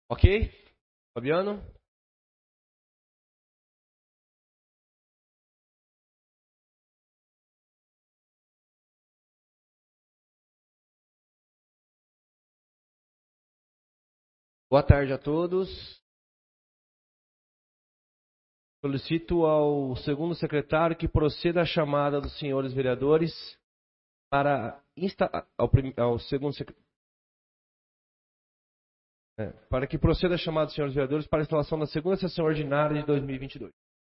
Ok? Fabiano? Boa tarde a todos. Solicito ao segundo secretário que proceda à chamada dos senhores vereadores para para que proceda a chamada dos senhores vereadores para a instalação da segunda sessão ordinária de 2022.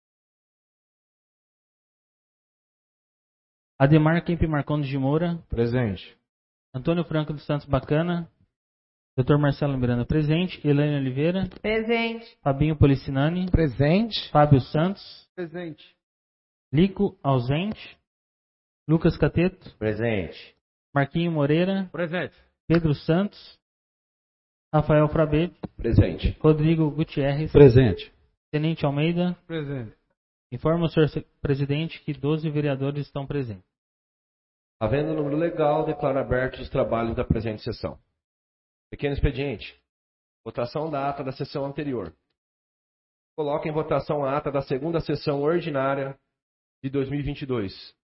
Ademar Kemp Marcondes de Moura. Presente. Antônio Franco dos Santos Bacana. Dr. Marcelo Miranda presente. Elaine Oliveira. Presente. Fabinho Policinani. Presente. Fábio Santos. Presente. Lico ausente. Lucas Cateto. Presente. Marquinho Moreira. Presente. Pedro Santos. Rafael Frabete. Presente. Rodrigo Gutierrez. Presente. Tenente Almeida. Presente. Informa o senhor presidente que 12 vereadores estão presentes. Havendo número legal, declaro abertos os trabalhos da presente sessão. Pequeno expediente. Votação da ata da sessão anterior. Coloque em votação a ata da segunda sessão ordinária de 2022.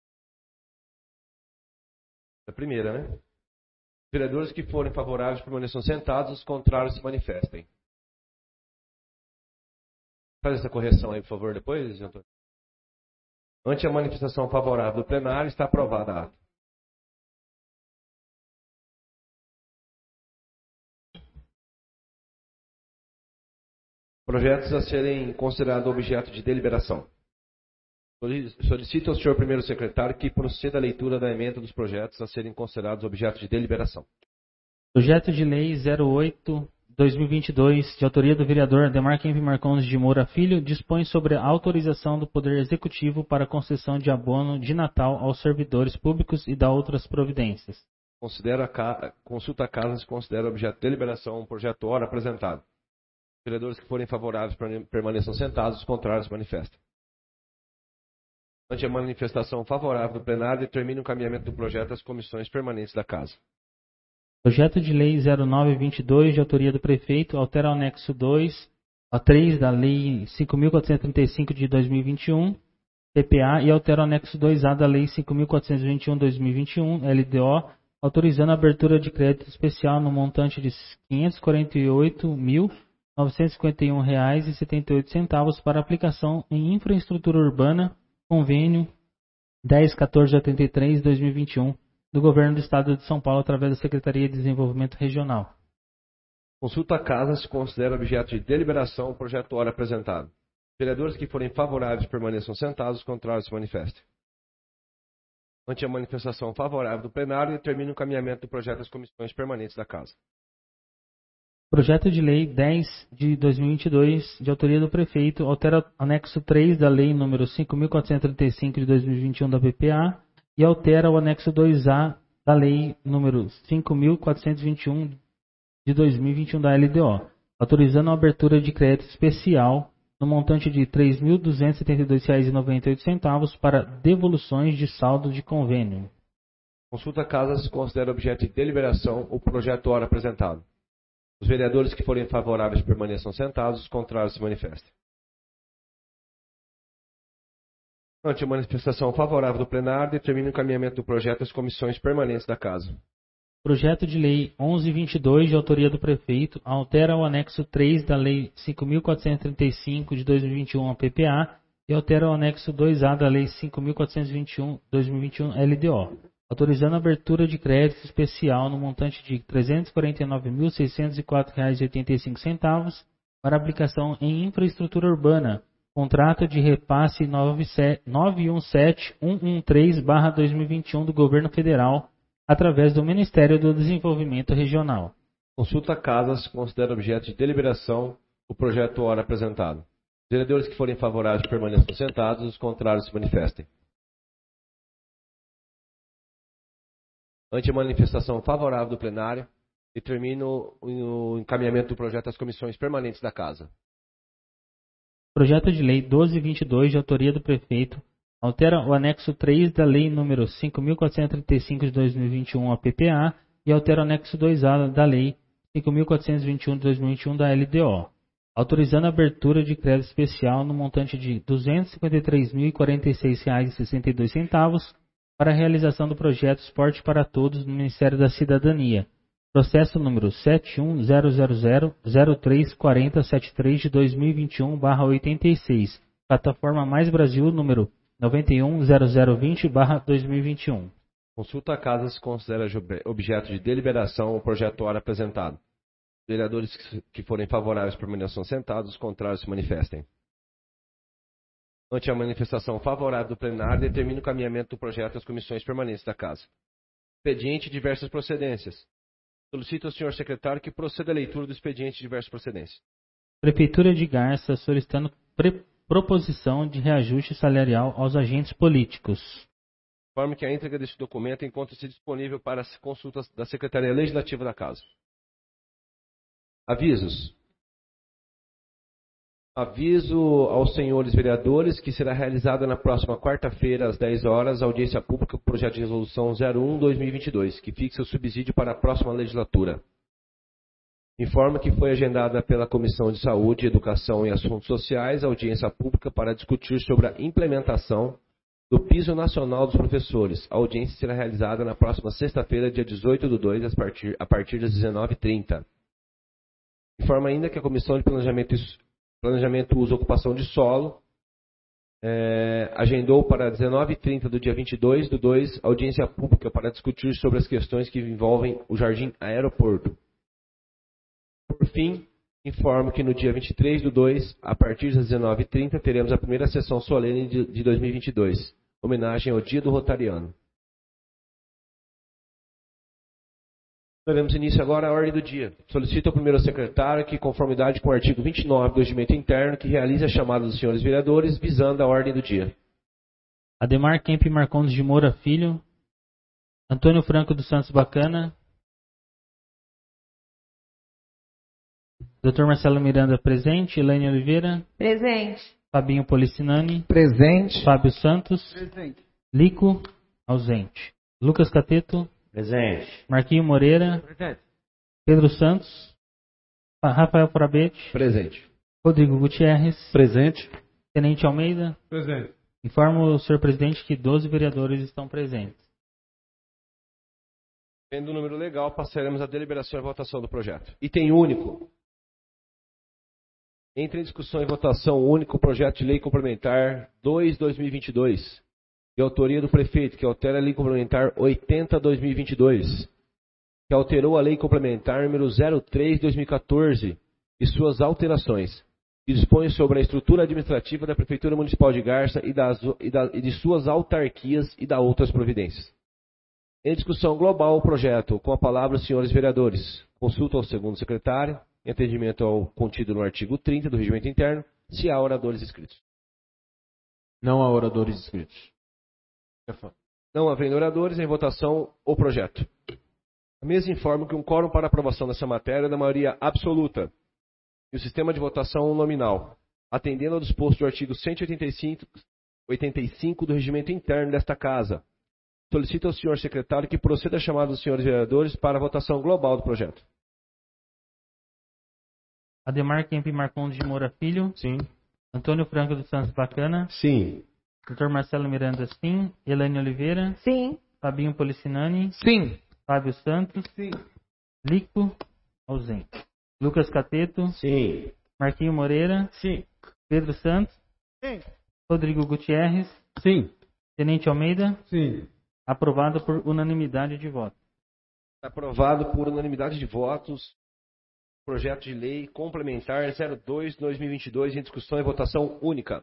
A primeira, né? Vereadores que forem favoráveis permaneçam sentados, os contrários se manifestem. Faz essa correção aí, por favor, depois, Antônio. Ante a manifestação favorável do plenário, está aprovada a ata. Projetos a serem considerados objeto de deliberação. Solicito ao senhor primeiro secretário que proceda à leitura da emenda dos projetos a serem considerados objeto de deliberação. Projeto de Lei 08/2022, de autoria do vereador Ademar Kemp Marcondes de Moura Filho, dispõe sobre a autorização do Poder Executivo para a concessão de abono de Natal aos servidores públicos e da outras providências. Consulta a casa se considera objeto de deliberação um projeto ora apresentado. Vereadores que forem favoráveis permaneçam sentados, os contrários se manifestem. Ante a manifestação favorável do plenário, determine o encaminhamento do projeto às comissões permanentes da Casa. Projeto de Lei 09/22, de autoria do prefeito, altera o anexo 2 a 3 da Lei 5.435 de 2021, PPA, e altera o anexo 2A da Lei 5.421/2021, LDO, autorizando a abertura de crédito especial no montante de R$ 548.951,78 para aplicação em infraestrutura urbana, convênio 10.1483/2021 do Governo do Estado de São Paulo através da Secretaria de Desenvolvimento Regional. Consulta a casa se considera objeto de deliberação o projeto ora apresentado. Vereadores que forem favoráveis permaneçam sentados, os contrários se manifestem. Ante a manifestação favorável do plenário, determine o encaminhamento do projeto às comissões permanentes da Casa. Projeto de Lei 10 de 2022, de autoria do prefeito, altera o anexo 3 da Lei nº 5.435 de 2021 da PPA e altera o anexo 2A da Lei nº 5.421 de 2021 da LDO, autorizando a abertura de crédito especial no montante de R$ 3.272,98 para devoluções de saldo de convênio. Consulta a casa se considera objeto de deliberação o projeto ora apresentado. Os vereadores que forem favoráveis permaneçam sentados, os contrários se manifestem. Ante a manifestação favorável do plenário, determine o encaminhamento do projeto às comissões permanentes da Casa. Projeto de Lei 11/22, de autoria do prefeito, altera o anexo 3 da Lei 5.435 de 2021, a PPA, e altera o anexo 2A da Lei 5.421/2021, LDO, autorizando a abertura de crédito especial no montante de R$ 349.604,85 para aplicação em infraestrutura urbana, contrato de repasse 917113/2021 do Governo Federal, através do Ministério do Desenvolvimento Regional. Consulta a casa se considera objeto de deliberação o projeto ora apresentado. Os vereadores que forem favoráveis permaneçam sentados, os contrários se manifestem. Ante a manifestação favorável do plenário, determino o encaminhamento do projeto às comissões permanentes da Casa. Projeto de Lei 12/22, de autoria do prefeito, altera o anexo 3 da Lei nº 5.435 de 2021, a PPA, e altera o anexo 2A da Lei 5.421 de 2021 da LDO, autorizando a abertura de crédito especial no montante de R$ 253.046,62 para a realização do projeto Esporte para Todos no Ministério da Cidadania. Processo número 7100034073 de 2021/86. Plataforma Mais Brasil número 910020/2021. Consulta a casa se considera objeto de deliberação o projeto ora apresentado. Vereadores que forem favoráveis permaneçam sentados, os contrários se manifestem. Ante a manifestação favorável do plenário, determina o caminhamento do projeto às comissões permanentes da casa. Expediente de diversas procedências. Solicito ao senhor secretário que proceda à leitura do expediente de diversas procedências. Prefeitura de Garça solicitando proposição de reajuste salarial aos agentes políticos. Informo que a íntegra deste documento encontra-se disponível para as consultas da Secretaria Legislativa da Casa. Avisos. Aviso aos senhores vereadores que será realizada na próxima quarta-feira, às 10 horas, a audiência pública do projeto de resolução 01/2022, que fixa o subsídio para a próxima legislatura. Informo que foi agendada pela Comissão de Saúde, Educação e Assuntos Sociais a audiência pública para discutir sobre a implementação do Piso Nacional dos Professores. A audiência será realizada na próxima sexta-feira, dia 18/2, a partir das 19h30. Informa ainda que a Comissão de Planejamento, Uso e Ocupação de Solo agendou para 19h30 do dia 22/2 audiência pública para discutir sobre as questões que envolvem o Jardim Aeroporto. Por fim, informo que no dia 23/2, a partir das 19h30, teremos a primeira sessão solene de 2022, homenagem ao Dia do Rotariano. Daremos início agora à ordem do dia. Solicito ao primeiro secretário que, conformidade com o artigo 29 do Regimento Interno, que realize a chamada dos senhores vereadores visando a ordem do dia. Ademar Kemp Marcondes de Moura Filho, Antônio Franco dos Santos Bacana, Dr. Marcelo Miranda presente, Elaine Oliveira, presente, Fabinho Policinani, presente, Fábio Santos, presente, Lico, ausente, Lucas Cateto, presente, Marquinho Moreira, presente, Pedro Santos, Rafael Frabete, Presente. Rodrigo Gutierrez, presente, Tenente Almeida. presente, Informo o senhor presidente que 12 vereadores estão presentes. Tendo o número legal, passaremos à deliberação e votação do projeto. Item único. Entre em discussão e votação único o projeto de lei complementar 2/2022, de autoria do prefeito, que altera a lei complementar 80/2022, que alterou a lei complementar número 03/2014 e suas alterações, que dispõe sobre a estrutura administrativa da Prefeitura Municipal de Garça e de suas autarquias e da outras providências. Em discussão global o projeto, com a palavra os senhores vereadores. Consulta ao segundo secretário, em atendimento ao contido no artigo 30 do Regimento Interno, se há oradores inscritos. não há oradores inscritos. Não havendo oradores, em votação o projeto. A mesa informa que um quórum para aprovação dessa matéria é da maioria absoluta e o sistema de votação nominal, atendendo ao disposto do artigo 185 do Regimento Interno desta Casa. Solicito ao senhor secretário que proceda a chamada dos senhores vereadores para a votação global do projeto. Ademar Kemp Marcondes de Moura Filho, Sim. Antônio Franco dos Santos Bacana, Sim. Dr. Marcelo Miranda, sim, Elaine Oliveira, sim, Fabinho Policinani, sim, Fábio Santos, sim, Lico, ausente, Lucas Cateto, Sim. Marquinho Moreira, Sim. Pedro Santos, sim, Rodrigo Gutierrez, Sim. Tenente Almeida, sim, aprovado por unanimidade de votos. Aprovado por unanimidade de votos, projeto de lei complementar 02/2022 em discussão e votação única.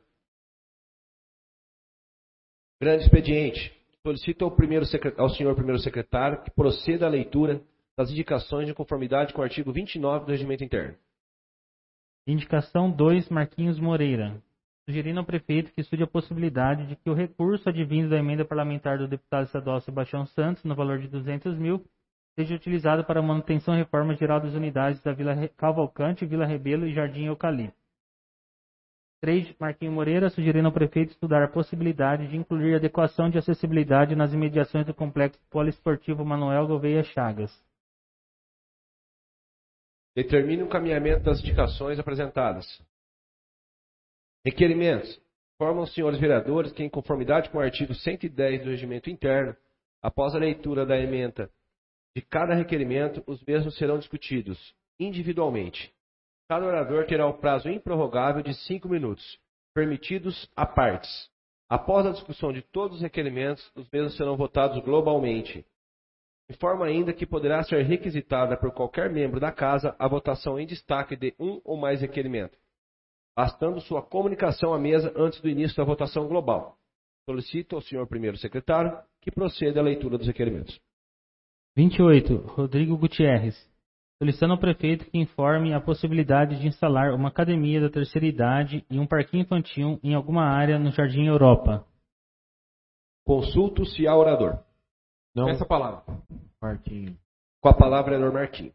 Grande expediente. Solicito ao senhor primeiro secretário que proceda à leitura das indicações de conformidade com o artigo 29 do Regimento Interno. Indicação 2, Marquinhos Moreira. Sugerindo ao prefeito que estude a possibilidade de que o recurso advindo da emenda parlamentar do deputado estadual Sebastião Santos, no valor de 200 mil, seja utilizado para a manutenção e reforma geral das unidades da Vila Cavalcante, Vila Rebelo e Jardim Eucalipto. 3. Marquinho Moreira, sugerindo ao prefeito estudar a possibilidade de incluir adequação de acessibilidade nas imediações do complexo poliesportivo Manuel Gouveia Chagas. Determine o caminhamento das indicações apresentadas. Requerimentos. Informam os senhores vereadores que, em conformidade com o artigo 110 do Regimento Interno, após a leitura da ementa de cada requerimento, os mesmos serão discutidos individualmente. Cada orador terá o prazo improrrogável de 5 minutos, permitidos a partes. Após a discussão de todos os requerimentos, os mesmos serão votados globalmente. Informa ainda que poderá ser requisitada por qualquer membro da Casa a votação em destaque de um ou mais requerimentos, bastando sua comunicação à mesa antes do início da votação global. Solicito ao senhor primeiro secretário que proceda à leitura dos requerimentos. 28. Rodrigo Gutierrez. Solicitando ao prefeito que informe a possibilidade de instalar uma academia da terceira idade e um parquinho infantil em alguma área no Jardim Europa. Consulto-se ao orador. Não. Peça a palavra. Marquinhos. Com a palavra, vereador Marquinhos.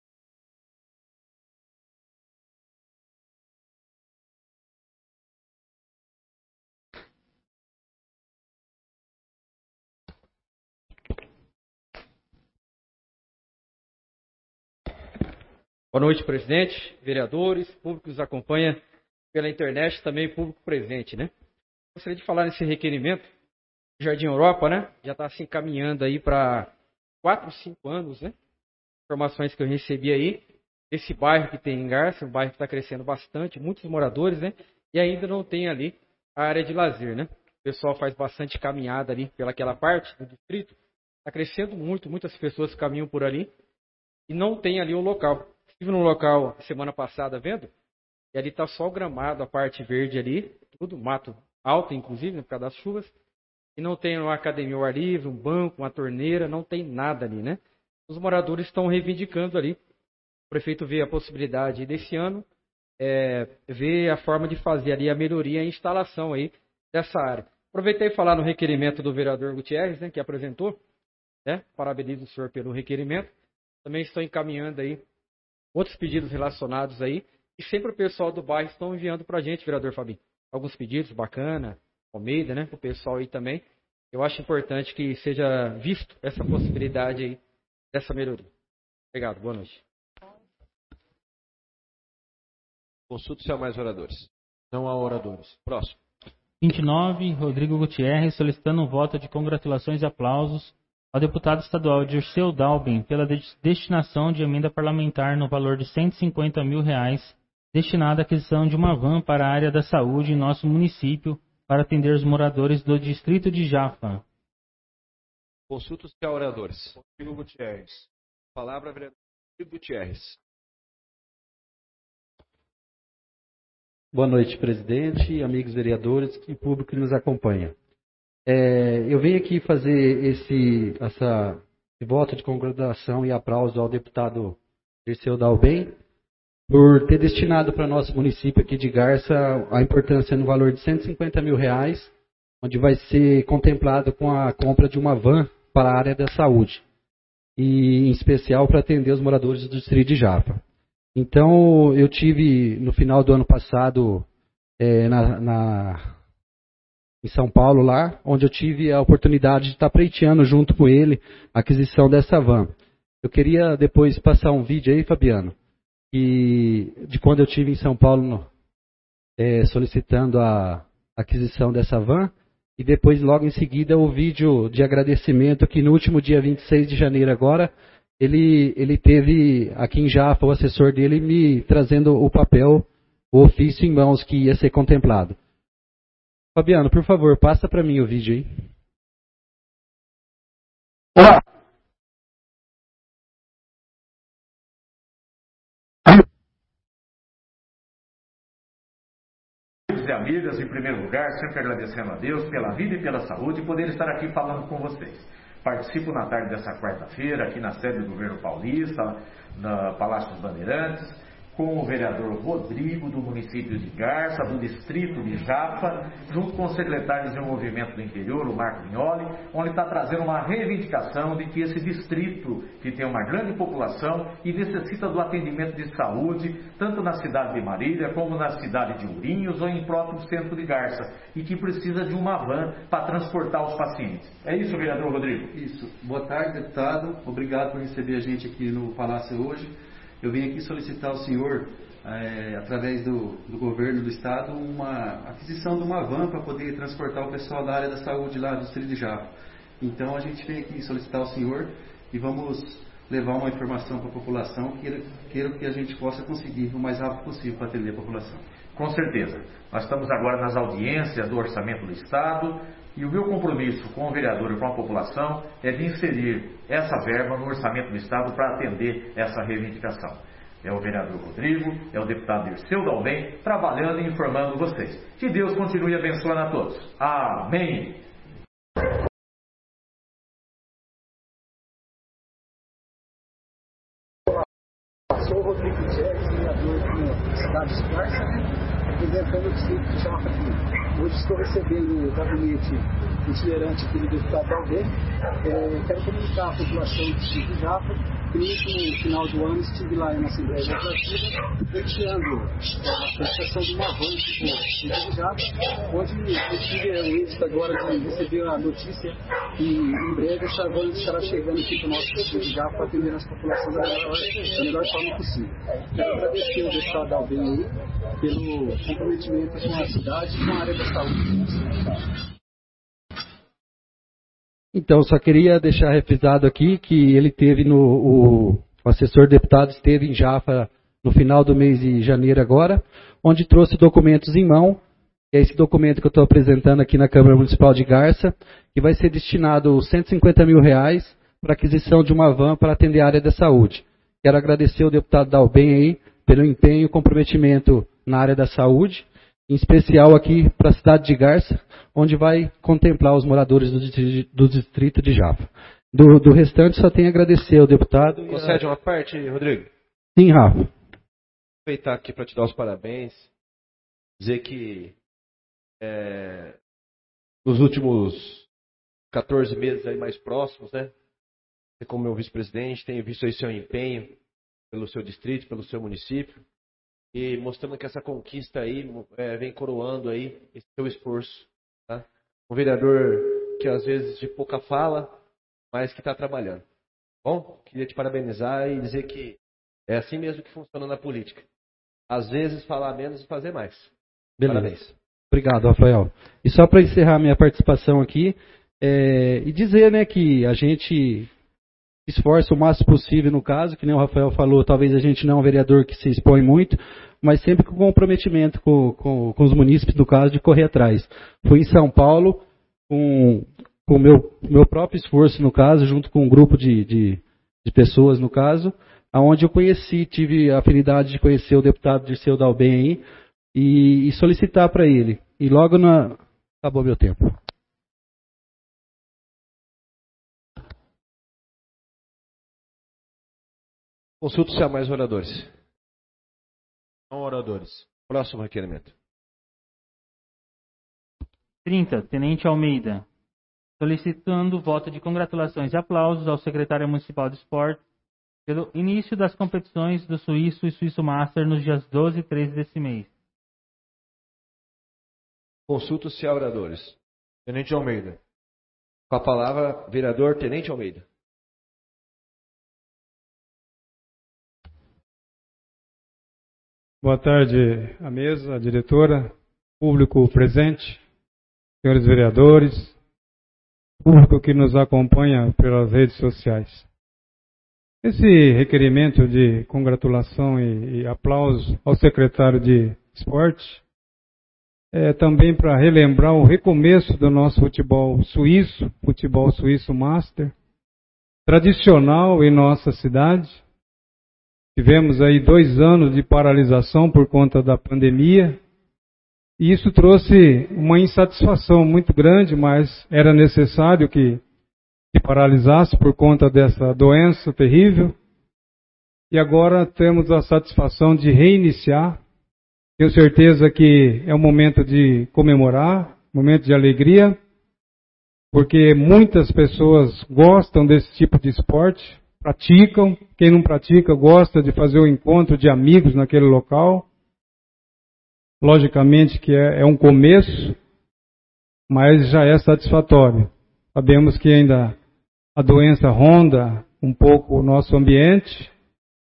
Boa noite, presidente, vereadores, público que nos acompanha pela internet, também público presente, né? Gostaria de falar nesse requerimento, Jardim Europa, né? Já está se encaminhando aí para 4, 5 anos, né? Informações que eu recebi aí, esse bairro que tem em Garça, um bairro que está crescendo bastante, muitos moradores, né? E ainda não tem ali a área de lazer, né? O pessoal faz bastante caminhada ali pelaquela parte do distrito, está crescendo muito, muitas pessoas caminham por ali e não tem ali um local. Estive no local semana passada vendo, e ali está só o gramado, a parte verde ali, tudo mato alto, inclusive, né, por causa das chuvas, e não tem uma academia ao ar livre, um banco, uma torneira, não tem nada ali, né? Os moradores estão reivindicando ali. O prefeito vê a possibilidade desse ano, ver a forma de fazer ali a melhoria e a instalação aí dessa área. Aproveitei falar no requerimento do vereador Gutierrez, né, que apresentou, né? Parabenizo o senhor pelo requerimento. Também estou encaminhando aí outros pedidos relacionados aí, e sempre o pessoal do bairro estão enviando para a gente, vereador Fabinho, alguns pedidos bacana, Almeida, né, o pessoal aí também. Eu acho importante que seja visto essa possibilidade aí, dessa melhoria. Obrigado, boa noite. Consulto-se a mais oradores. Não há oradores. Próximo. 29. Rodrigo Gutierrez, solicitando um voto de congratulações e aplausos ao deputado estadual Dirceu Dalben pela destinação de emenda parlamentar no valor de R$150 mil destinada à aquisição de uma van para a área da saúde em nosso município para atender os moradores do distrito de Jaffa. Consulto-se a oradores. Rodrigo Gutierrez. Palavra, vereador Rodrigo Gutierrez. Boa noite, presidente, amigos vereadores e público que nos acompanha. Eu venho aqui fazer esse voto de congratulação e aplauso ao deputado Dirceu Dalben por ter destinado para nosso município aqui de Garça a importância no valor de R$150 mil, onde vai ser contemplado com a compra de uma van para a área da saúde, e em especial para atender os moradores do distrito de Jaffa. Então, eu tive no final do ano passado em São Paulo, lá, onde eu tive a oportunidade de estar pleiteando junto com ele a aquisição dessa van. Eu queria depois passar um vídeo aí, Fabiano, de quando eu estive em São Paulo solicitando a aquisição dessa van, e depois, logo em seguida, o vídeo de agradecimento que no último dia 26 de janeiro agora, ele teve aqui em Jaffa, o assessor dele, me trazendo o papel, o ofício em mãos que ia ser contemplado. Fabiano, por favor, passa para mim o vídeo aí. Olá. Amigos e amigas, em primeiro lugar, sempre agradecendo a Deus pela vida e pela saúde e poder estar aqui falando com vocês. Participo na tarde dessa quarta-feira, aqui na sede do governo paulista, na Palácio dos Bandeirantes, com o vereador Rodrigo, do município de Garça, do distrito de Jaffa, junto com o secretário de Desenvolvimento do Interior, o Marco Vignoli, onde está trazendo uma reivindicação de que esse distrito, que tem uma grande população e necessita do atendimento de saúde, tanto na cidade de Marília, como na cidade de Ourinhos ou em próprio centro de Garça, e que precisa de uma van para transportar os pacientes. É isso, vereador Rodrigo? Isso. Boa tarde, deputado. Obrigado por receber a gente aqui no Palácio hoje. Eu vim aqui solicitar ao senhor, através do governo do estado, uma aquisição de uma van para poder transportar o pessoal da área da saúde lá do distrito de Jafra. Então a gente veio aqui solicitar ao senhor e vamos levar uma informação para a população que a gente possa conseguir o mais rápido possível para atender a população. Com certeza. Nós estamos agora nas audiências do Orçamento do Estado e o meu compromisso com o vereador e com a população é de inserir essa verba no Orçamento do Estado para atender essa reivindicação. É o vereador Rodrigo, é o deputado Dirceu Dalben, trabalhando e informando vocês. Que Deus continue abençoando a todos. Amém! Sou o Rodrigo Diegues, vereador da cidade de Garça, representando o distrito de Jafra aqui. Hoje estou recebendo o gabinete itinerante aqui do deputado Dalben. Quero comunicar à população do distrito de Jafra que no final do ano estive lá na Assembleia Legislativa pleiteando a prestação de uma van aqui no distrito de Jafra, onde eu tive o êxito agora de receber a notícia que em breve essa van estará chegando aqui para o nosso distrito de Jafra para atender a população da melhor forma possível. Quero agradecer ao deputado Dalben aí pelo comprometimento com a cidade e com a área da saúde. Então, só queria deixar refrisado aqui que ele teve o assessor deputado esteve em Jafra no final do mês de janeiro agora, onde trouxe documentos em mão. É esse documento que eu estou apresentando aqui na Câmara Municipal de Garça, que vai ser destinado R$150 mil para aquisição de uma van para atender a área da saúde. Quero agradecer ao deputado Dalben aí pelo empenho e comprometimento na área da saúde, em especial aqui para a cidade de Garça, onde vai contemplar os moradores do distrito de Jafra. Do restante, só tenho a agradecer ao deputado. Concede uma parte, Rodrigo? Sim, Rafa. Aproveitar aqui para te dar os parabéns, dizer que nos últimos 14 meses aí mais próximos, né? Você como meu vice-presidente, tenho visto aí seu empenho pelo seu distrito, pelo seu município, e mostrando que essa conquista aí vem coroando aí esse seu esforço. Tá? Um vereador que às vezes de pouca fala, mas que está trabalhando. Bom, queria te parabenizar e dizer que é assim mesmo que funciona na política. Às vezes falar menos e fazer mais. Beleza. Parabéns. Obrigado, Rafael. E só para encerrar minha participação aqui, e dizer, né, que a gente esforça o máximo possível no caso, que nem o Rafael falou, talvez a gente não é um vereador que se expõe muito, mas sempre com comprometimento com os munícipes, no caso, de correr atrás. Fui em São Paulo com o meu próprio esforço, no caso, junto com um grupo de pessoas, no caso, aonde eu tive a afinidade de conhecer o deputado Dirceu Dalben aí e solicitar para ele. E logo acabou meu tempo. Consulto se há mais oradores. Não oradores. Próximo requerimento. 30. Tenente Almeida. Solicitando voto de congratulações e aplausos ao secretário municipal de esportes pelo início das competições do Suíço e Suíço Master nos dias 12 e 13 desse mês. Consulto se há oradores. Tenente Almeida. Com a palavra, vereador Tenente Almeida. Boa tarde à mesa, à diretora, público presente, senhores vereadores, público que nos acompanha pelas redes sociais. Esse requerimento de congratulação e aplauso ao secretário de Esporte é também para relembrar o recomeço do nosso futebol suíço Master, tradicional em nossa cidade. Tivemos aí 2 anos de paralisação por conta da pandemia, e isso trouxe uma insatisfação muito grande, mas era necessário que paralisasse por conta dessa doença terrível. E agora temos a satisfação de reiniciar. Tenho certeza que é um momento de comemorar, momento de alegria, porque muitas pessoas gostam desse tipo de esporte, praticam. Quem não pratica gosta de fazer o encontro de amigos naquele local. Logicamente que é um começo, mas já é satisfatório. Sabemos que ainda a doença ronda um pouco o nosso ambiente,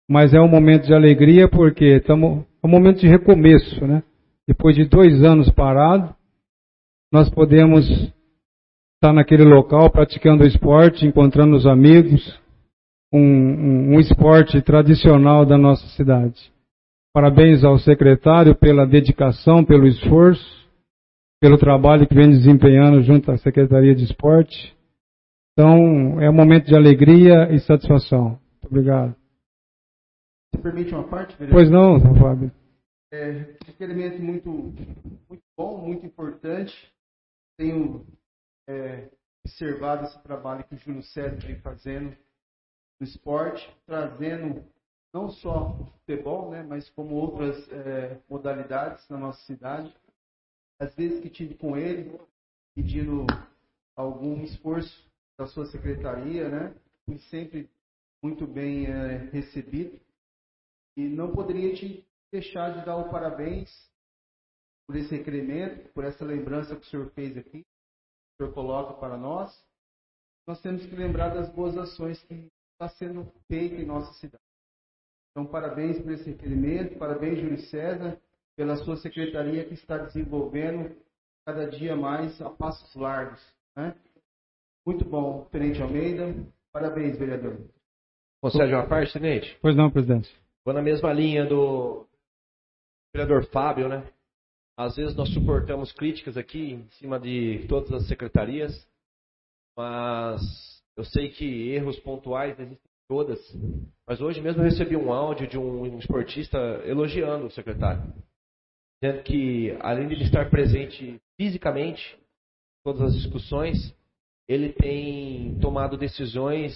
mas é um momento de alegria porque é um momento de recomeço, né? Depois de 2 anos parado, nós podemos estar naquele local praticando o esporte, encontrando os amigos, um esporte tradicional da nossa cidade. Parabéns ao secretário pela dedicação, pelo esforço, pelo trabalho que vem desempenhando junto à Secretaria de Esporte. Então, é um momento de alegria e satisfação. Muito obrigado. Você permite uma parte, vereador? Pois não, Fábio. Um requerimento muito bom, muito importante. Tenho observado esse trabalho que o Júlio César vem fazendo no esporte, trazendo não só o futebol, né, mas como outras modalidades na nossa cidade. Às vezes que tive com ele, pedindo algum esforço da sua secretaria, né, fui sempre muito bem recebido. E não poderia te deixar de dar o parabéns por esse requerimento, por essa lembrança que o senhor fez aqui, que o senhor coloca para nós. Nós temos que lembrar das boas ações que está sendo feita em nossa cidade. Então, parabéns por esse requerimento, parabéns, Júlio César, pela sua secretaria que está desenvolvendo cada dia mais a passos largos, né? Muito bom, Tenente Almeida. Parabéns, vereador. Concede uma parte, Tenente? Pois não, presidente. Vou na mesma linha do vereador Fábio, né? Às vezes nós suportamos críticas aqui em cima de todas as secretarias, mas eu sei que erros pontuais existem todas. Mas hoje mesmo eu recebi um áudio de um esportista elogiando o secretário, dizendo que além de ele estar presente fisicamente em todas as discussões, ele tem tomado decisões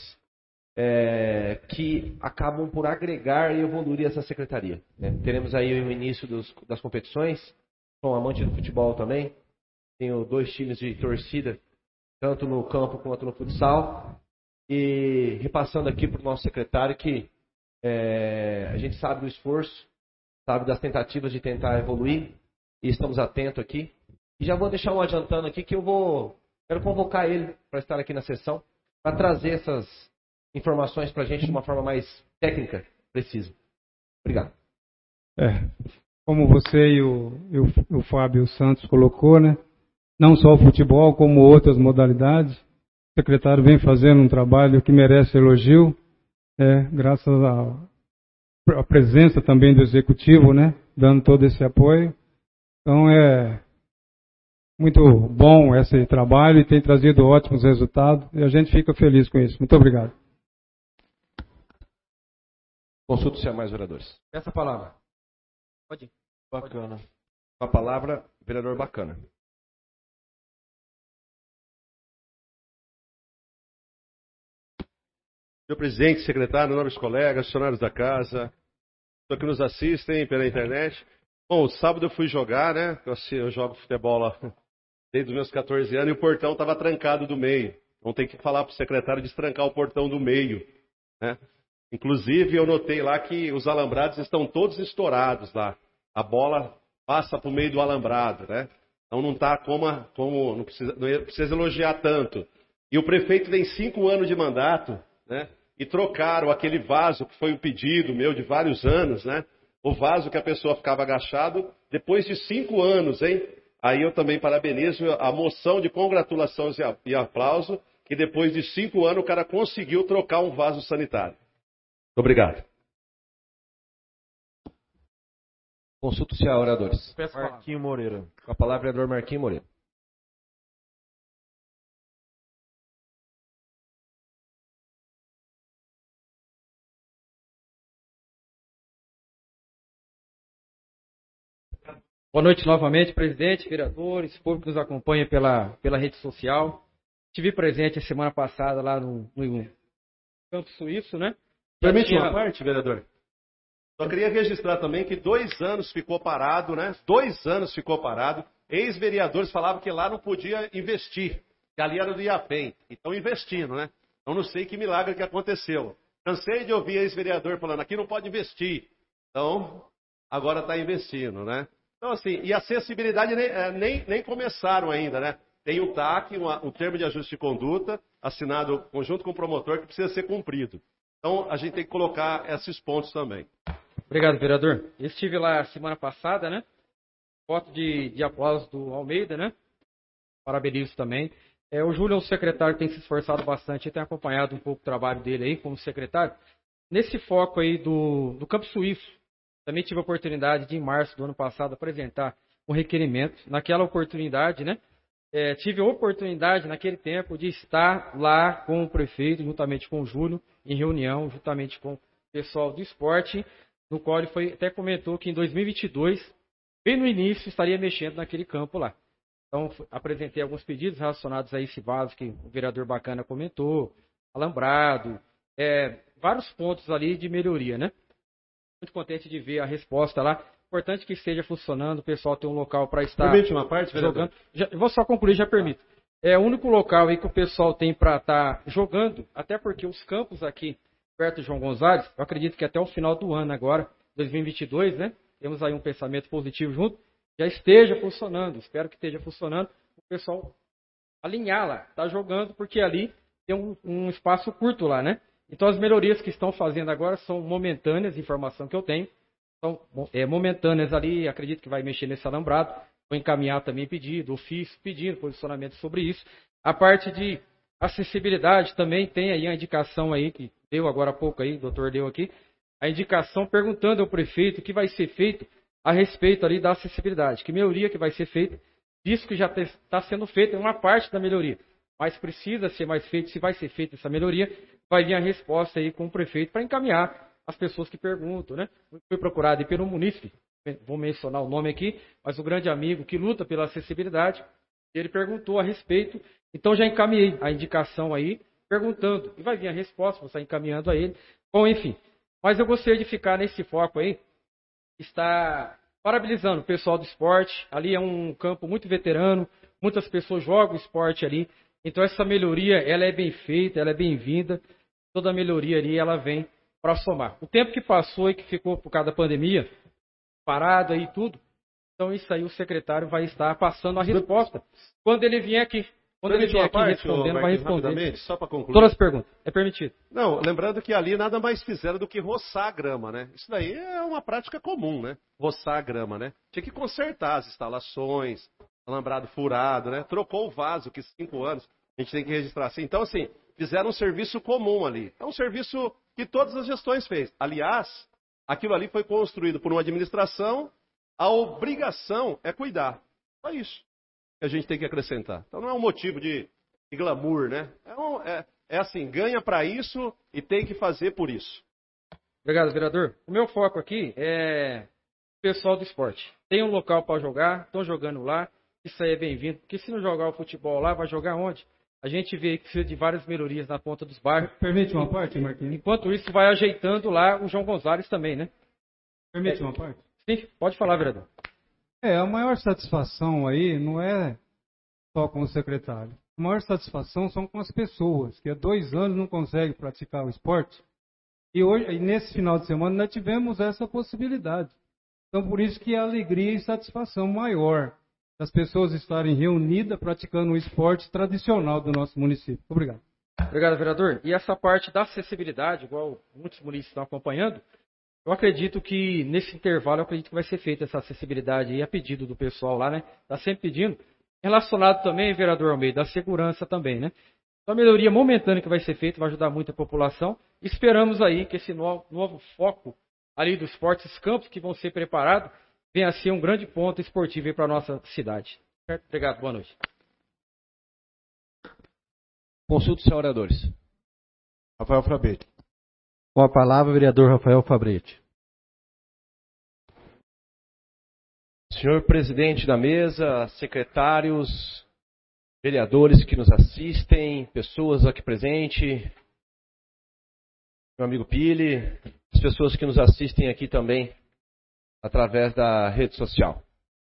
que acabam por agregar e evoluir essa secretaria, né? Teremos aí o início das competições. Sou um amante do futebol também. Tenho 2 times de torcida, tanto no campo quanto no futsal. E repassando aqui para o nosso secretário que a gente sabe do esforço, sabe das tentativas de tentar evoluir e estamos atentos aqui. E já vou deixar um adiantando aqui que quero convocar ele para estar aqui na sessão, para trazer essas informações para a gente de uma forma mais técnica, precisa. Obrigado. Como você e o Fábio Santos colocou, né? Não só o futebol, como outras modalidades. O secretário vem fazendo um trabalho que merece elogio, graças à presença também do executivo, né? Dando todo esse apoio. Então é muito bom esse trabalho e tem trazido ótimos resultados e a gente fica feliz com isso. Muito obrigado. Consulto se há mais vereadores. Essa palavra. Pode ir. Bacana. Com a palavra, vereador Bacana. Senhor presidente, secretário, nobres colegas, funcionários da casa, pessoas que nos assistem pela internet. Bom, sábado eu fui jogar, né? Eu jogo futebol lá desde os meus 14 anos e o portão estava trancado do meio. Então tem que falar para o secretário destrancar o portão do meio, né? Inclusive, eu notei lá que os alambrados estão todos estourados lá. A bola passa para o meio do alambrado, né? Então não está não precisa elogiar tanto. E o prefeito tem 5 anos de mandato, né? E trocaram aquele vaso que foi um pedido meu de vários anos, né? O vaso que a pessoa ficava agachado, depois de 5 anos, hein? Aí eu também parabenizo a moção de congratulações e aplauso, que depois de 5 anos o cara conseguiu trocar um vaso sanitário. Muito obrigado. Consulto-se a oradores. Marquinho Moreira. Com a palavra, vereador Marquinho Moreira. Boa noite novamente, presidente, vereadores, público que nos acompanha pela rede social. Estive presente a semana passada lá no Campo Suíço, né? Permite uma parte, vereador? Só queria registrar também que 2 anos ficou parado, né? 2 anos ficou parado. Ex-vereadores falavam que lá não podia investir, que ali era do IAPEM. E estão investindo, né? Então não sei que milagre que aconteceu. Cansei de ouvir ex-vereador falando, aqui não pode investir. Então, agora está investindo, né? Então, assim, e a acessibilidade nem começaram ainda, né? Tem o TAC, um termo de ajuste de conduta, assinado conjunto com o promotor, que precisa ser cumprido. Então, a gente tem que colocar esses pontos também. Obrigado, vereador. Eu estive lá semana passada, né? Foto de aplauso do Almeida, né? Parabenizo também. O Júlio é um secretário que tem se esforçado bastante, tem acompanhado um pouco o trabalho dele aí como secretário. Nesse foco aí do Campo Suíço, também tive a oportunidade de, em março do ano passado, apresentar um requerimento. Naquela oportunidade, né? Tive a oportunidade, naquele tempo, de estar lá com o prefeito, juntamente com o Júlio, em reunião, juntamente com o pessoal do esporte, no qual ele até comentou que em 2022, bem no início, estaria mexendo naquele campo lá. Então, apresentei alguns pedidos relacionados a esse vaso que o vereador Bacana comentou, alambrado, vários pontos ali de melhoria, né? Muito contente de ver a resposta lá. Importante que esteja funcionando, o pessoal tem um local para estar Permite uma parte, jogando. Vou só concluir, já permito. É o único local aí que o pessoal tem para estar jogando, até porque os campos aqui perto de João Gonzalez, eu acredito que até o final do ano agora, 2022, né? Temos aí um pensamento positivo junto, já esteja funcionando. Espero que esteja funcionando. O pessoal alinhar lá, tá jogando, porque ali tem um espaço curto lá, né? Então as melhorias que estão fazendo agora são momentâneas, informação que eu tenho. São momentâneas ali, acredito que vai mexer nesse alambrado. Vou encaminhar também pedido, ofício, pedindo posicionamento sobre isso. A parte de acessibilidade também tem aí a indicação aí, que deu agora há pouco aí, o doutor deu aqui, a indicação perguntando ao prefeito o que vai ser feito a respeito ali da acessibilidade. Que melhoria que vai ser feita, visto que já está sendo feita uma parte da melhoria. Mas precisa ser mais feito, se vai ser feita essa melhoria, vai vir a resposta aí com o prefeito para encaminhar as pessoas que perguntam, né? Foi procurado aí pelo munícipe, vou mencionar o nome aqui, mas o grande amigo que luta pela acessibilidade, ele perguntou a respeito, então já encaminhei a indicação aí, perguntando, e vai vir a resposta, vou estar encaminhando a ele. Bom, enfim, mas eu gostaria de ficar nesse foco aí, está parabenizando o pessoal do esporte, ali é um campo muito veterano, muitas pessoas jogam esporte ali, então essa melhoria, ela é bem feita, ela é bem-vinda, toda melhoria ali, ela vem para somar. O tempo que passou e que ficou por causa da pandemia, parado aí tudo, então isso aí o secretário vai estar passando a resposta quando ele vier aqui. Quando ele vier aqui respondendo, vai responder. Só para concluir. Todas as perguntas. É permitido. Não, lembrando que ali nada mais fizeram do que roçar a grama, né? Isso daí é uma prática comum, né? Roçar a grama, né? Tinha que consertar as instalações, alambrado furado, né? Trocou o vaso, que 5 anos, a gente tem que registrar assim. Então, assim, fizeram um serviço comum ali. É um serviço que todas as gestões fez. Aliás, aquilo ali foi construído por uma administração, a obrigação é cuidar. Só isso que a gente tem que acrescentar. Então não é um motivo de glamour, né? É assim, ganha para isso e tem que fazer por isso. Obrigado, vereador. O meu foco aqui é o pessoal do esporte. Tem um local para jogar, estão jogando lá, isso aí é bem-vindo, porque se não jogar o futebol lá, vai jogar onde? A gente vê que precisa de várias melhorias na ponta dos bairros. Permite uma parte, Marquinhos? Enquanto isso, vai ajeitando lá o João Gonzalez também, né? Permite uma parte? Sim, pode falar, vereador. A maior satisfação aí não é só com o secretário. A maior satisfação são com as pessoas, que há 2 anos não conseguem praticar o esporte. E hoje, nesse final de semana, nós tivemos essa possibilidade. Então, por isso que a alegria e satisfação maior das pessoas estarem reunidas praticando o esporte tradicional do nosso município. Obrigado. Obrigado, vereador. E essa parte da acessibilidade, igual muitos municípios estão acompanhando, eu acredito que nesse intervalo, eu acredito que vai ser feita essa acessibilidade aí a pedido do pessoal lá, né? Está sempre pedindo. Relacionado também, vereador Almeida, da segurança também, né? Então a melhoria momentânea que vai ser feita vai ajudar muito a população. Esperamos aí que esse novo foco ali dos esportes campos que vão ser preparados venha a ser um grande ponto esportivo para a nossa cidade. Certo? Obrigado, boa noite. Consulta os oradores. Rafael Frabetti. Com a palavra, o vereador Rafael Fabretti. Senhor presidente da mesa, secretários, vereadores que nos assistem, pessoas aqui presentes, meu amigo Pili, as pessoas que nos assistem aqui também através da rede social.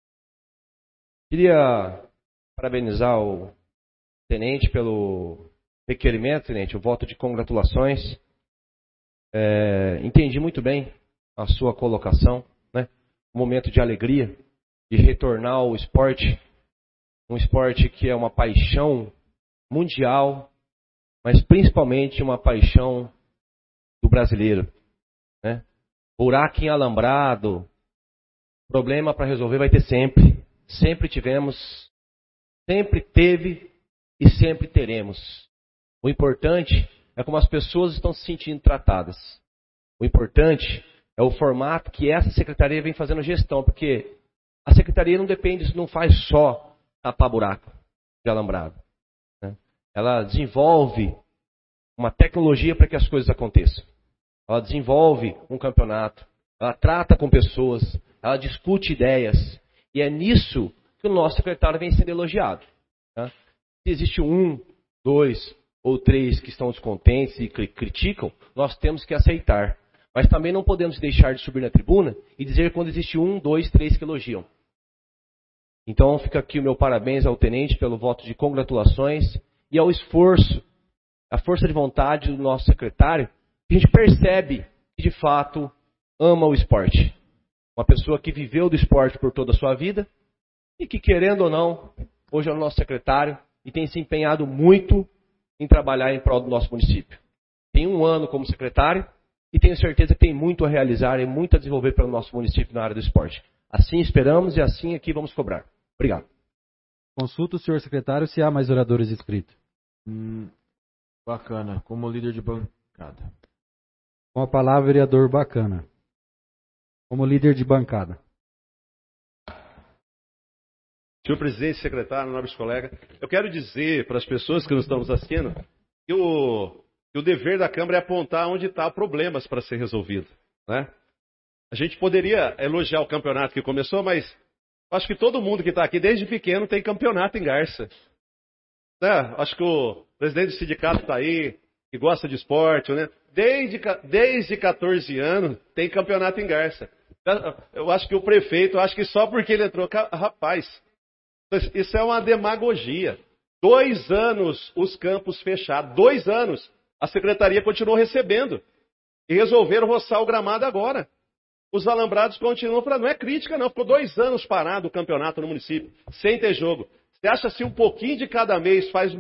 Queria parabenizar o tenente pelo requerimento, tenente, o voto de congratulações. Entendi muito bem a sua colocação, né? Um momento de alegria, de retornar ao esporte, um esporte que é uma paixão mundial, mas principalmente uma paixão do brasileiro. Né? Buraco em alambrado, problema para resolver vai ter sempre. Sempre tivemos, sempre teve e sempre teremos. O importante é como as pessoas estão se sentindo tratadas. O importante é o formato que essa secretaria vem fazendo gestão, porque a secretaria não depende, não faz só tapar buraco de alambrado. Né? Ela desenvolve uma tecnologia para que as coisas aconteçam. Ela desenvolve um campeonato, ela trata com pessoas, ela discute ideias. E é nisso que o nosso secretário vem sendo elogiado. Tá? Se existe 1, 2 ou 3 que estão descontentes e criticam, nós temos que aceitar. Mas também não podemos deixar de subir na tribuna e dizer quando existe 1, 2, 3 que elogiam. Então fica aqui o meu parabéns ao tenente pelo voto de congratulações e ao esforço, a força de vontade do nosso secretário, que a gente percebe que de fato ama o esporte. Uma pessoa que viveu do esporte por toda a sua vida e que, querendo ou não, hoje é o nosso secretário e tem se empenhado muito em trabalhar em prol do nosso município. Tem 1 ano como secretário e tenho certeza que tem muito a realizar e muito a desenvolver para o nosso município na área do esporte. Assim esperamos e assim aqui vamos cobrar. Obrigado. Consulta o senhor secretário se há mais oradores inscritos. Bacana, como líder de bancada. Com a palavra, vereador Bacana. Como líder de bancada. Senhor presidente, secretário, nobres colegas, eu quero dizer para as pessoas que nos estamos assistindo que o dever da Câmara é apontar onde estão problemas para ser resolvido. Né? A gente poderia elogiar o campeonato que começou, mas acho que todo mundo que está aqui desde pequeno tem campeonato em Garça. Né? Acho que o presidente do sindicato está aí, que gosta de esporte, né? Desde 14 anos tem campeonato em Garça. Eu acho que o prefeito, acho que só porque ele entrou... Rapaz, isso é uma demagogia. 2 anos os campos fechados. 2 anos. A secretaria continuou recebendo. E resolveram roçar o gramado agora. Os alambrados continuam para... Não é crítica, não. Ficou 2 anos parado o campeonato no município, sem ter jogo. Você acha se um pouquinho de cada mês faz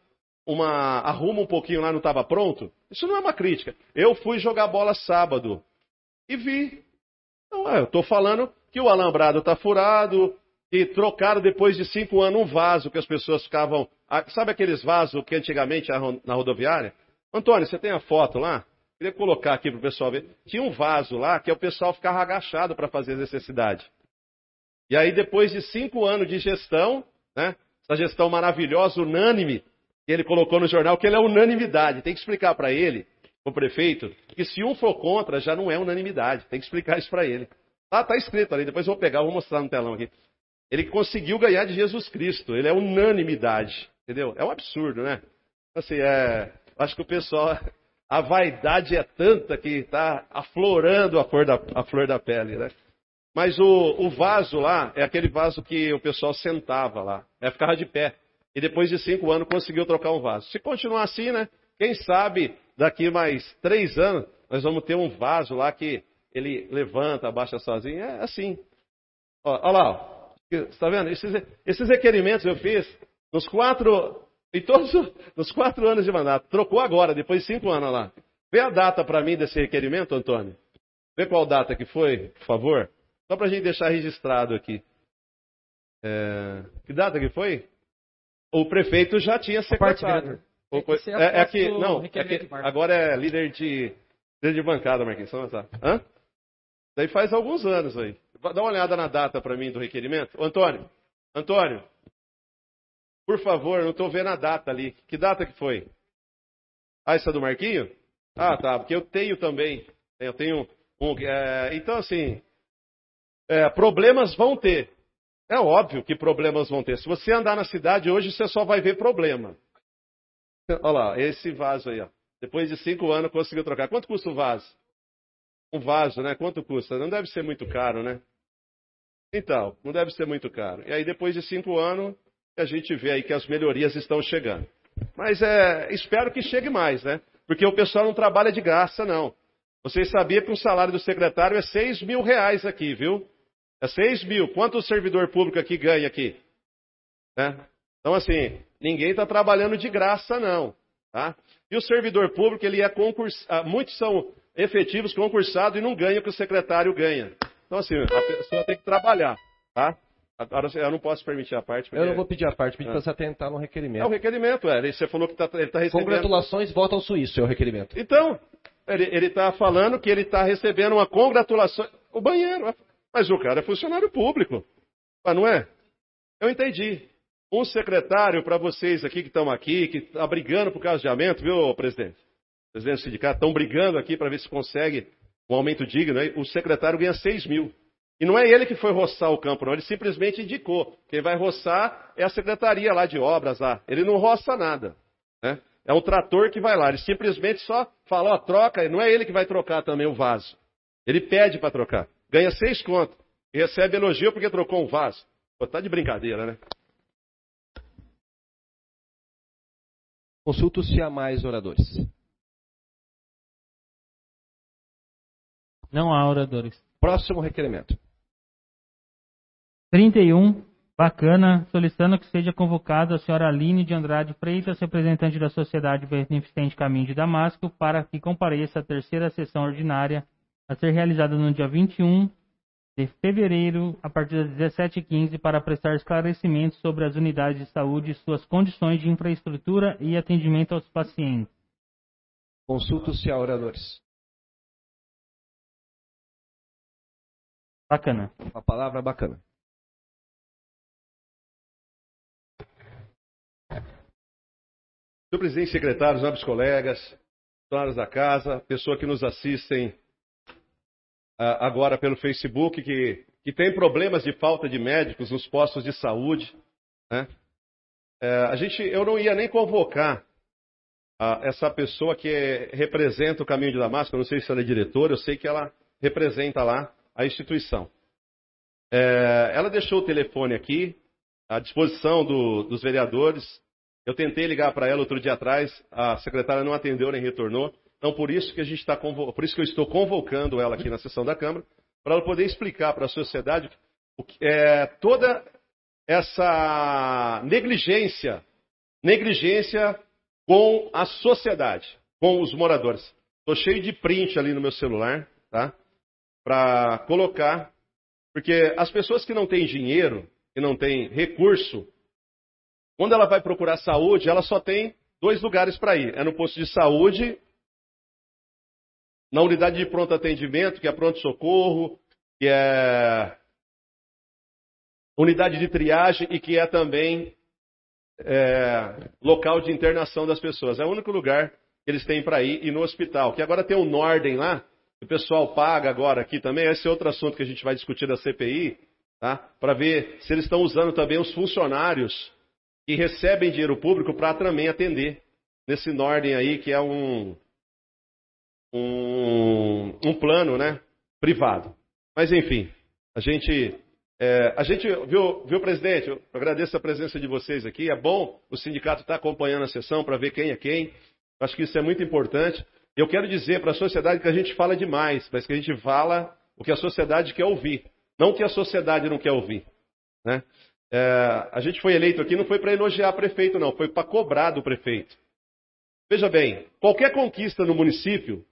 arruma um pouquinho lá, não estava pronto? Isso não é uma crítica. Eu fui jogar bola sábado e vi. Então, eu estou falando que o alambrado está furado, que trocaram depois de 5 anos um vaso que as pessoas ficavam... Sabe aqueles vasos que antigamente eram na rodoviária? Antônio, você tem a foto lá? Queria colocar aqui para o pessoal ver. Tinha um vaso lá que o pessoal ficava agachado para fazer necessidade. E aí, depois de 5 anos de gestão, né, essa gestão maravilhosa, unânime, que ele colocou no jornal, que ele é unanimidade. Tem que explicar para ele, o prefeito, que se um for contra, já não é unanimidade. Tem que explicar isso para ele. Está escrito ali, depois eu vou pegar, vou mostrar no telão aqui. Ele conseguiu ganhar de Jesus Cristo. Ele é unanimidade. Entendeu? É um absurdo, né? Assim, acho que o pessoal... A vaidade é tanta que está aflorando a flor da pele, né? Mas o vaso lá, é aquele vaso que o pessoal sentava lá. Ficava de pé. E depois de 5 anos conseguiu trocar um vaso. Se continuar assim, né? Quem sabe daqui mais 3 anos nós vamos ter um vaso lá que ele levanta, abaixa sozinho. É assim. Olha lá. Ó. Você está vendo? Esses requerimentos eu fiz nos 4 anos de mandato. Trocou agora, depois de 5 anos lá. Vê a data para mim desse requerimento, Antônio. Vê qual data que foi, por favor. Só para a gente deixar registrado aqui. Que data que foi? O prefeito já tinha secretado. Agora é líder de bancada, Marquinhos. Hã? Daí faz alguns anos aí. Dá uma olhada na data para mim do requerimento. Antônio, por favor, eu não estou vendo a data ali. Que data que foi? Essa do Marquinho? Ah, tá, porque eu tenho também. Eu tenho então, assim, problemas vão ter. É óbvio que problemas vão ter. Se você andar na cidade hoje, você só vai ver problema. Olha lá, esse vaso aí, ó. Depois de 5 anos conseguiu trocar. Quanto custa o vaso? Um vaso, né? Quanto custa? Não deve ser muito caro, né? Então, não deve ser muito caro. E aí, depois de 5 anos, a gente vê aí que as melhorias estão chegando. Mas espero que chegue mais, né? Porque o pessoal não trabalha de graça, não. Vocês sabiam que o salário do secretário é 6 mil reais aqui, viu? É 6 mil. Quanto o servidor público aqui ganha aqui? Né? Então, assim, ninguém está trabalhando de graça, não. Tá? E o servidor público, ele é concursado. Muitos são efetivos concursados e não ganham o que o secretário ganha. Então, assim, a pessoa tem que trabalhar, tá? Agora, eu não posso permitir a parte. Porque... Eu não vou pedir a parte, pedir para você atentar no requerimento. É o requerimento, Você falou que ele está recebendo... Congratulações, volta ao suíço, é o requerimento. Então, ele está falando que ele está recebendo uma congratulação... O banheiro, mas o cara é funcionário público. Mas não é? Eu entendi. Um secretário, para vocês aqui que estão aqui, que está brigando por causa de aumento, viu, presidente? Presidente do sindicato, estão brigando aqui para ver se consegue um aumento digno. Aí, o secretário ganha 6 mil. E não é ele que foi roçar o campo, não. Ele simplesmente indicou. Quem vai roçar é a secretaria lá de obras lá. Ele não roça nada. Né? É um trator que vai lá. Ele simplesmente só fala, troca. Não é ele que vai trocar também o vaso. Ele pede para trocar. Ganha 6 contos. E recebe elogio porque trocou um vaso. Pô, tá de brincadeira, né? Consulto se há mais oradores. Não há oradores. Próximo requerimento. 31. Bacana, solicitando que seja convocada a senhora Aline de Andrade Freitas, representante da Sociedade Beneficente Caminho de Damasco, para que compareça à terceira sessão ordinária a ser realizada no dia 21 de fevereiro, a partir das 17h15, para prestar esclarecimentos sobre as unidades de saúde e suas condições de infraestrutura e atendimento aos pacientes. Consulto se há oradores. Bacana. A palavra bacana. Senhor presidente, secretários, nobres colegas, funcionários da casa, pessoas que nos assistem agora pelo Facebook, que tem problemas de falta de médicos nos postos de saúde. Né? Eu não ia nem convocar essa pessoa que representa o Caminho de Damasco, eu não sei se ela é diretora, eu sei que ela representa lá a instituição. Ela deixou o telefone aqui, à disposição dos vereadores. Eu tentei ligar para ela outro dia atrás, a secretária não atendeu nem retornou. Então, por isso que por isso que eu estou convocando ela aqui na sessão da Câmara, para ela poder explicar para a sociedade toda essa negligência com a sociedade, com os moradores. Estou cheio de print ali no meu celular, tá? Para colocar, porque as pessoas que não têm dinheiro, que não têm recurso, quando ela vai procurar saúde, ela só tem 2 lugares para ir. É no posto de saúde, na unidade de pronto atendimento, que é pronto-socorro, que é unidade de triagem e que é também local de internação das pessoas. É o único lugar que eles têm para ir, e no hospital. Que agora tem o Norden lá, o pessoal paga agora aqui também. Esse é outro assunto que a gente vai discutir da CPI, tá? Para ver se eles estão usando também os funcionários que recebem dinheiro público para também atender nesse Norden aí, que é um plano, né, privado. Mas, enfim, a gente viu, presidente, eu agradeço a presença de vocês aqui. É bom o sindicato estar acompanhando a sessão para ver quem é quem. Acho que isso é muito importante. Eu quero dizer para a sociedade que a gente fala demais, mas que a gente fala o que a sociedade quer ouvir, não o que a sociedade não quer ouvir. Né? A gente foi eleito aqui, não foi para elogiar o prefeito, não, foi para cobrar do prefeito. Veja bem, qualquer conquista no município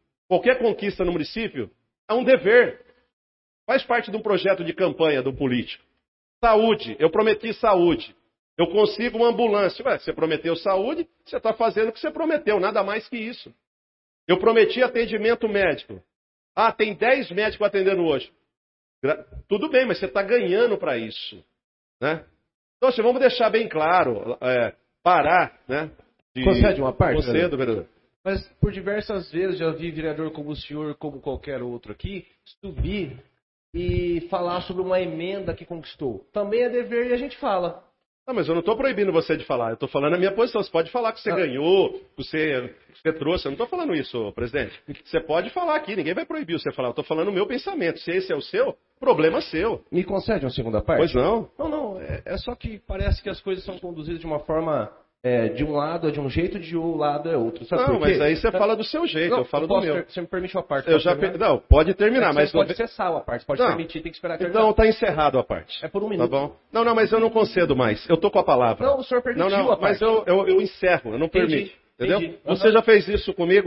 é um dever. Faz parte de um projeto de campanha do político. Saúde, eu prometi saúde. Eu consigo uma ambulância. Você prometeu saúde, você está fazendo o que você prometeu, nada mais que isso. Eu prometi atendimento médico. Tem 10 médicos atendendo hoje. Tudo bem, mas você está ganhando para isso. Né? Então, assim, vamos deixar bem claro, parar, né? Concede uma parte? Concedo, vereador. Mas por diversas vezes já vi vereador como o senhor, como qualquer outro aqui, subir e falar sobre uma emenda que conquistou. Também é dever e a gente fala. Mas eu não estou proibindo você de falar. Eu estou falando a minha posição. Você pode falar que você ganhou, que você trouxe. Eu não estou falando isso, presidente. Você pode falar aqui. Ninguém vai proibir você falar. Eu estou falando o meu pensamento. Se esse é o seu, problema seu. Me concede uma segunda parte? Pois não. Não. É só que parece que as coisas são conduzidas de uma forma... de um lado é de um jeito, de um lado é outro. Sabe não, mas aí você fala do seu jeito, eu falo do meu. Você me permite uma parte? Não, pode terminar, mas... Você pode cessar a parte, pode permitir, tem que esperar terminar. Então está encerrado a parte. É por um minuto. Tá bom? Não, mas eu não concedo mais. Eu tô com a palavra. Não, o senhor permitiu a parte. Mas eu encerro, eu não permito. Entendeu? Entendi. Você já fez isso comigo?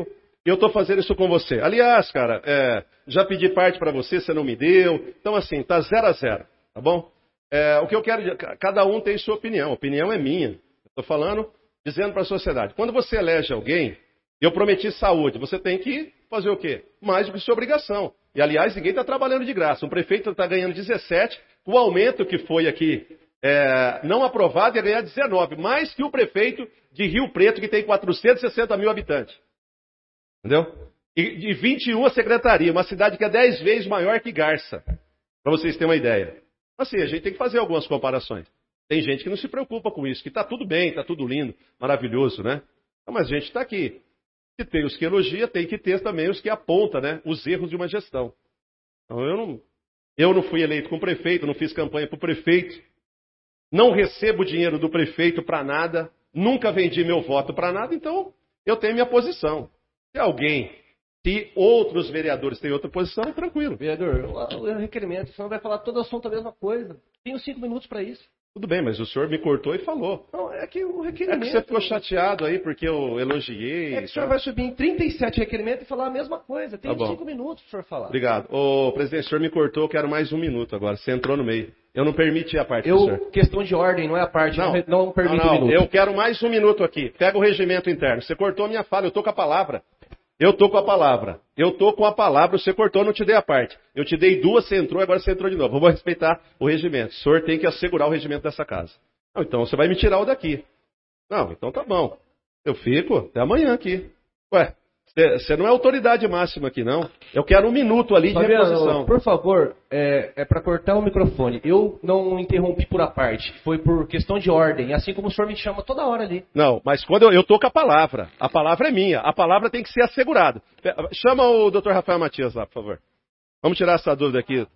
eu estou fazendo isso com você. Aliás, cara, já pedi parte para você, você não me deu. Então, assim, tá 0-0, tá bom? O que eu quero dizer, cada um tem sua opinião. A opinião é minha. Estou falando, dizendo para a sociedade. Quando você elege alguém, eu prometi saúde, você tem que fazer o quê? Mais do que sua obrigação. E, aliás, ninguém está trabalhando de graça. Um prefeito está ganhando 17, o aumento que foi aqui não aprovado ia ganhar 19, mais que o prefeito de Rio Preto, que tem 460 mil habitantes. Entendeu? E de 21 a secretaria, uma cidade que é 10 vezes maior que Garça, para vocês terem uma ideia. Assim, a gente tem que fazer algumas comparações. Tem gente que não se preocupa com isso, que está tudo bem, está tudo lindo, maravilhoso, né? Mas a gente está aqui. E tem os que elogia, tem que ter também os que apontam, né, os erros de uma gestão. Então eu não fui eleito com prefeito, não fiz campanha para o prefeito, não recebo dinheiro do prefeito para nada, nunca vendi meu voto para nada, então eu tenho minha posição. Se outros vereadores têm outra posição, tranquilo. Vereador, o requerimento, o senhor vai falar todo assunto a mesma coisa. Tenho 5 minutos para isso. Tudo bem, mas o senhor me cortou e falou. Não, é que o requerimento... É que você ficou chateado aí porque eu elogiei. É que o senhor vai subir em 37 requerimentos e falar a mesma coisa. Tem 5 minutos para o senhor falar. Obrigado. Ô, presidente, o senhor me cortou, eu quero mais 1 minuto agora. Você entrou no meio. Eu não permiti a parte do senhor. Questão de ordem, não é a parte. Não permite 1 minuto. Eu quero mais 1 minuto aqui. Pega o regimento interno. Você cortou a minha fala, eu estou com a palavra. Eu estou com a palavra, você cortou, não te dei a parte. Eu te dei 2, você entrou, agora você entrou de novo. Eu vou respeitar o regimento. O senhor tem que assegurar o regimento dessa casa. Não, então você vai me tirar o daqui. Não, então tá bom. Eu fico até amanhã aqui. Ué, você não é autoridade máxima aqui, não. Eu quero 1 minuto ali de reposição. Por favor, é para cortar o microfone. Eu não interrompi por a parte. Foi por questão de ordem. Assim como o senhor me chama toda hora ali. Não, mas quando eu tô com a palavra é minha. A palavra tem que ser assegurada. Chama o Dr. Rafael Matias lá, por favor. Vamos tirar essa dúvida aqui.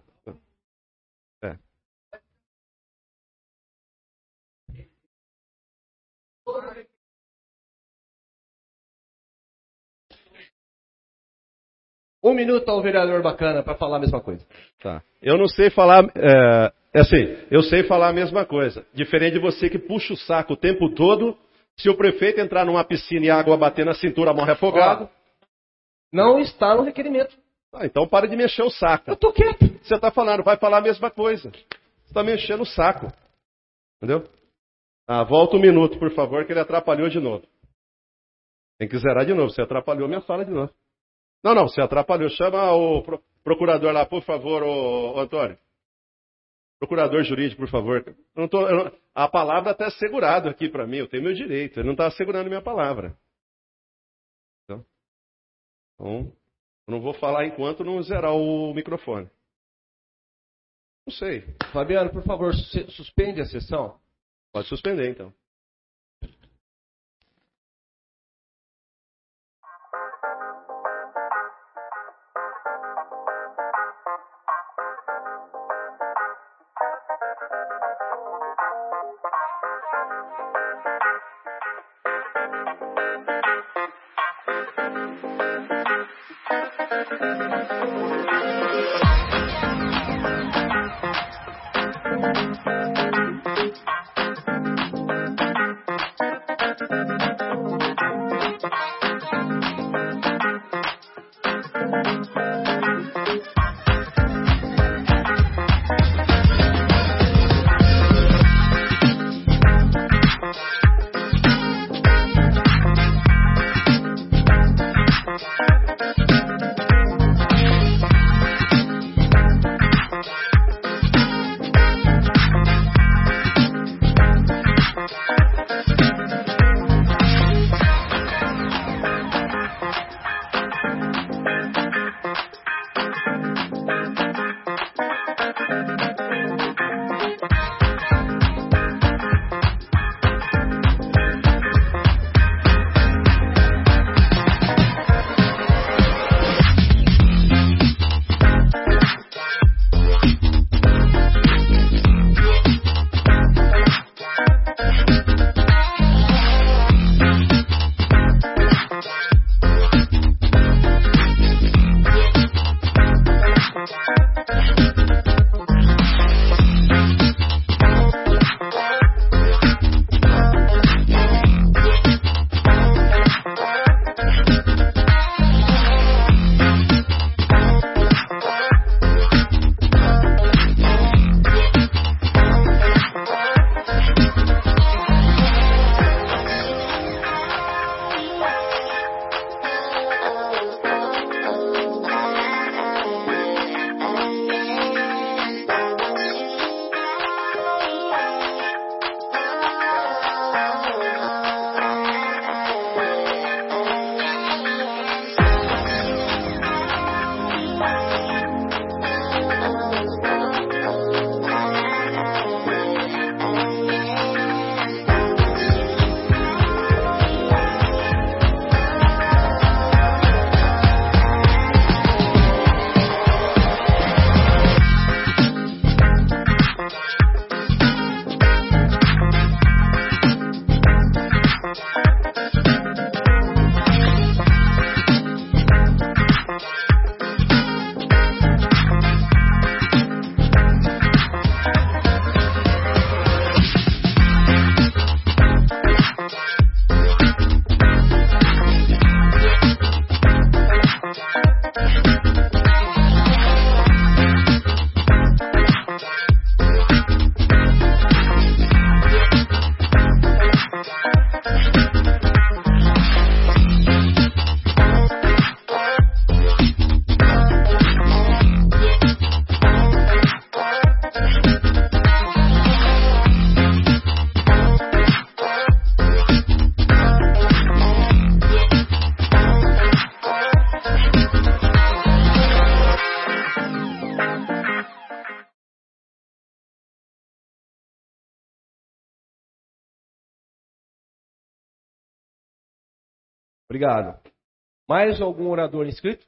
Um minuto ao vereador Bacana para falar a mesma coisa. Tá. Eu não sei falar. Eu sei falar a mesma coisa. Diferente de você que puxa o saco o tempo todo. Se o prefeito entrar numa piscina e a água bater na cintura, morre afogado. Não está no requerimento. Então para de mexer o saco. Eu tô quieto. Você está falando, vai falar a mesma coisa. Você está mexendo o saco. Entendeu? Volta 1 minuto, por favor, que ele atrapalhou de novo. Tem que zerar de novo. Você atrapalhou minha fala de novo. Não, você atrapalhou. Chama o procurador lá, por favor, ô Antônio. Procurador jurídico, por favor. A palavra está assegurada aqui para mim, eu tenho meu direito. Ele não está assegurando minha palavra. Então, eu não vou falar enquanto não zerar o microfone. Não sei. Fabiano, por favor, suspende a sessão. Pode suspender, então. Obrigado. Mais algum orador inscrito?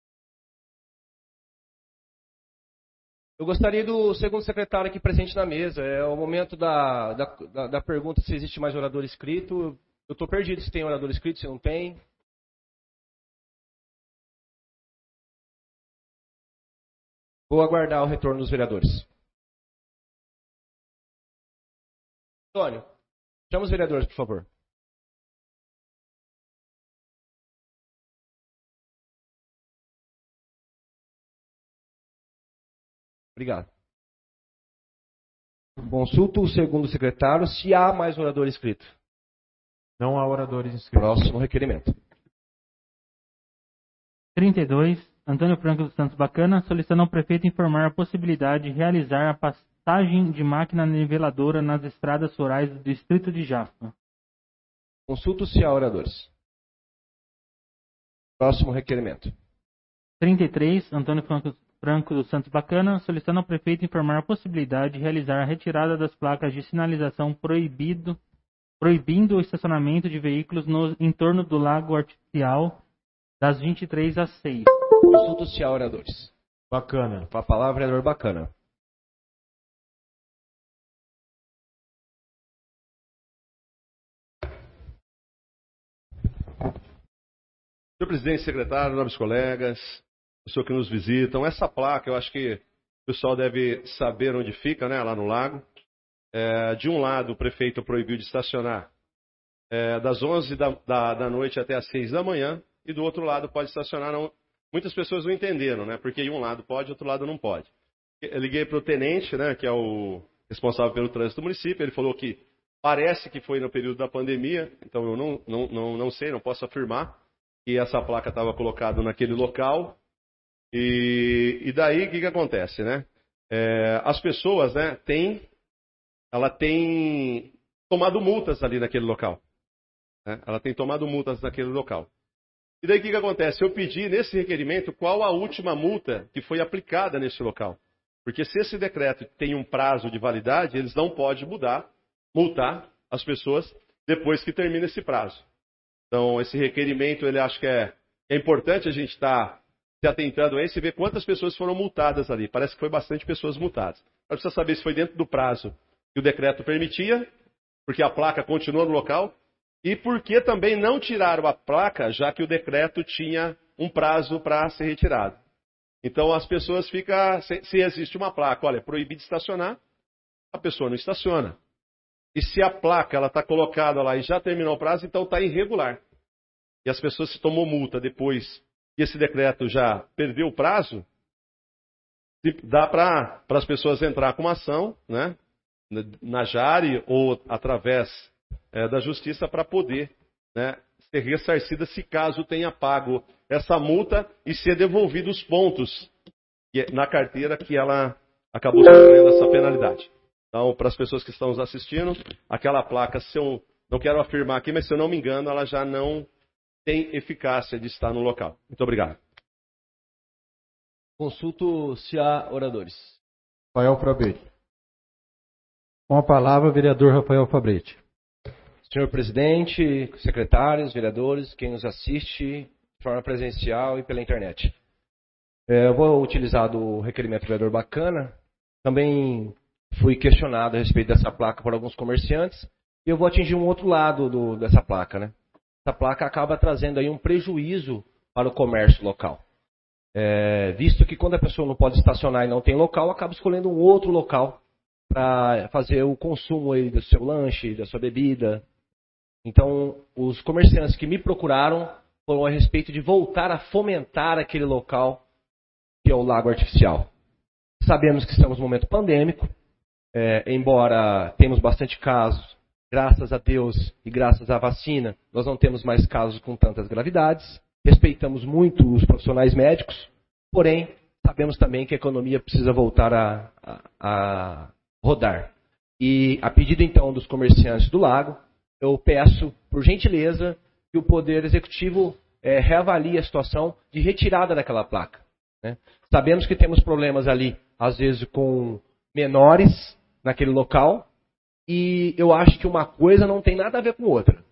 Eu gostaria do segundo secretário aqui presente na mesa. É o momento da pergunta se existe mais orador inscrito. Eu estou perdido se tem orador inscrito, se não tem. Vou aguardar o retorno dos vereadores. Antônio, chama os vereadores, por favor. Obrigado. Consulto o segundo secretário se há mais orador inscrito. Não há oradores inscritos. Próximo requerimento. 32. Antônio Franco dos Santos Bacana, solicitando ao prefeito informar a possibilidade de realizar a passagem de máquina niveladora nas estradas rurais do distrito de Jaffa. Consulto se há oradores. Próximo requerimento. 33. Antônio Franco dos Santos Bacana, solicitando ao prefeito informar a possibilidade de realizar a retirada das placas de sinalização proibindo o estacionamento de veículos no entorno do lago artificial das 23 às 6. Consulto se há oradores. Bacana. Com a palavra, vereador Bacana. Senhor presidente, secretário, nobres colegas, pessoas que nos visitam, essa placa, eu acho que o pessoal deve saber onde fica, né, lá no lago. De um lado, o prefeito proibiu de estacionar das 11 da noite até as 6 da manhã, e do outro lado pode estacionar. Não, muitas pessoas não entenderam, né, porque um lado pode, outro lado não pode. Eu liguei para o tenente, né, que é o responsável pelo trânsito do município, ele falou que parece que foi no período da pandemia, então eu não sei, não posso afirmar que essa placa estava colocada naquele local. E daí o que acontece, né? As pessoas, né, ela tem tomado multas ali naquele local. Né? Ela tem tomado multas naquele local. E daí o que acontece? Eu pedi nesse requerimento qual a última multa que foi aplicada nesse local. Porque se esse decreto tem um prazo de validade, eles não podem multar as pessoas depois que termina esse prazo. Então, esse requerimento, ele acho que é importante a gente estar se atentando a esse e ver quantas pessoas foram multadas ali. Parece que foi bastante pessoas multadas. Mas precisa saber se foi dentro do prazo que o decreto permitia, porque a placa continua no local, e porque também não tiraram a placa, já que o decreto tinha um prazo para ser retirado. Então, as pessoas ficam, se existe uma placa, olha, é proibido estacionar, a pessoa não estaciona. E se a placa está colocada lá e já terminou o prazo, então está irregular. E as pessoas se tomou multa depois que esse decreto já perdeu o prazo, dá para as pessoas entrar com uma ação, né, na Jari ou através da Justiça para poder, né, ser ressarcida se caso tenha pago essa multa e ser devolvido os pontos na carteira que ela acabou sofrendo essa penalidade. Então, para as pessoas que estão nos assistindo, aquela placa, se eu não quero afirmar aqui, mas se eu não me engano, ela já não tem eficácia de estar no local. Muito obrigado. Consulto se há oradores. Rafael Fabretti. Com a palavra, vereador Rafael Fabretti. Senhor presidente, secretários, vereadores, quem nos assiste de forma presencial e pela internet. Eu vou utilizar do requerimento do vereador Bacana. Também fui questionado a respeito dessa placa por alguns comerciantes. E eu vou atingir um outro lado dessa placa, né? Essa placa acaba trazendo aí um prejuízo para o comércio local. Visto que quando a pessoa não pode estacionar e não tem local, acaba escolhendo um outro local para fazer o consumo aí do seu lanche, da sua bebida. Então, os comerciantes que me procuraram foram a respeito de voltar a fomentar aquele local que é o lago artificial. Sabemos que estamos num momento pandêmico, embora temos bastante casos, graças a Deus e graças à vacina, nós não temos mais casos com tantas gravidades. Respeitamos muito os profissionais médicos, porém, sabemos também que a economia precisa voltar a rodar. E, a pedido, então, dos comerciantes do lago, eu peço, por gentileza, que o Poder Executivo reavalie a situação de retirada daquela placa. Né? Sabemos que temos problemas ali, às vezes, com menores naquele local, e eu acho que uma coisa não tem nada a ver com outra.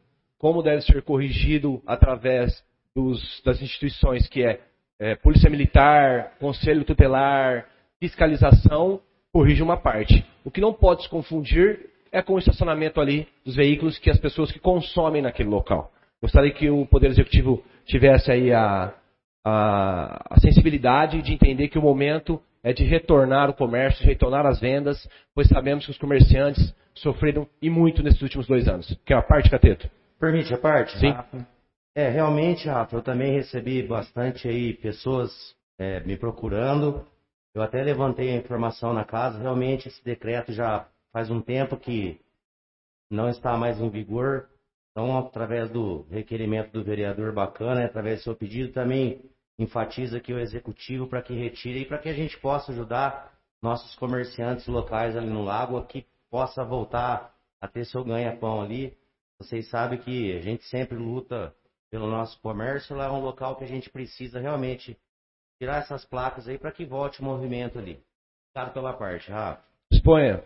como deve ser corrigido através das instituições que Polícia Militar, Conselho Tutelar, fiscalização, corrige uma parte. O que não pode se confundir é com o estacionamento ali dos veículos que as pessoas que consomem naquele local. Gostaria que o Poder Executivo tivesse aí a sensibilidade de entender que o momento é de retornar o comércio, de retornar as vendas, pois sabemos que os comerciantes sofreram e muito nesses últimos 2 anos. Quer a parte, Cateto? Permite a parte? Sim. Rafa? Realmente, Rafa, eu também recebi bastante aí pessoas me procurando. Eu até levantei a informação na casa. Realmente, esse decreto já faz um tempo que não está mais em vigor. Então, através do requerimento do vereador Bacana, através do seu pedido, também enfatiza aqui o executivo para que retire e para que a gente possa ajudar nossos comerciantes locais ali no lago, que possa voltar a ter seu ganha-pão ali. Vocês sabem que a gente sempre luta pelo nosso comércio, lá é um local que a gente precisa realmente tirar essas placas aí para que volte o movimento ali. Obrigado pela parte, Rafa. Exponha.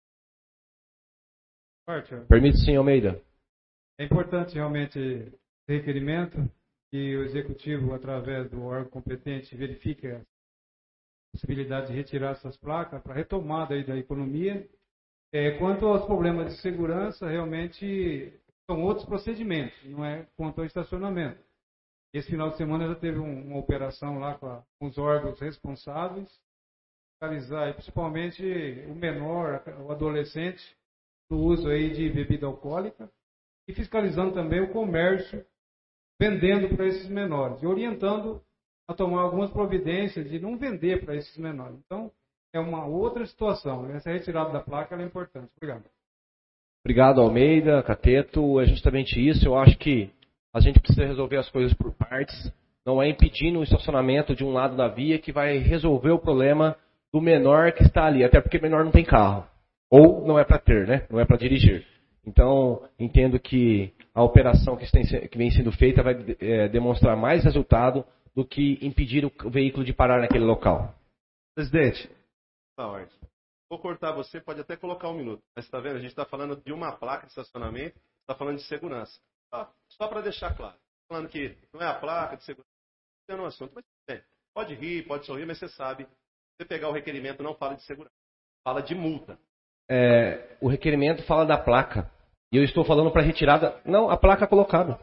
Permite sim, Almeida. É importante realmente esse requerimento que o Executivo, através do órgão competente, verifique a possibilidade de retirar essas placas para retomada aí da economia. Quanto aos problemas de segurança, realmente são outros procedimentos, não é quanto ao estacionamento. Esse final de semana já teve uma operação lá com os órgãos responsáveis, fiscalizar, principalmente o menor, o adolescente, no uso aí de bebida alcoólica, e fiscalizando também o comércio, vendendo para esses menores, e orientando a tomar algumas providências de não vender para esses menores. Então, é uma outra situação. Essa retirada da placa ela é importante. Obrigado. Obrigado, Almeida, Cateto. É justamente isso. Eu acho que a gente precisa resolver as coisas por partes. Não é impedindo o estacionamento de um lado da via que vai resolver o problema do menor que está ali. Até porque o menor não tem carro. Ou não é para ter, né? Não é para dirigir. Então, entendo que a operação que vem sendo feita vai demonstrar mais resultado do que impedir o veículo de parar naquele local. Presidente, tá ordem. Vou cortar você, pode até colocar 1 minuto. Mas está vendo, a gente está falando de uma placa de estacionamento, está falando de segurança. Só para deixar claro. Falando que não é a placa de segurança, não é um assunto. Mas pode rir, pode sorrir, mas você sabe, se você pegar o requerimento, não fala de segurança. Fala de multa. O requerimento fala da placa. E eu estou falando para retirada. Não, a placa colocada.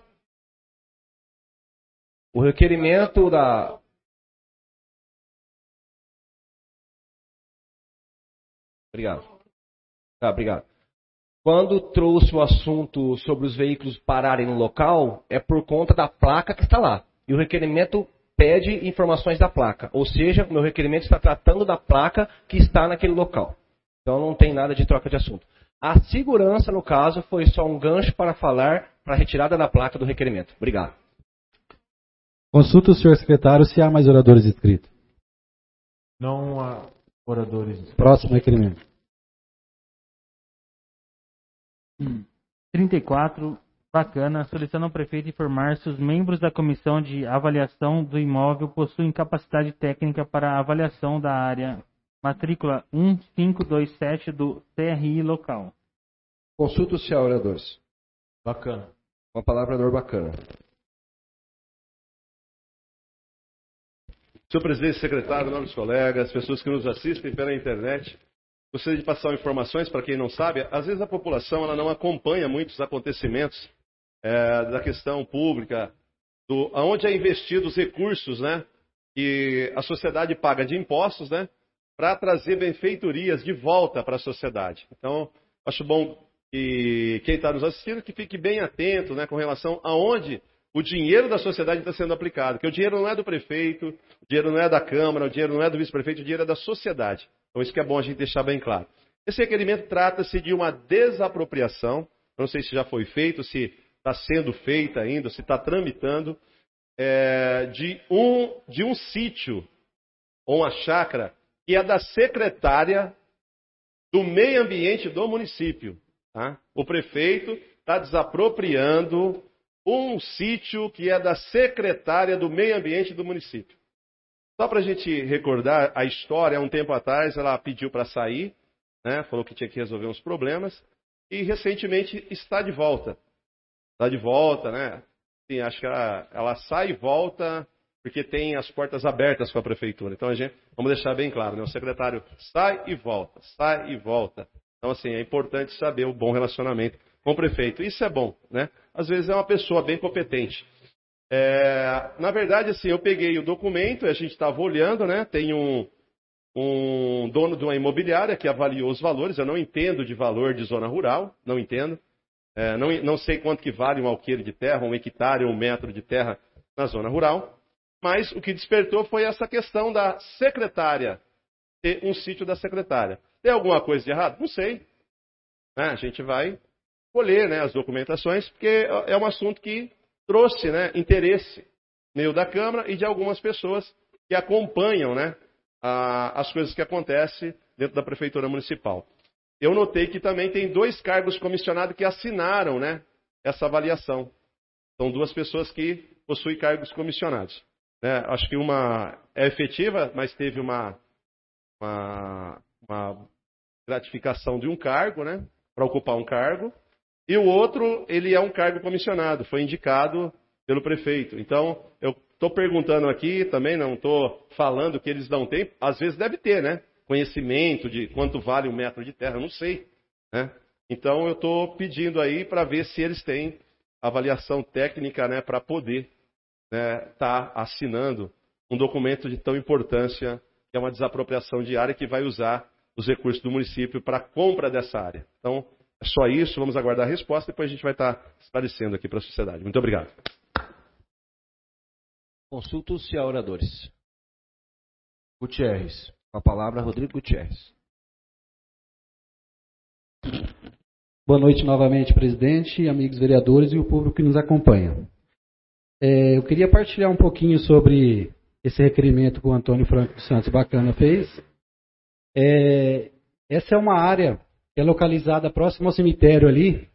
O requerimento da. Obrigado. Obrigado. Quando trouxe o assunto sobre os veículos pararem no local, é por conta da placa que está lá. E o requerimento pede informações da placa. Ou seja, o meu requerimento está tratando da placa que está naquele local. Então não tem nada de troca de assunto. A segurança, no caso, foi só um gancho para falar para a retirada da placa do requerimento. Obrigado. Consulta o senhor secretário se há mais oradores inscritos. Não há oradores inscritos. Próximo requerimento. 34, Bacana, solicitando ao prefeito informar se os membros da comissão de avaliação do imóvel possuem capacidade técnica para a avaliação da área matrícula 1527 do CRI local. Consulta os oradores. Bacana. Com a palavra, vereador Bacana. Senhor presidente, secretário, nobres colegas, pessoas que nos assistem pela internet, gostaria de passar informações para quem não sabe. Às vezes a população ela não acompanha muitos acontecimentos da questão pública, aonde é investido os recursos, né, que a sociedade paga de impostos, né, para trazer benfeitorias de volta para a sociedade. Então, acho bom que quem está nos assistindo que fique bem atento, né, com relação aonde o dinheiro da sociedade está sendo aplicado. Porque o dinheiro não é do prefeito, o dinheiro não é da Câmara, o dinheiro não é do vice-prefeito, o dinheiro é da sociedade. Então, isso que é bom a gente deixar bem claro. Esse requerimento trata-se de uma desapropriação, não sei se já foi feito, se está sendo feita ainda, se está tramitando, de um sítio ou uma chácara que é da secretária do meio ambiente do município. Tá? O prefeito está desapropriando um sítio que é da secretária do meio ambiente do município. Só para a gente recordar a história, há um tempo atrás ela pediu para sair, né? Falou que tinha que resolver uns problemas, e recentemente está de volta. Tá de volta, né? Sim, acho que ela sai e volta porque tem as portas abertas com a prefeitura. Então, vamos deixar bem claro, né? O secretário sai e volta, sai e volta. Então, assim, é importante saber o bom relacionamento com o prefeito. Isso é bom, né? Às vezes é uma pessoa bem competente. Na verdade, assim, eu peguei o documento, a gente estava olhando, né? Tem um dono de uma imobiliária que avaliou os valores. Eu não entendo de valor de zona rural, não entendo. Não sei quanto que vale um alqueire de terra, um hectare ou um metro de terra na zona rural. Mas o que despertou foi essa questão da secretária ter um sítio da secretária. Tem alguma coisa de errado? Não sei. A gente vai colher, né, as documentações, porque é um assunto que trouxe, né, interesse meio da Câmara e de algumas pessoas que acompanham, né, as coisas que acontecem dentro da Prefeitura Municipal. Eu notei que também tem 2 cargos comissionados que assinaram, né, essa avaliação. São 2 pessoas que possuem cargos comissionados. Acho que uma é efetiva, mas teve uma gratificação de um cargo, né, para ocupar um cargo. E o outro, ele é um cargo comissionado, foi indicado pelo prefeito. Então, eu estou perguntando aqui também, não estou falando que eles não têm, às vezes deve ter, né? Conhecimento de quanto vale um metro de terra, eu não sei. Né? Então, eu estou pedindo aí para ver se eles têm avaliação técnica, né, para poder estar assinando um documento de tão importância, que é uma desapropriação de área que vai usar os recursos do município para a compra dessa área. Então, é só isso, vamos aguardar a resposta, depois a gente vai estar esclarecendo aqui para a sociedade. Muito obrigado. Consulta-se a oradores. Gutierrez. Com a palavra, Rodrigo Gutierrez. Boa noite novamente, presidente, amigos vereadores e o público que nos acompanha. Eu queria partilhar um pouquinho sobre esse requerimento que o Antônio Franco dos Santos Bacana fez. Essa é uma área que é localizada próximo ao cemitério ali,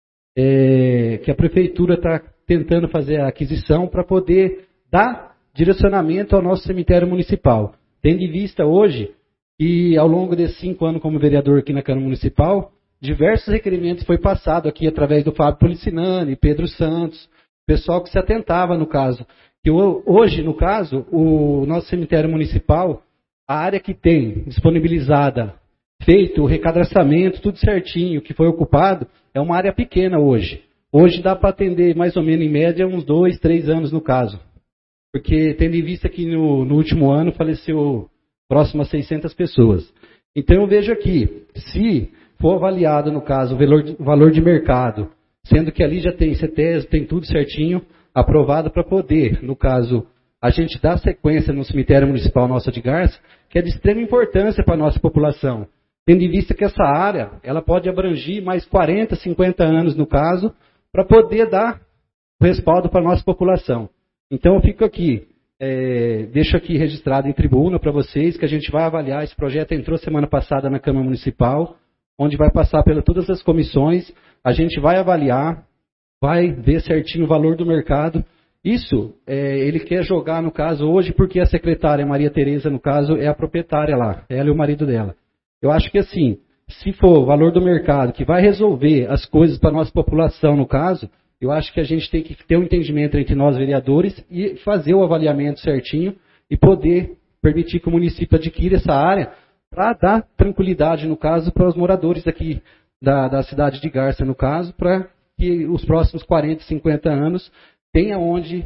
que a prefeitura está tentando fazer a aquisição para poder dar direcionamento ao nosso cemitério municipal. Tendo em vista hoje que ao longo desses 5 anos como vereador aqui na Câmara Municipal, diversos requerimentos foi passado aqui através do Fábio Policinani, Pedro Santos, pessoal que se atentava no caso. Que hoje, no caso, o nosso cemitério municipal, a área que tem disponibilizada, feito o recadastramento, tudo certinho, que foi ocupado, é uma área pequena hoje. Hoje dá para atender mais ou menos em média uns 2, 3 anos no caso. Porque tendo em vista que no último ano faleceu próximo a 600 pessoas. Então eu vejo aqui, se for avaliado no caso o valor de mercado, sendo que ali já tem CETES, tem tudo certinho, aprovado para poder, no caso, a gente dar sequência no cemitério municipal Nossa de Garça, que é de extrema importância para a nossa população. Tendo em vista que essa área, ela pode abranger mais 40, 50 anos no caso, para poder dar o respaldo para a nossa população. Então eu fico aqui, deixo aqui registrado em tribuna para vocês que a gente vai avaliar, esse projeto entrou semana passada na Câmara Municipal, onde vai passar por todas as comissões, a gente vai avaliar, vai ver certinho o valor do mercado. Isso, ele quer jogar, no caso, hoje, porque a secretária Maria Tereza, no caso, é a proprietária lá, ela e o marido dela. Eu acho que assim, se for o valor do mercado que vai resolver as coisas para a nossa população, no caso, eu acho que a gente tem que ter um entendimento entre nós vereadores e fazer o avaliamento certinho e poder permitir que o município adquira essa área para dar tranquilidade, no caso, para os moradores aqui da cidade de Garça, no caso, para que os próximos 40, 50 anos tenha onde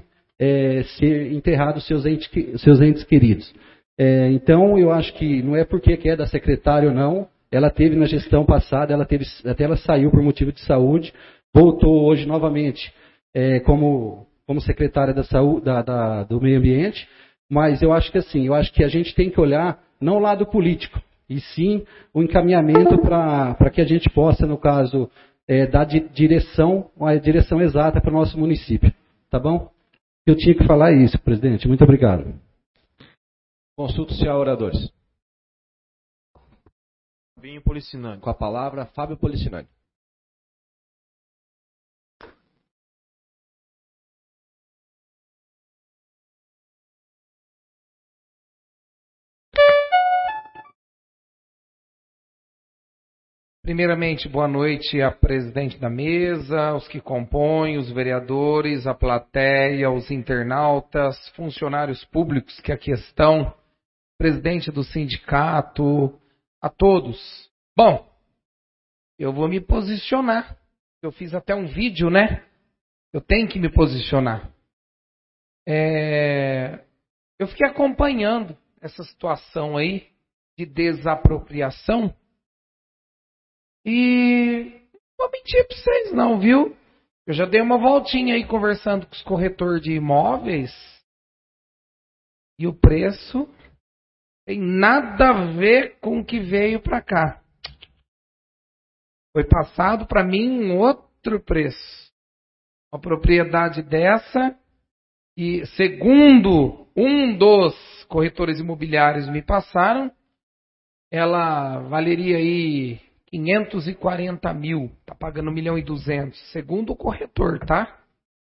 ser enterrados seus entes queridos. Então, eu acho que não é porque é da secretária ou não, ela teve na gestão passada, até ela saiu por motivo de saúde, voltou hoje novamente como secretária da saúde, do meio ambiente, mas eu acho que assim, eu acho que a gente tem que olhar não o lado político, e sim o encaminhamento para que a gente possa, no caso, dar uma direção exata para o nosso município. Tá bom? Eu tinha que falar isso, presidente. Muito obrigado. Consulta-se a oradores. Fábio Policinani. Com a palavra, Fábio Policinani. Primeiramente, boa noite à presidente da mesa, aos que compõem, os vereadores, a plateia, os internautas, funcionários públicos que aqui estão, presidente do sindicato, a todos. Bom, eu vou me posicionar. Eu fiz até um vídeo, né? Eu tenho que me posicionar. Eu fiquei acompanhando essa situação aí de desapropriação. E não vou mentir para vocês não, viu? Eu já dei uma voltinha aí conversando com os corretores de imóveis. E o preço tem nada a ver com o que veio para cá. Foi passado para mim um outro preço. Uma propriedade dessa, e segundo um dos corretores imobiliários me passaram, ela valeria aí 540 mil, tá pagando 1.200.000, segundo o corretor, tá?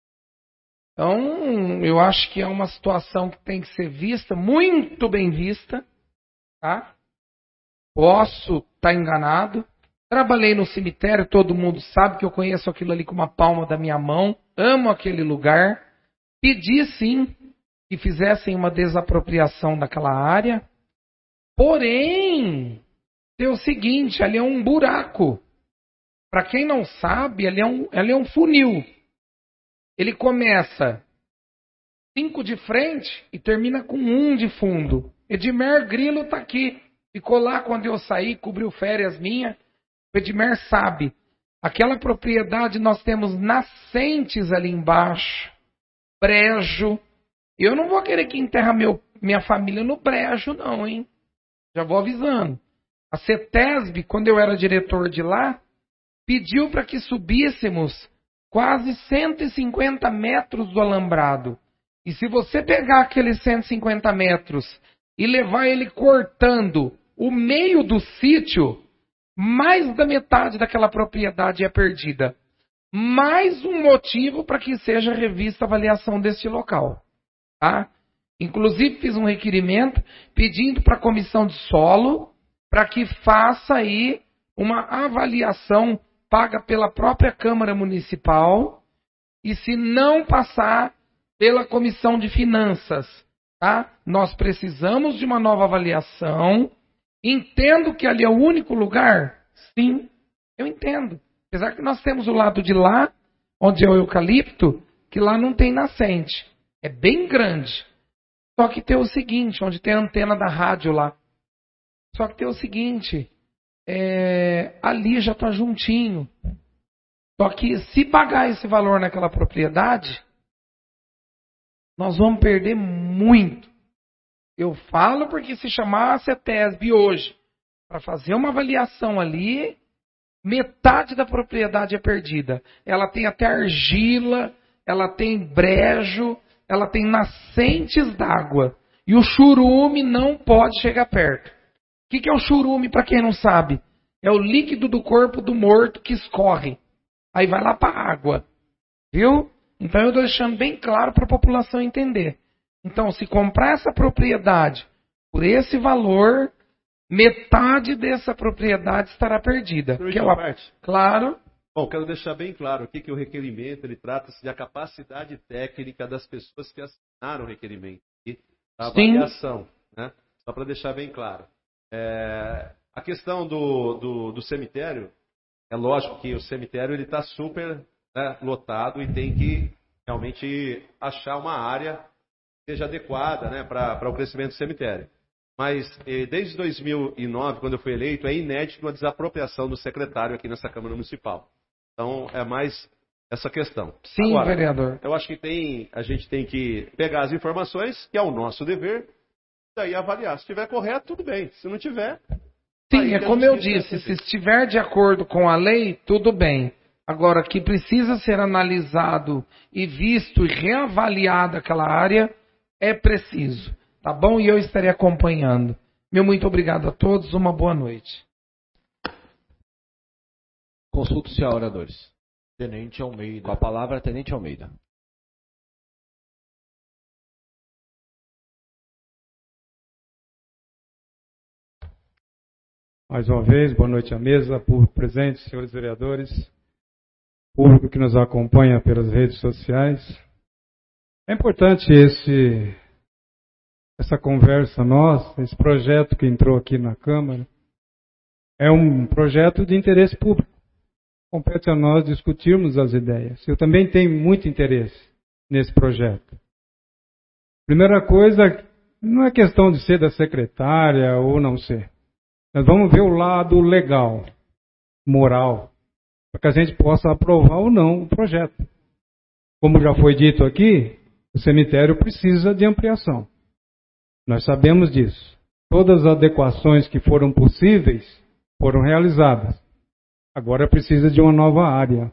Então, eu acho que é uma situação que tem que ser vista, muito bem vista, tá? Posso estar enganado. Trabalhei no cemitério, todo mundo sabe que eu conheço aquilo ali com uma palma da minha mão, amo aquele lugar. Pedi sim que fizessem uma desapropriação daquela área, porém, é o seguinte, ali é um buraco. Para quem não sabe, ali é um funil. Ele começa 5 de frente e termina com 1 de fundo. Edmar Grilo está aqui. Ficou lá quando eu saí, cobriu férias minha. O Edmar sabe. Aquela propriedade nós temos nascentes ali embaixo. Brejo. Eu não vou querer que enterra minha família no brejo, não, hein? Já vou avisando. A CETESB, quando eu era diretor de lá, pediu para que subíssemos quase 150 metros do alambrado. E se você pegar aqueles 150 metros e levar ele cortando o meio do sítio, mais da metade daquela propriedade é perdida. Mais um motivo para que seja revista a avaliação deste local. Tá? Inclusive fiz um requerimento pedindo para a comissão de solo para que faça aí uma avaliação paga pela própria Câmara Municipal e se não passar pela Comissão de Finanças, tá? Nós precisamos de uma nova avaliação. Entendo que ali é o único lugar? Sim, eu entendo. Apesar que nós temos o lado de lá, onde é o eucalipto, que lá não tem nascente. É bem grande. Só que tem o seguinte, onde tem a antena da rádio lá. Só que tem o seguinte, ali já está juntinho. Só que se pagar esse valor naquela propriedade, nós vamos perder muito. Eu falo porque se chamar a CETESB hoje para fazer uma avaliação ali, metade da propriedade é perdida. Ela tem até argila, ela tem brejo, ela tem nascentes d'água. E o churume não pode chegar perto. O que é o churume, para quem não sabe? É o líquido do corpo do morto que escorre. Aí vai lá para a água. Viu? Então eu estou deixando bem claro para a população entender. Então, se comprar essa propriedade por esse valor, metade dessa propriedade estará perdida. Claro. Bom, quero deixar bem claro aqui que o requerimento ele trata-se da capacidade técnica das pessoas que assinaram o requerimento. E a avaliação, né? Só para deixar bem claro. A questão do cemitério, é lógico que o cemitério ele está super, né, lotado e tem que realmente achar uma área que seja adequada, né, para o crescimento do cemitério. Mas desde 2009, quando eu fui eleito, é inédito a desapropriação do secretário aqui nessa Câmara Municipal. Então é mais essa questão. Sim, agora, vereador. Eu acho que a gente tem que pegar as informações, que é o nosso dever, daí avaliar. Se estiver correto, tudo bem. Se não tiver... Sim, é como eu disse, se estiver de acordo com a lei, tudo bem. Agora, que precisa ser analisado e visto e reavaliado aquela área, é preciso. Tá bom? E eu estarei acompanhando. Meu muito obrigado a todos, uma boa noite. Consulte-se a oradores. Tenente Almeida. Com a palavra, Tenente Almeida. Mais uma vez, boa noite à mesa, público presente, senhores vereadores, público que nos acompanha pelas redes sociais. É importante essa conversa nossa, esse projeto que entrou aqui na Câmara. É um projeto de interesse público. Compete a nós discutirmos as ideias. Eu também tenho muito interesse nesse projeto. Primeira coisa, não é questão de ser da secretária ou não ser. Nós vamos ver o lado legal, moral, para que a gente possa aprovar ou não o projeto. Como já foi dito aqui, o cemitério precisa de ampliação. Nós sabemos disso. Todas as adequações que foram possíveis foram realizadas. Agora precisa de uma nova área.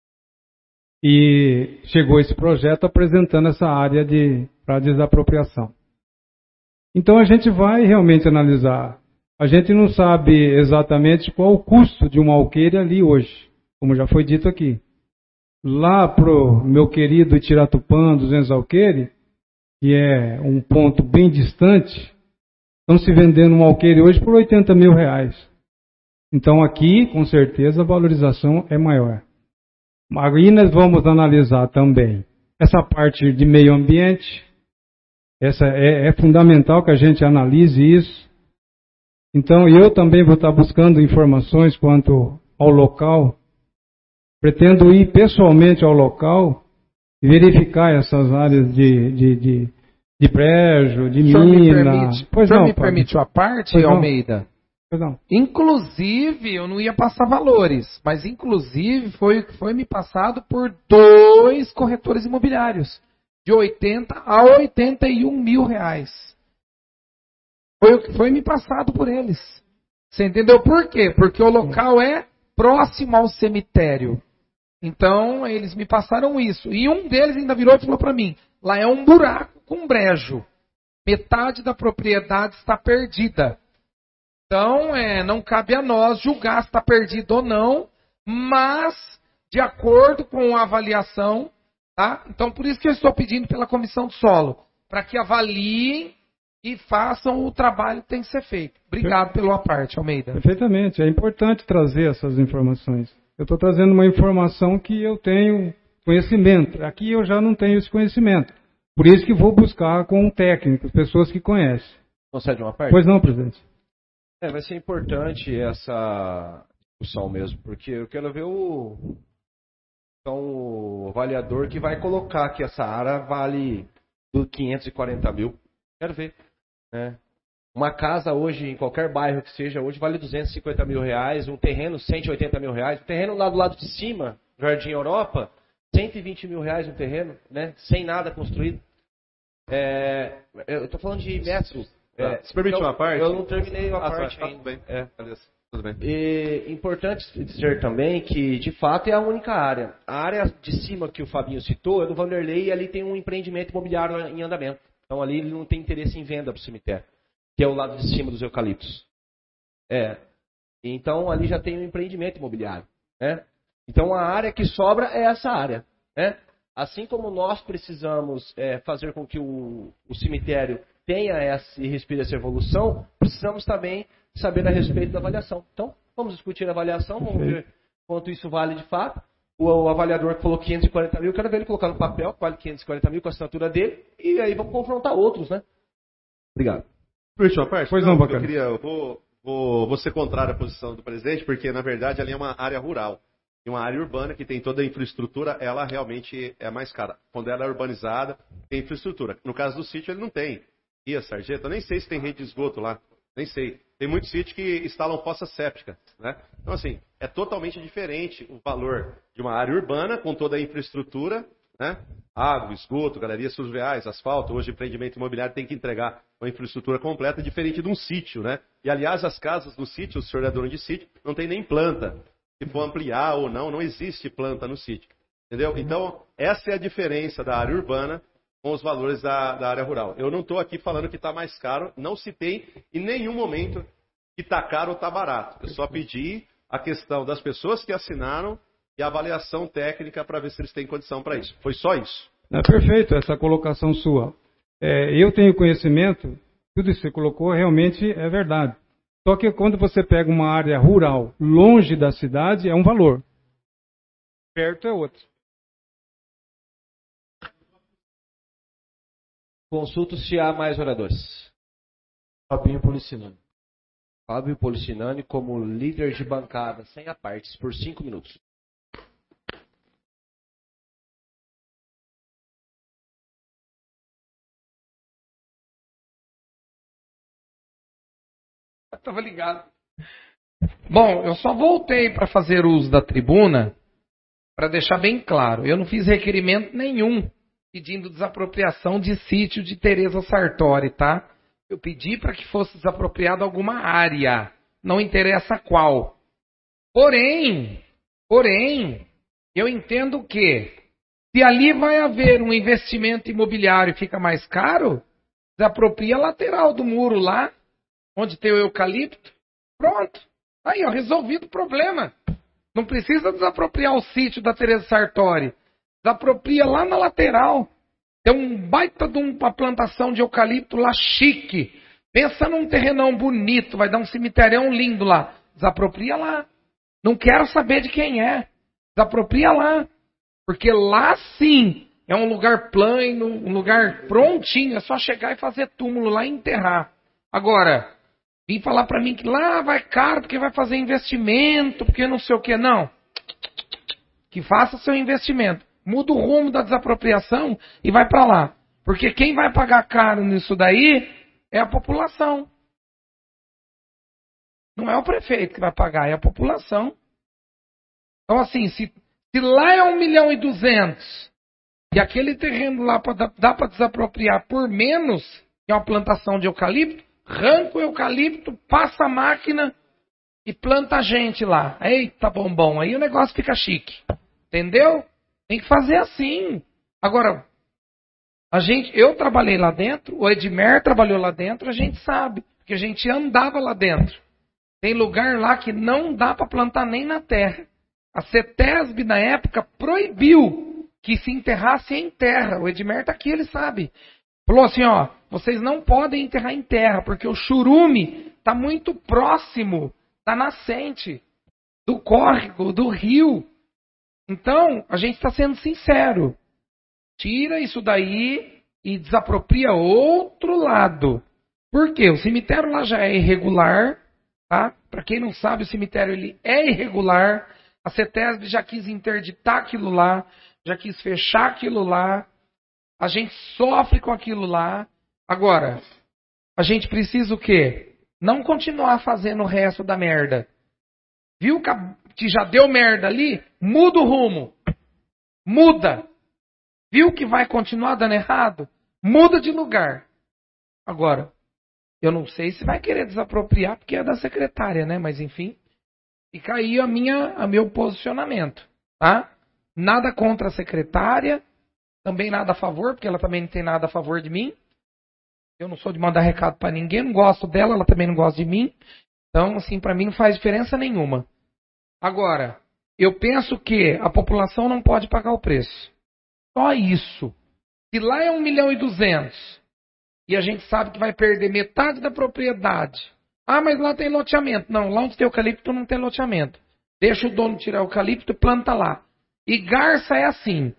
E chegou esse projeto apresentando essa área para desapropriação. Então a gente vai realmente analisar. A gente não sabe exatamente qual o custo de um alqueire ali hoje, como já foi dito aqui. Lá pro meu querido Tiratupã, 200 alqueire, que é um ponto bem distante, estão se vendendo um alqueire hoje por R$80 mil. Então aqui, com certeza, a valorização é maior. Aí nós vamos analisar também essa parte de meio ambiente. Essa é fundamental que a gente analise isso. Então eu também vou estar buscando informações quanto ao local. Pretendo ir pessoalmente ao local e verificar essas áreas de brejo, de mina. Pois não, me permite uma parte, Almeida? Pois não. Inclusive, eu não ia passar valores, mas inclusive foi me passado por 2 corretores imobiliários, de 80 a 81 mil reais. Foi o que foi me passado por eles. Você entendeu por quê? Porque o local é próximo ao cemitério. Então, eles me passaram isso. E um deles ainda virou e falou para mim, lá é um buraco com brejo. Metade da propriedade está perdida. Então, não cabe a nós julgar se está perdido ou não, mas de acordo com a avaliação, tá? Então, por isso que eu estou pedindo pela comissão do solo, para que avaliem e façam o trabalho que tem que ser feito. Obrigado pela parte, Almeida. Perfeitamente. É importante trazer essas informações. Eu estou trazendo uma informação que eu tenho conhecimento. Aqui eu já não tenho esse conhecimento. Por isso que vou buscar com técnicos, pessoas que conhecem. Concede uma parte? Pois não, presidente. Vai ser importante essa discussão mesmo, porque eu quero ver o avaliador que vai colocar que essa área vale 540 mil. Quero ver. Uma casa hoje, em qualquer bairro que seja, hoje vale 250 mil reais, um terreno 180 mil reais, um terreno lá do lado de cima, Jardim Europa, 120 mil reais um terreno, né? Sem nada construído. Eu estou falando de metros. Se permite uma parte? Eu não terminei a parte ainda. Tudo bem. Tudo bem. E importante dizer também que, de fato, é a única área. A área de cima que o Fabinho citou é do Vanderlei e ali tem um empreendimento imobiliário em andamento. Então ali ele não tem interesse em venda para o cemitério, que é o lado de cima dos eucaliptos. Então ali já tem um empreendimento imobiliário. Então a área que sobra é essa área. Assim como nós precisamos fazer com que o cemitério tenha e respire essa evolução, precisamos também saber a respeito da avaliação. Então vamos discutir a avaliação, vamos ver quanto isso vale de fato. O avaliador que falou 540 mil, eu quero ver ele colocar no papel, vale 540 mil com a assinatura dele, e aí vamos confrontar outros, né? Obrigado. Permite uma parte? Pois não, bacana. Eu vou ser contrário à posição do presidente, porque na verdade ali é uma área rural. E uma área urbana que tem toda a infraestrutura, ela realmente é mais cara. Quando ela é urbanizada, tem infraestrutura. No caso do sítio, ele não tem. Ria, sarjeta, eu nem sei se tem rede de esgoto lá. Nem sei. Tem muitos sítios que instalam fossas sépticas, né? Então, assim, é totalmente diferente o valor de uma área urbana com toda a infraestrutura, né? Água, esgoto, galerias fluviais, asfalto. Hoje, o empreendimento imobiliário tem que entregar uma infraestrutura completa, diferente de um sítio, né? E, aliás, as casas do sítio, o senhor é dono de sítio, não tem nem planta. Se for ampliar ou não existe planta no sítio. Entendeu? Então, essa é a diferença da área urbana com os valores da área rural. Eu não estou aqui falando que está mais caro, não citei em nenhum momento que está caro ou está barato. Eu só pedi a questão das pessoas que assinaram e a avaliação técnica para ver se eles têm condição para isso. Foi só isso. Perfeito essa colocação sua. Eu tenho conhecimento, tudo isso que você colocou realmente é verdade. Só que quando você pega uma área rural longe da cidade, é um valor. Perto é outro. Consulto se há mais oradores. Fabinho Policinani. Fábio Policinani como líder de bancada, sem apartes, por 5 minutos. Estava ligado. Bom, eu só voltei para fazer uso da tribuna para deixar bem claro. Eu não fiz requerimento nenhum pedindo desapropriação de sítio de Teresa Sartori, tá? Eu pedi para que fosse desapropriada alguma área, não interessa qual. Porém, eu entendo que se ali vai haver um investimento imobiliário e fica mais caro, desapropria a lateral do muro lá, onde tem o eucalipto. Pronto. Aí, ó, resolvido o problema. Não precisa desapropriar o sítio da Teresa Sartori. Desapropria lá na lateral. Tem um baita de uma plantação de eucalipto lá chique. Pensa num terrenão bonito, vai dar um cemitério lindo lá. Desapropria lá. Não quero saber de quem é. Desapropria lá. Porque lá sim é um lugar plano, um lugar prontinho. É só chegar e fazer túmulo lá e enterrar. Agora, vim falar para mim que lá vai caro porque vai fazer investimento, porque não sei o que. Não. Que faça seu investimento. Muda o rumo da desapropriação e vai para lá. Porque quem vai pagar caro nisso daí é a população. Não é o prefeito que vai pagar, é a população. Então assim, se lá é 1.200.000 e aquele terreno lá dá para desapropriar por menos, que é uma plantação de eucalipto, arranca o eucalipto, passa a máquina e planta a gente lá. Eita, bombom, aí o negócio fica chique. Entendeu? Tem que fazer assim. Agora, eu trabalhei lá dentro, o Edmer trabalhou lá dentro, a gente sabe, porque a gente andava lá dentro. Tem lugar lá que não dá para plantar nem na terra. A CETESB, na época, proibiu que se enterrasse em terra. O Edmer está aqui, ele sabe. Falou assim, ó, vocês não podem enterrar em terra, porque o churume está muito próximo da nascente, do córrego, do rio. Então, a gente está sendo sincero. Tira isso daí e desapropria outro lado. Por quê? O cemitério lá já é irregular, tá? Para quem não sabe, o cemitério ele é irregular. A CETESB já quis interditar aquilo lá, já quis fechar aquilo lá. A gente sofre com aquilo lá. Agora, a gente precisa o quê? Não continuar fazendo o resto da merda. Viu que já deu merda ali? Muda o rumo. Muda. Viu que vai continuar dando errado? Muda de lugar. Agora, eu não sei se vai querer desapropriar porque é da secretária, né? Mas enfim, fica aí o meu posicionamento, tá? Nada contra a secretária, também nada a favor, porque ela também não tem nada a favor de mim. Eu não sou de mandar recado para ninguém, não gosto dela, ela também não gosta de mim. Então, assim, para mim não faz diferença nenhuma. Agora, eu penso que a população não pode pagar o preço. Só isso. Se lá é 1.200.000 e a gente sabe que vai perder metade da propriedade. Ah, mas lá tem loteamento. Não, lá onde tem eucalipto não tem loteamento. Deixa o dono tirar o eucalipto e planta lá. E garça é assim.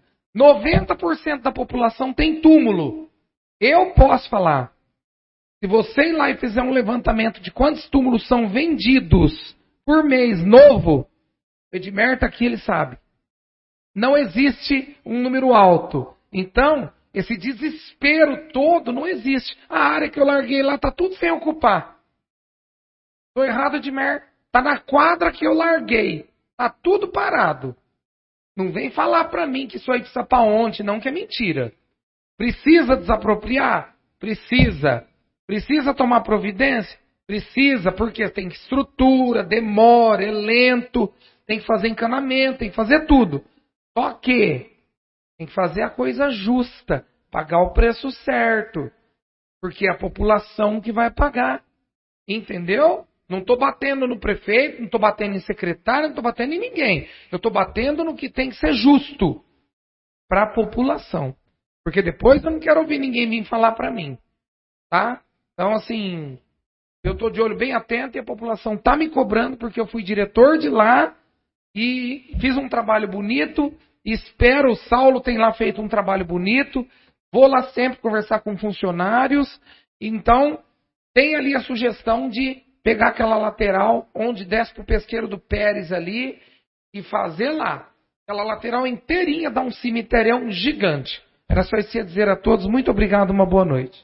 90% da população tem túmulo. Eu posso falar. Se você ir lá e fizer um levantamento de quantos túmulos são vendidos por mês novo, o Edmer está aqui, ele sabe. Não existe um número alto. Então, esse desespero todo não existe. A área que eu larguei lá está tudo sem ocupar. Estou errado, Edmer. Está na quadra que eu larguei. Está tudo parado. Não vem falar para mim que isso aí precisa para ontem, não, que é mentira. Precisa desapropriar? Precisa. Precisa tomar providência? Precisa, porque tem estrutura, demora, é lento, tem que fazer encanamento, tem que fazer tudo. Só que tem que fazer a coisa justa, pagar o preço certo, porque é a população que vai pagar. Entendeu? Não estou batendo no prefeito, não estou batendo em secretário, não estou batendo em ninguém. Eu estou batendo no que tem que ser justo para a população. Porque depois eu não quero ouvir ninguém vir falar para mim. Tá? Então, assim, Eu estou de olho bem atento e a população está me cobrando porque eu fui diretor de lá e fiz um trabalho bonito. Espero, o Saulo tem lá feito um trabalho bonito. Vou lá sempre conversar com funcionários. Então, tem ali a sugestão de pegar aquela lateral onde desce para o pesqueiro do Pérez ali e fazer lá. Aquela lateral inteirinha dá um cemitério gigante. Era só isso que eu ia dizer a todos. Muito obrigado, uma boa noite.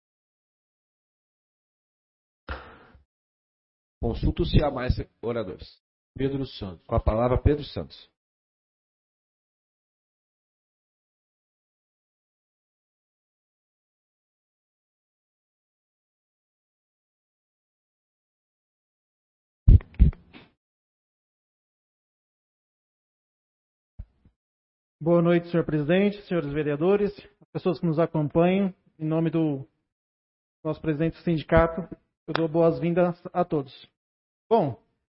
Consulto-se a mais oradores. Pedro Santos. Com a palavra, Pedro Santos. Boa noite, senhor presidente, senhores vereadores, as pessoas que nos acompanham. Em nome do nosso presidente do sindicato, eu dou boas-vindas a todos. Bom,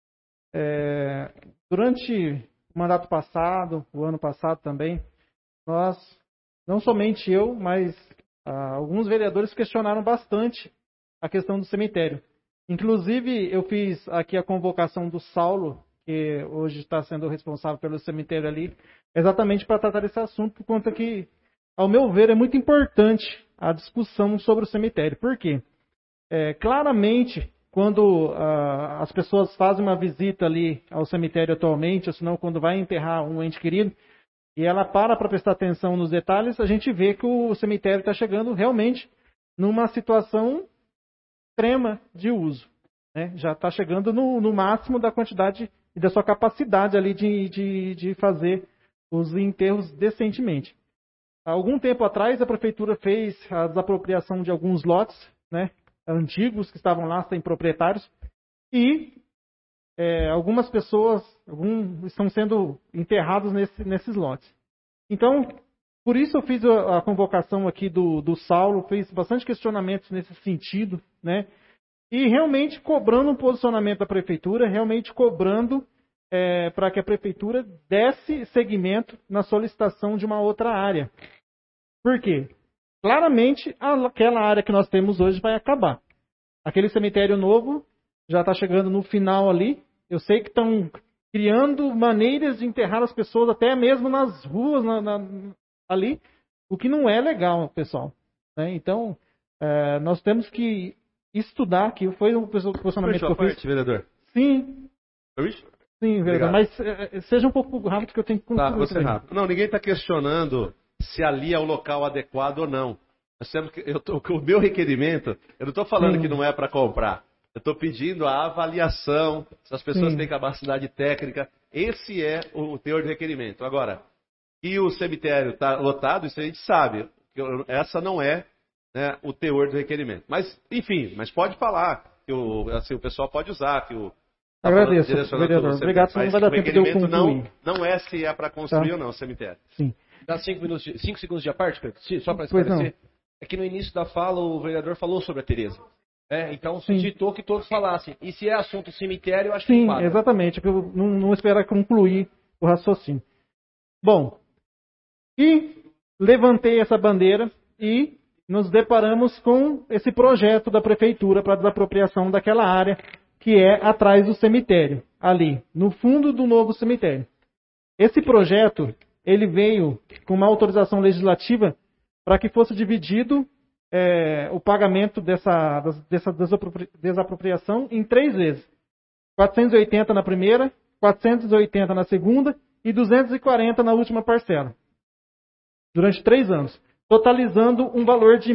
durante o mandato passado, o ano passado também, nós, não somente eu, mas alguns vereadores questionaram bastante a questão do cemitério. Inclusive, eu fiz aqui a convocação do Saulo, que hoje está sendo responsável pelo cemitério ali, exatamente para tratar desse assunto, por conta que, ao meu ver, é muito importante a discussão sobre o cemitério. Por quê? Claramente, quando as pessoas fazem uma visita ali ao cemitério atualmente, ou senão quando vai enterrar um ente querido, e ela para prestar atenção nos detalhes, a gente vê que o cemitério está chegando realmente numa situação extrema de uso. Né? Já está chegando no máximo da quantidade e da sua capacidade ali de fazer os enterros decentemente. Há algum tempo atrás, a prefeitura fez a desapropriação de alguns lotes, né, antigos que estavam lá, sem proprietários, e algumas pessoas estão sendo enterrados nesses lotes. Então, por isso eu fiz a convocação aqui do Saulo, fez bastante questionamentos nesse sentido, né, e realmente cobrando um posicionamento da prefeitura, realmente cobrando para que a prefeitura desse seguimento na solicitação de uma outra área. Por quê? Claramente, aquela área que nós temos hoje vai acabar. Aquele cemitério novo já está chegando no final ali. Eu sei que estão criando maneiras de enterrar as pessoas até mesmo nas ruas ali, o que não é legal, pessoal. Né? Então, nós temos que estudar, que foi um posicionamento que eu fiz. Vereador? Sim. Sim, vereador, mas seja um pouco rápido que eu tenho que concluir. Tá, você rápido. Não, ninguém está questionando se ali é o local adequado ou não. O meu requerimento, eu não estou falando que não é para comprar. Eu estou pedindo a avaliação, se as pessoas têm capacidade técnica. Esse é o teor do requerimento. Agora, que o cemitério está lotado, isso a gente sabe. Essa não é, né, o teor do requerimento. Mas, enfim, pode falar. Que o pessoal pode usar, que o agradeço, vereador. Obrigado, senão não vai dar tempo de eu concluir. Não é se é para construir ou não o cemitério. Sim. Dá 5 segundos de parte, Pedro? Só para esclarecer. É que no início da fala o vereador falou sobre a Tereza. Então suscitou que todos falassem. E se é assunto cemitério, eu acho que sim, exatamente. Eu não esperava concluir o raciocínio. Bom, e levantei essa bandeira e nos deparamos com esse projeto da prefeitura para desapropriação daquela área que é atrás do cemitério, ali, no fundo do novo cemitério. Esse projeto, ele veio com uma autorização legislativa para que fosse dividido o pagamento dessa desapropriação em 3 vezes. 480 na primeira, 480 na segunda e 240 na última parcela. Durante 3 anos. Totalizando um valor de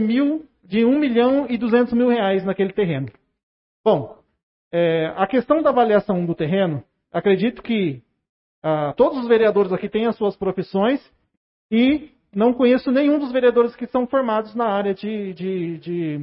R$1.200.000 naquele terreno. Bom, a questão da avaliação do terreno, acredito que todos os vereadores aqui têm as suas profissões e não conheço nenhum dos vereadores que são formados na área de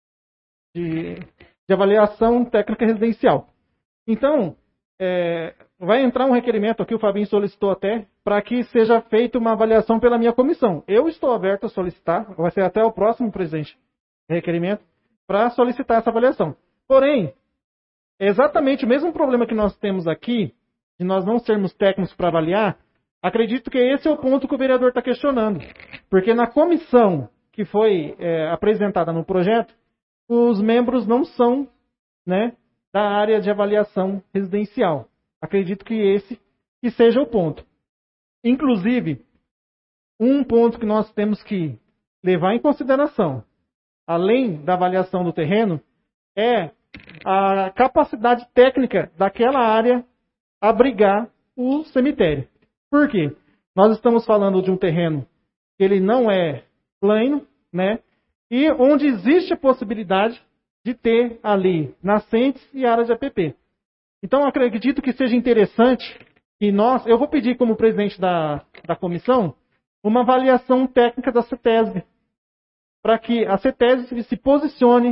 avaliação técnica residencial. Então, vai entrar um requerimento aqui, o Fabinho solicitou até, para que seja feita uma avaliação pela minha comissão. Eu estou aberto a solicitar, vai ser até o próximo presidente requerimento, para solicitar essa avaliação. Porém, é exatamente o mesmo problema que nós temos aqui, de nós não sermos técnicos para avaliar, acredito que esse é o ponto que o vereador está questionando. Porque na comissão que foi apresentada no projeto, os membros não são né, da área de avaliação residencial. Acredito que esse que seja o ponto. Inclusive, um ponto que nós temos que levar em consideração, além da avaliação do terreno, é a capacidade técnica daquela área abrigar o cemitério. Por quê? Nós estamos falando de um terreno que ele não é plano, né? E onde existe a possibilidade de ter ali nascentes e áreas de APP. Então, acredito que seja interessante que eu vou pedir como presidente da comissão uma avaliação técnica da CETESB, para que a CETESB se posicione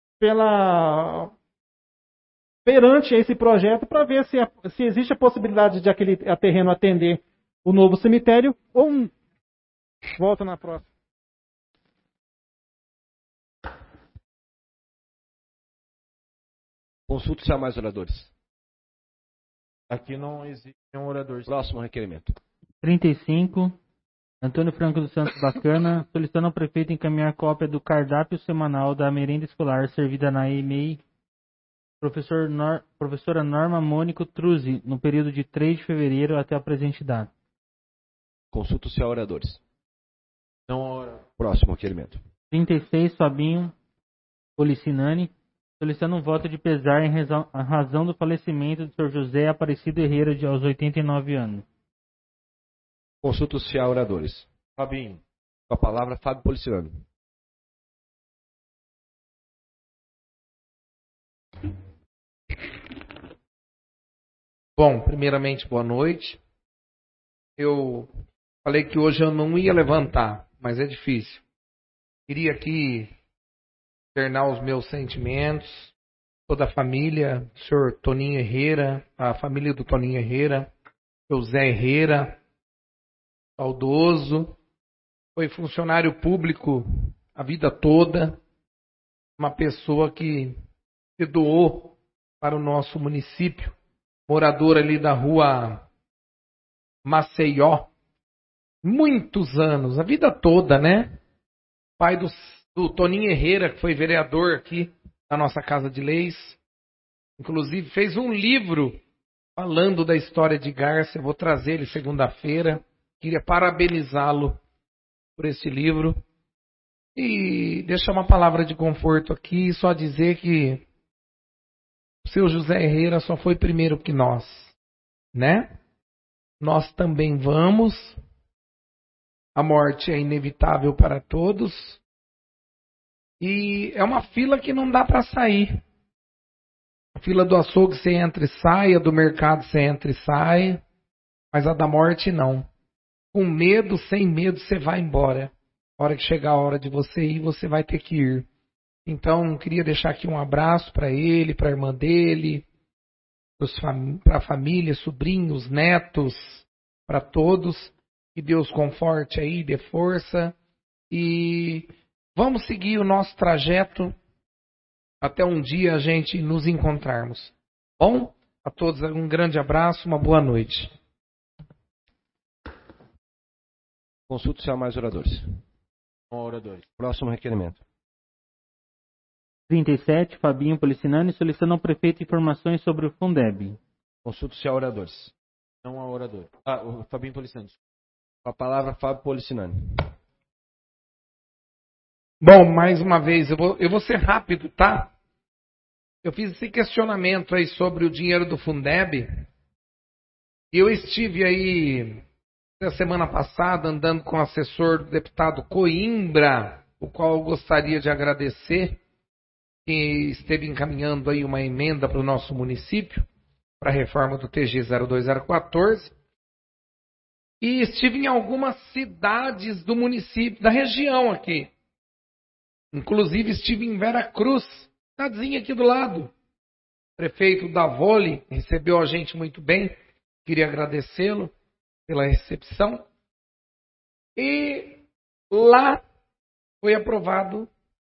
perante esse projeto para ver se existe a possibilidade de aquele terreno atender o novo cemitério ou volta na próxima. Consulte se há mais oradores. Aqui não existe um orador. Próximo requerimento. 35. Antônio Franco dos Santos Bacana, solicitando ao prefeito encaminhar cópia do cardápio semanal da merenda escolar servida na EMEI professora Norma Mônico Truzzi, no período de 3 de fevereiro até a presente data. Consulta se há oradores. Não. Próximo requerimento. 36. Fabinho Policinani, solicitando um voto de pesar em razão do falecimento do Sr. José Aparecido Herrera, aos 89 anos. Consulta se há oradores. Fabinho. Com a palavra, Fábio Policinani. Bom, primeiramente, boa noite. Eu falei que hoje eu não ia levantar, mas é difícil. Queria aqui externar os meus sentimentos, toda a família, o senhor Toninho Herrera, a família do Toninho Herrera, o Zé Herrera, saudoso, foi funcionário público a vida toda, uma pessoa que se doou para o nosso município, morador ali da rua Maceió, muitos anos, a vida toda, né? Pai do Toninho Herrera, que foi vereador aqui na nossa Casa de Leis, inclusive fez um livro falando da história de Garça, eu vou trazer ele segunda-feira. Queria parabenizá-lo por esse livro e deixar uma palavra de conforto aqui e só dizer que o seu José Herrera só foi primeiro que nós, né? Nós também vamos. A morte é inevitável para todos e é uma fila que não dá para sair. A fila do açougue você entra e sai, a do mercado você entra e sai, mas a da morte não. Com medo, sem medo, você vai embora. A hora que chegar a hora de você ir, você vai ter que ir. Então, queria deixar aqui um abraço para ele, para a irmã dele, para a família, sobrinhos, netos, para todos. Que Deus conforte aí, dê força. E vamos seguir o nosso trajeto até um dia a gente nos encontrarmos. Bom? A todos um grande abraço, uma boa noite. Consulta se há mais oradores. Oradores. Próximo requerimento. 37. Fabinho Policinani, solicitando ao prefeito informações sobre o Fundeb. Consulta se há oradores. Não há orador. O Fabinho Policinani. Com a palavra, Fábio Policinani. Bom, mais uma vez, eu vou ser rápido, tá? Eu fiz esse questionamento aí sobre o dinheiro do Fundeb. Eu estive aí na semana passada andando com o assessor do deputado Coimbra, o qual eu gostaria de agradecer, que esteve encaminhando aí uma emenda para o nosso município, para a reforma do TG 02014. E estive em algumas cidades do município, da região aqui. Inclusive estive em Vera Cruz, cidadezinha aqui do lado. O prefeito Davoli recebeu a gente muito bem. Queria agradecê-lo pela recepção. E lá foi aprovado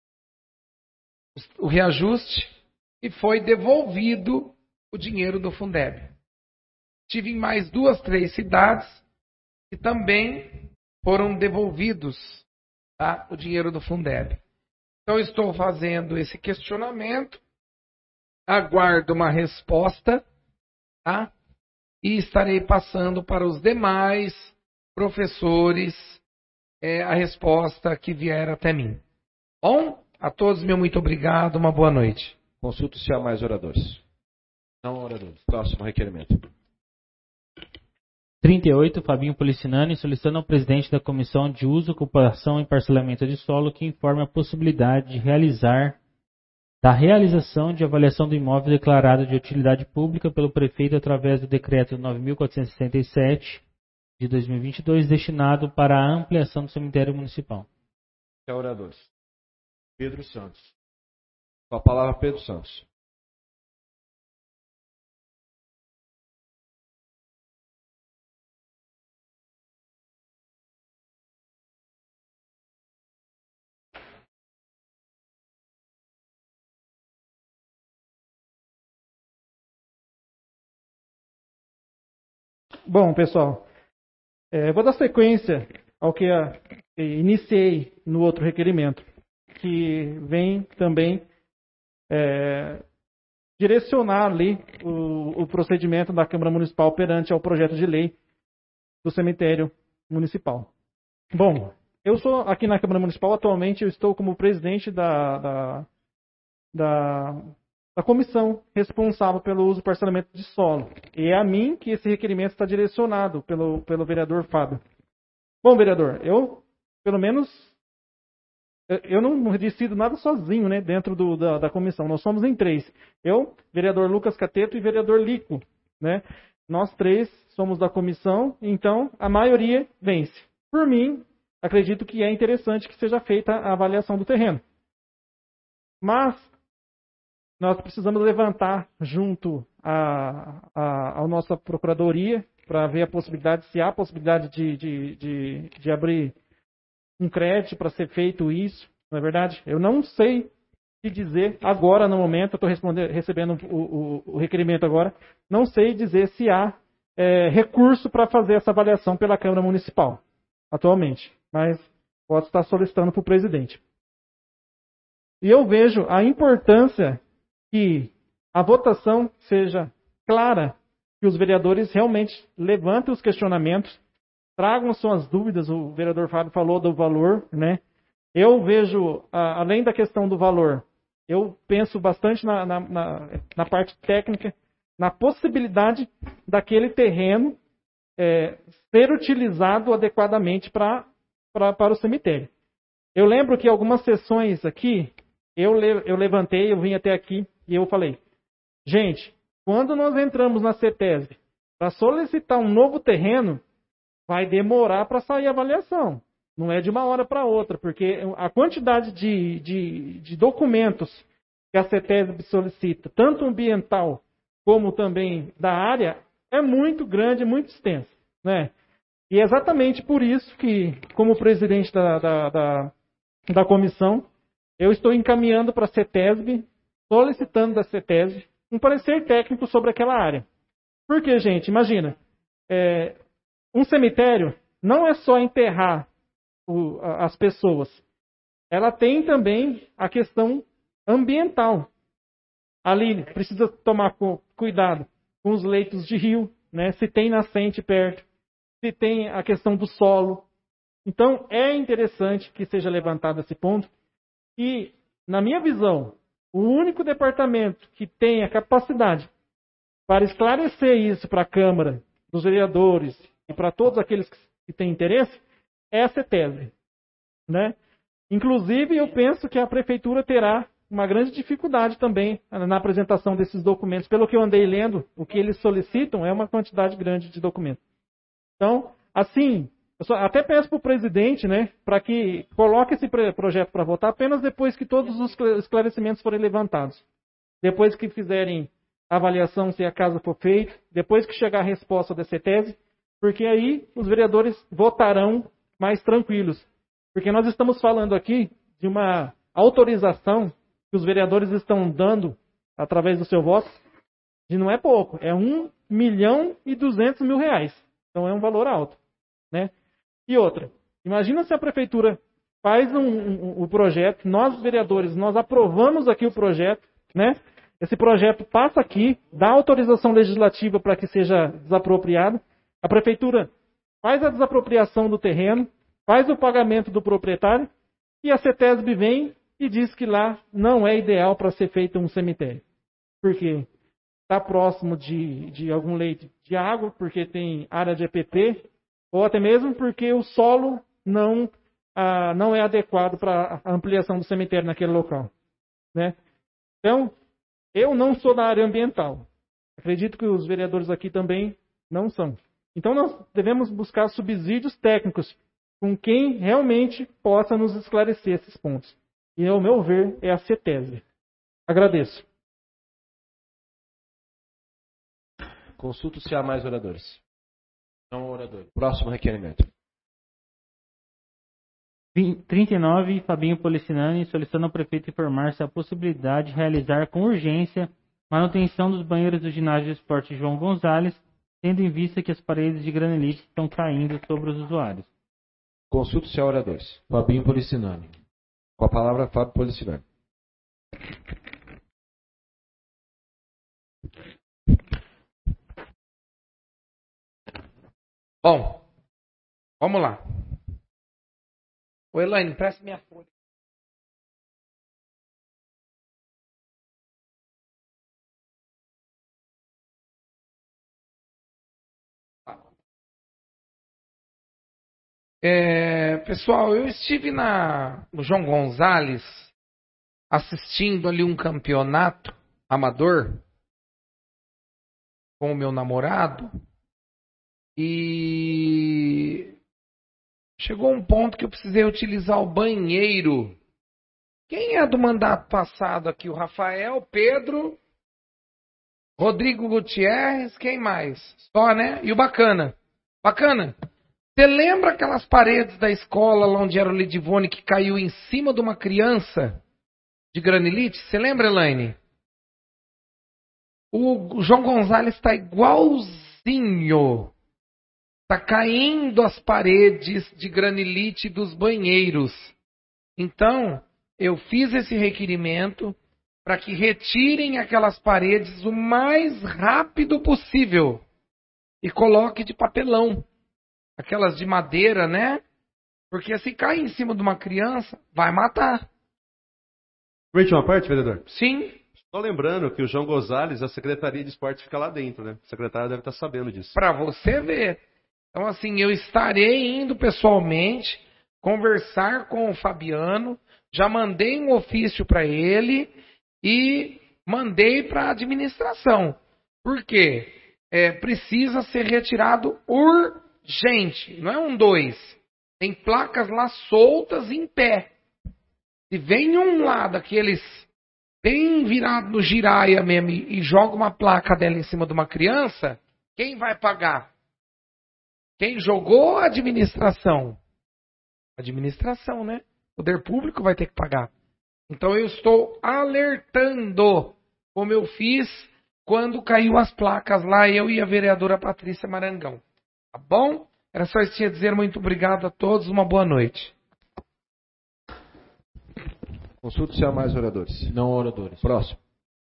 o reajuste e foi devolvido o dinheiro do Fundeb. Estive em mais 2, 3 cidades e também foram devolvidos, tá, o dinheiro do Fundeb. Então, estou fazendo esse questionamento aguardo uma resposta, tá? E estarei passando para os demais professores a resposta que vier até mim. Bom, a todos meu muito obrigado, uma boa noite. Consulto se há mais oradores. Não oradores. Próximo requerimento. 38, Fabinho Policinani, solicitando ao presidente da Comissão de Uso, Ocupação e Parcelamento de Solo que informe a possibilidade de realização de avaliação do imóvel declarado de utilidade pública pelo prefeito através do decreto 9.467 de 2022, destinado para a ampliação do cemitério municipal. Oradores. Pedro Santos. Com a palavra, Pedro Santos. Bom, pessoal, vou dar sequência ao que iniciei no outro requerimento, que vem também direcionar ali o procedimento da Câmara Municipal perante ao projeto de lei do cemitério municipal. Bom, eu sou aqui na Câmara Municipal, atualmente eu estou como presidente da comissão responsável pelo uso e parcelamento de solo. E é a mim que esse requerimento está direcionado pelo vereador Fábio. Bom, vereador, eu não decido nada sozinho, né, dentro da comissão. Nós somos em 3. Eu, vereador Lucas Cateto e vereador Lico, né? Nós 3 somos da comissão, então a maioria vence. Por mim, acredito que é interessante que seja feita a avaliação do terreno. Mas nós precisamos levantar junto à nossa procuradoria para ver a possibilidade, se há possibilidade de abrir um crédito para ser feito isso, não é verdade? Eu não sei te dizer agora, no momento, eu estou recebendo o requerimento agora, não sei dizer se há recurso para fazer essa avaliação pela Câmara Municipal, atualmente, mas posso estar solicitando para o presidente. E eu vejo a importância que a votação seja clara, que os vereadores realmente levantem os questionamentos, tragam suas dúvidas. O vereador Fábio falou do valor, né? Eu vejo, além da questão do valor, eu penso bastante na parte técnica, na possibilidade daquele terreno ser utilizado adequadamente para o cemitério. Eu lembro que algumas sessões aqui, eu levantei, eu vim até aqui e eu falei, gente, quando nós entramos na CETESB para solicitar um novo terreno, vai demorar para sair a avaliação. Não é de uma hora para outra, porque a quantidade de documentos que a CETESB solicita, tanto ambiental como também da área, é muito grande, muito extensa, né? E é exatamente por isso que, como presidente da comissão, eu estou encaminhando para a CETESB, solicitando da CETESB um parecer técnico sobre aquela área. Porque, gente, imagina, um cemitério não é só enterrar as pessoas. Ela tem também a questão ambiental. Ali precisa tomar cuidado com os leitos de rio, né? Se tem nascente perto, se tem a questão do solo. Então, é interessante que seja levantado esse ponto. E, na minha visão, o único departamento que tem a capacidade para esclarecer isso para a Câmara, dos vereadores e para todos aqueles que têm interesse, é a CETESB, né? Inclusive, eu penso que a Prefeitura terá uma grande dificuldade também na apresentação desses documentos. Pelo que eu andei lendo, o que eles solicitam é uma quantidade grande de documentos. Então, assim, eu até peço para o presidente, né, para que coloque esse projeto para votar apenas depois que todos os esclarecimentos forem levantados. Depois que fizerem a avaliação se a casa for feita, depois que chegar a resposta da CETESB, porque aí os vereadores votarão mais tranquilos. Porque nós estamos falando aqui de uma autorização que os vereadores estão dando através do seu voto, e não é pouco, é R$1.200.000. Então é um valor alto, né? E outra, imagina se a prefeitura faz o projeto, nós vereadores, nós aprovamos aqui o projeto, né? Esse projeto passa aqui, dá autorização legislativa para que seja desapropriado. A prefeitura faz a desapropriação do terreno, faz o pagamento do proprietário e a CETESB vem e diz que lá não é ideal para ser feito um cemitério. Por quê? Está próximo de algum leito de água, porque tem área de EPP, ou até mesmo porque o solo não é adequado para a ampliação do cemitério naquele local. Né? Então, eu não sou da área ambiental. Acredito que os vereadores aqui também não são. Então, nós devemos buscar subsídios técnicos com quem realmente possa nos esclarecer esses pontos. E, ao meu ver, é a CETESB. Agradeço. Consulto se há mais oradores. Não oradores. Próximo requerimento. 39, Fabinho Policinani, solicitando ao prefeito informar se há possibilidade de realizar com urgência manutenção dos banheiros do ginásio de esporte João Gonzalez, tendo em vista que as paredes de granilite estão caindo sobre os usuários. Consulto se há oradores. Fabinho Policinani. Com a palavra, Fábio Policinani. Bom, vamos lá. Ô Elaine, presta minha folha. Pessoal, eu estive no João Gonzalez assistindo ali um campeonato amador com o meu namorado e chegou um ponto que eu precisei utilizar o banheiro. Quem é do mandato passado aqui? O Rafael, Pedro, Rodrigo Gutierrez, quem mais? Só, né? E o Bacana. Bacana. Você lembra aquelas paredes da escola lá onde era o Lidivone que caiu em cima de uma criança de granilite? Você lembra, Elaine? O João Gonzalez está igualzinho. Está caindo as paredes de granilite dos banheiros. Então, eu fiz esse requerimento para que retirem aquelas paredes o mais rápido possível e coloque de papelão. Aquelas de madeira, né? Porque se cair em cima de uma criança, vai matar. Permite uma parte, vereador? Sim. Só lembrando que o João Gonzalez, a Secretaria de Esporte fica lá dentro, né? A secretária deve estar sabendo disso. Para você ver. Então, assim, eu estarei indo pessoalmente conversar com o Fabiano. Já mandei um ofício para ele e mandei para a administração. Por quê? Precisa ser retirado urgente. Não é 1, 2. Tem placas lá soltas em pé. Se vem um lá daqueles bem virado no giraia mesmo e joga uma placa dela em cima de uma criança, quem vai pagar? Quem jogou? A administração. Administração, né? O poder público vai ter que pagar. Então eu estou alertando, como eu fiz quando caiu as placas lá, eu e a vereadora Patrícia Marangão. Tá bom? Era só isso que eu ia dizer. Muito obrigado a todos. Uma boa noite. Consulto se há mais oradores. Não oradores. Próximo.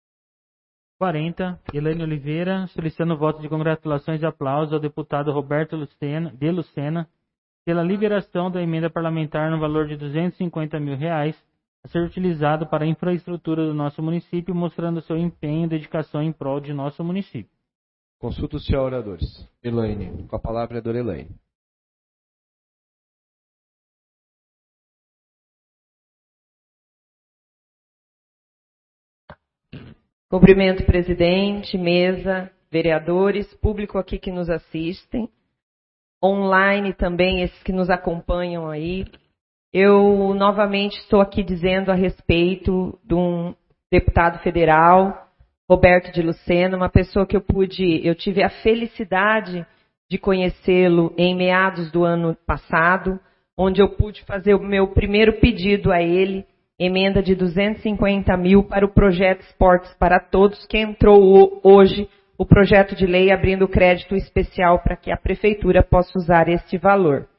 40, Elaine Oliveira, solicitando o voto de congratulações e aplausos ao deputado Roberto de Lucena pela liberação da emenda parlamentar no valor de R$250 mil a ser utilizado para a infraestrutura do nosso município, mostrando seu empenho e dedicação em prol de nosso município. Consulto se há oradores. Elaine. Com a palavra, vereadora Elaine. Cumprimento o presidente, mesa, vereadores, público aqui que nos assistem, online também, esses que nos acompanham aí. Eu novamente estou aqui dizendo a respeito de um deputado federal, Roberto de Lucena, uma pessoa que eu tive a felicidade de conhecê-lo em meados do ano passado, onde eu pude fazer o meu primeiro pedido a ele, emenda de R$250 mil para o projeto Esportes para Todos, que entrou hoje o projeto de lei abrindo crédito especial para que a prefeitura possa usar este valor.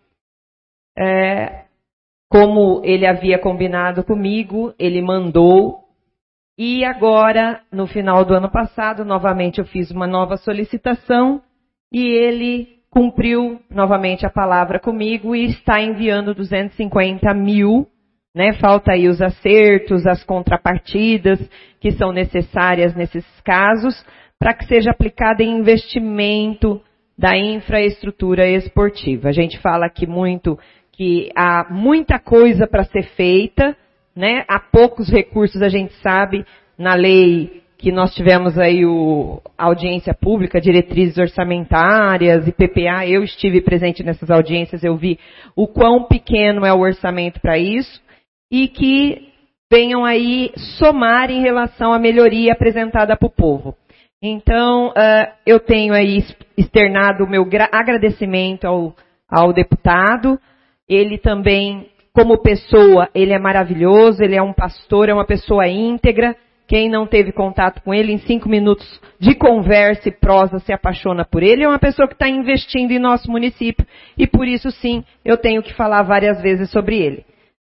Como ele havia combinado comigo, ele mandou E agora, no final do ano passado, novamente eu fiz uma nova solicitação e ele cumpriu novamente a palavra comigo e está enviando 250 mil, né? Falta aí os acertos, as contrapartidas que são necessárias nesses casos, para que seja aplicada em investimento da infraestrutura esportiva. A gente fala aqui muito que há muita coisa para ser feita, né? Há poucos recursos, a gente sabe, na lei que nós tivemos aí a audiência pública, diretrizes orçamentárias e PPA, eu estive presente nessas audiências, eu vi o quão pequeno é o orçamento para isso, e que venham aí somar em relação à melhoria apresentada para o povo. Então, eu tenho aí externado o meu agradecimento ao deputado. Ele também, como pessoa, ele é maravilhoso, ele é um pastor, é uma pessoa íntegra. Quem não teve contato com ele, em 5 minutos de conversa e prosa se apaixona por ele. É uma pessoa que está investindo em nosso município e por isso, sim, eu tenho que falar várias vezes sobre ele.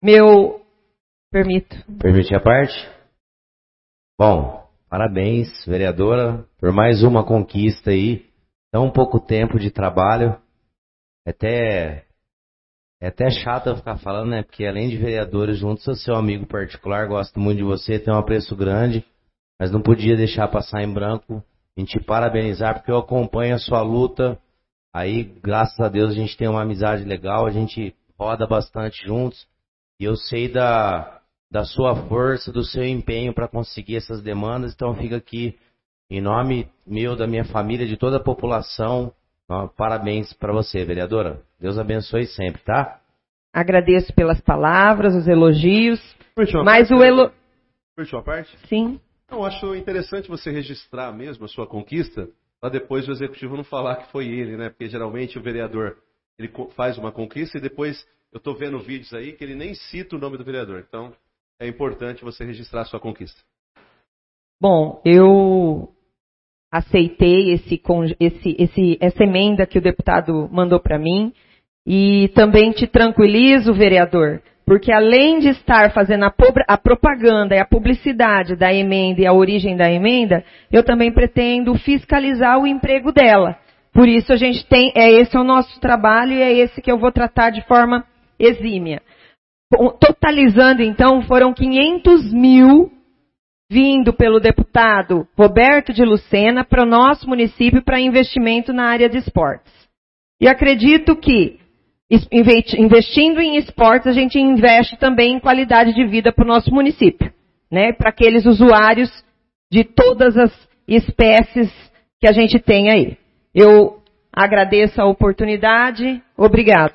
Permite a parte? Bom, parabéns, vereadora, por mais uma conquista aí. Tão pouco tempo de trabalho. É até chato eu ficar falando, né? Porque além de vereadores, junto sou seu amigo particular, gosto muito de você, tem um apreço grande, mas não podia deixar passar em branco em te parabenizar, porque eu acompanho a sua luta. Aí, graças a Deus, a gente tem uma amizade legal, a gente roda bastante juntos, e eu sei da sua força, do seu empenho para conseguir essas demandas, então fica aqui, em nome meu, da minha família, de toda a população, parabéns para você, vereadora. Deus abençoe sempre, tá? Agradeço pelas palavras, os elogios. Curtiu a parte? Sim. Eu acho interessante você registrar mesmo a sua conquista, para depois o executivo não falar que foi ele, né? Porque geralmente o vereador ele faz uma conquista e depois eu estou vendo vídeos aí que ele nem cita o nome do vereador. Então é importante você registrar a sua conquista. Bom, eu aceitei essa emenda que o deputado mandou para mim e também te tranquilizo, vereador, porque além de estar fazendo a propaganda e a publicidade da emenda e a origem da emenda, eu também pretendo fiscalizar o emprego dela. Por isso a gente esse é o nosso trabalho e é esse que eu vou tratar de forma exímia. Totalizando então, foram 500 mil vindo pelo deputado Roberto de Lucena para o nosso município para investimento na área de esportes. E acredito que, investindo em esportes, a gente investe também em qualidade de vida para o nosso município, né? Para aqueles usuários de todas as espécies que a gente tem aí. Eu agradeço a oportunidade. Obrigado.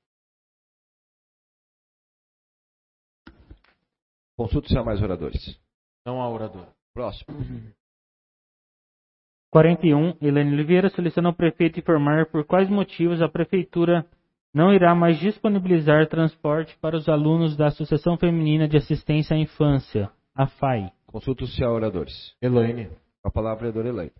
Consulta se há mais oradores. Não há orador. Próximo. 41. Elaine Oliveira solicita ao prefeito informar por quais motivos a prefeitura não irá mais disponibilizar transporte para os alunos da Associação Feminina de Assistência à Infância, a FAI. Consulta se há oradores. Elaine. Com a palavra, vereadora Elaine.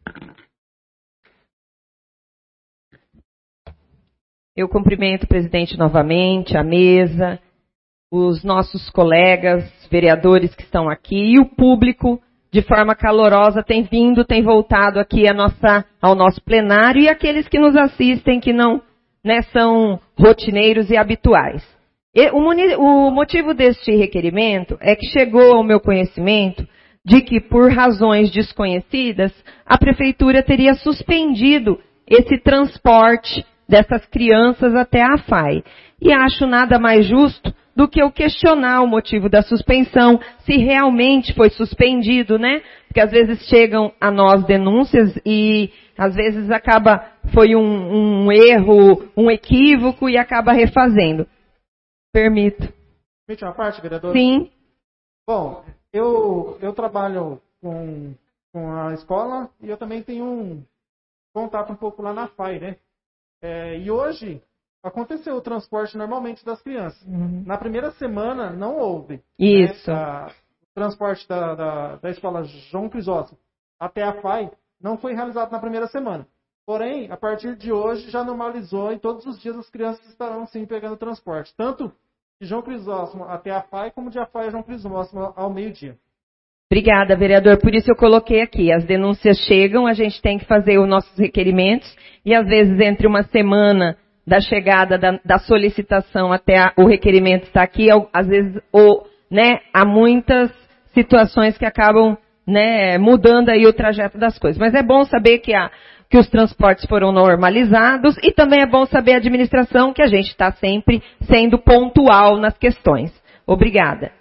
Eu cumprimento o presidente novamente, a mesa, os nossos colegas, vereadores que estão aqui e o público, de forma calorosa, tem voltado aqui ao nosso plenário e aqueles que nos assistem que não, né, são rotineiros e habituais. O motivo deste requerimento é que chegou ao meu conhecimento de que, por razões desconhecidas, a prefeitura teria suspendido esse transporte dessas crianças até a FAI. E acho nada mais justo do que eu questionar o motivo da suspensão, se realmente foi suspendido, né? Porque às vezes chegam a nós denúncias e às vezes foi um erro, um equívoco e acaba refazendo. Permito. Permite uma parte, vereador? Sim. Bom, eu trabalho com a escola e eu também tenho um contato um pouco lá na FAI, né? E hoje aconteceu o transporte normalmente das crianças. Na primeira semana não houve. Isso. Né? O transporte da escola João Crisóstomo até a FAI não foi realizado na primeira semana. Porém, a partir de hoje já normalizou e todos os dias as crianças estarão sim pegando transporte. Tanto de João Crisóstomo até a FAI, como de a FAI a João Crisóstomo ao meio-dia. Obrigada, vereador. Por isso eu coloquei aqui. As denúncias chegam, a gente tem que fazer os nossos requerimentos e às vezes entre uma semana da chegada da solicitação até o requerimento estar aqui, às vezes há muitas situações que acabam mudando aí o trajeto das coisas. Mas é bom saber que os transportes foram normalizados e também é bom saber a administração que a gente está sempre sendo pontual nas questões. Obrigada.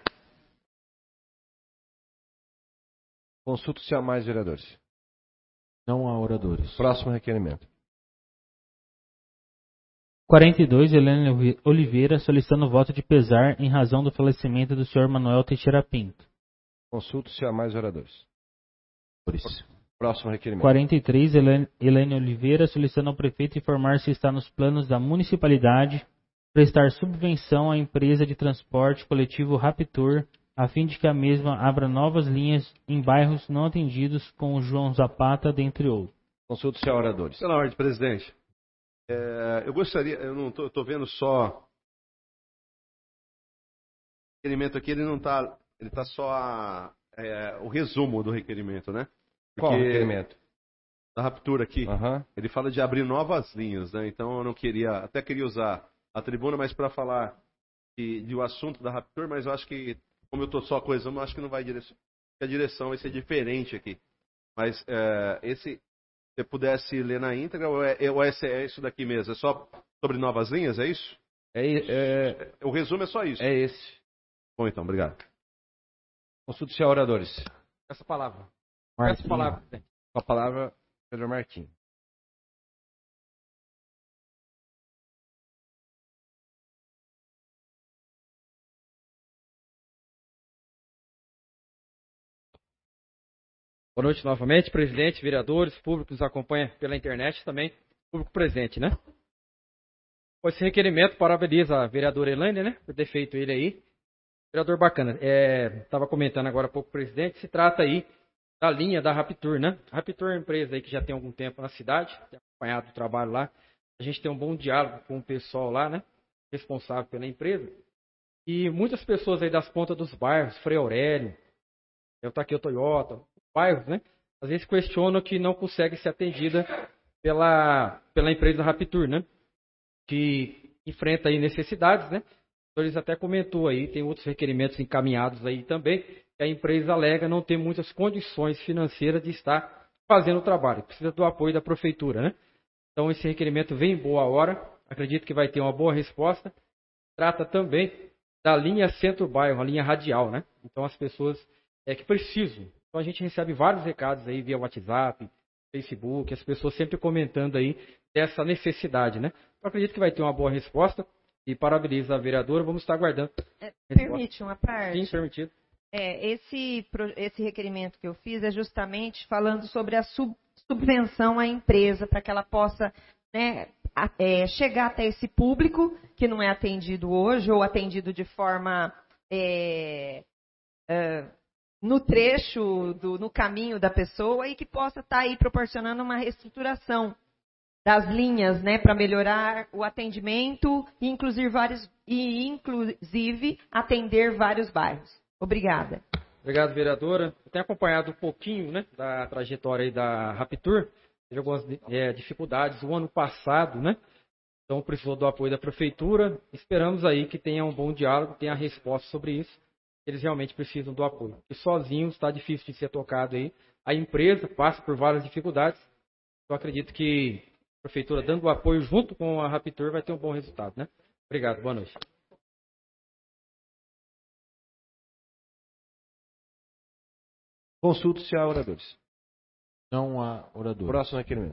Consulto se há mais vereadores. Não há oradores. Próximo requerimento. 42, Helena Oliveira, solicitando voto de pesar em razão do falecimento do senhor Manuel Teixeira Pinto. Consulto se há mais vereadores. Por isso. Próximo requerimento. 43, Helena Oliveira, solicitando ao prefeito informar se está nos planos da municipalidade prestar subvenção à empresa de transporte coletivo Raptur, a fim de que a mesma abra novas linhas em bairros não atendidos com o João Zapata, dentre outros. Consulto se há oradores. Pela ordem, presidente. Eu gostaria, eu não estou vendo só o requerimento aqui, ele está só o resumo do requerimento, né? Qual requerimento? Da Raptur aqui. Ele fala de abrir novas linhas, né? Então eu não queria, até queria usar a tribuna, mas para falar do assunto da Raptur, mas eu acho que, como eu estou só com o resumo, eu acho que não vai a direção vai ser diferente aqui. Mas se você pudesse ler na íntegra, ou é isso daqui mesmo? É só sobre novas linhas, é isso? O resumo é só isso? É esse. Bom, então, obrigado. Consulto se há oradores. Essa palavra. Marquinhos. Essa palavra. Com a palavra, vereador Marquinhos. Boa noite novamente, presidente, vereadores, público que nos acompanha pela internet também, público presente, né? Esse requerimento parabeniza a vereadora Elaine, né? Por ter feito ele aí. Vereador bacana. Estava comentando agora há pouco, presidente, se trata aí da linha da Raptur, né? A Raptur é uma empresa aí que já tem algum tempo na cidade, tem acompanhado o trabalho lá. A gente tem um bom diálogo com o pessoal lá, né? Responsável pela empresa. E muitas pessoas aí das pontas dos bairros, Frei Aurélio, tá aqui o Toyota, bairros, né? Às vezes questionam que não consegue ser atendida pela empresa Raptur, né? Que enfrenta aí necessidades, né? Então, eles até comentou aí, tem outros requerimentos encaminhados aí também, que a empresa alega não ter muitas condições financeiras de estar fazendo o trabalho, precisa do apoio da prefeitura, né? Então esse requerimento vem em boa hora, acredito que vai ter uma boa resposta. Trata também da linha centro-bairro, a linha radial, né? Então as pessoas que precisam. Então a gente recebe vários recados aí via WhatsApp, Facebook, as pessoas sempre comentando aí dessa necessidade, né? Eu acredito que vai ter uma boa resposta e parabenizo a vereadora, vamos estar aguardando. Permite uma parte? Sim, permitido. Esse requerimento que eu fiz é justamente falando sobre a subvenção à empresa, para que ela possa chegar até esse público que não é atendido hoje ou atendido de forma no trecho, no caminho da pessoa e que possa estar aí proporcionando uma reestruturação das linhas, né, para melhorar o atendimento e inclusive atender vários bairros. Obrigada. Obrigado, vereadora. Eu tenho acompanhado um pouquinho, né, da trajetória aí da Raptur. Teve algumas dificuldades o ano passado, né? Então precisou do apoio da prefeitura. Esperamos aí que tenha um bom diálogo, tenha resposta sobre isso. Eles realmente precisam do apoio. E sozinhos está difícil de ser tocado aí. A empresa passa por várias dificuldades. Eu acredito que a prefeitura dando o apoio junto com a Raptur vai ter um bom resultado, né? Obrigado, boa noite. Consulto se há oradores. Não há oradores. Próximo requerimento.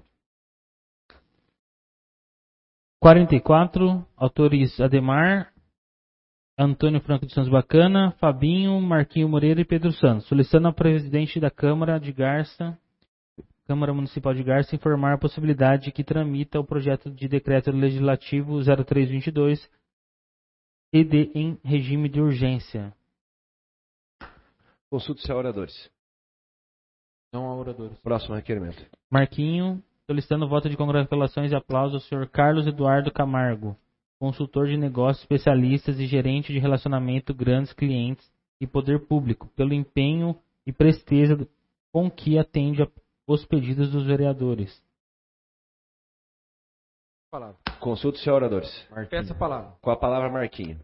44, autores Ademar, Antônio Franco de Santos Bacana, Fabinho, Marquinho Moreira e Pedro Santos, solicitando ao presidente da Câmara Municipal de Garça, informar a possibilidade de que tramita o projeto de decreto legislativo 0322 ED em regime de urgência. Consulto se há oradores. Não há oradores. Próximo requerimento. Marquinho, solicitando voto de congratulações e aplausos ao senhor Carlos Eduardo Camargo, consultor de negócios, especialistas e gerente de relacionamento grandes clientes e poder público, pelo empenho e presteza com que atende os pedidos dos vereadores. Palavra. Consulte os oradores. Peça a palavra. Com a palavra, Marquinho.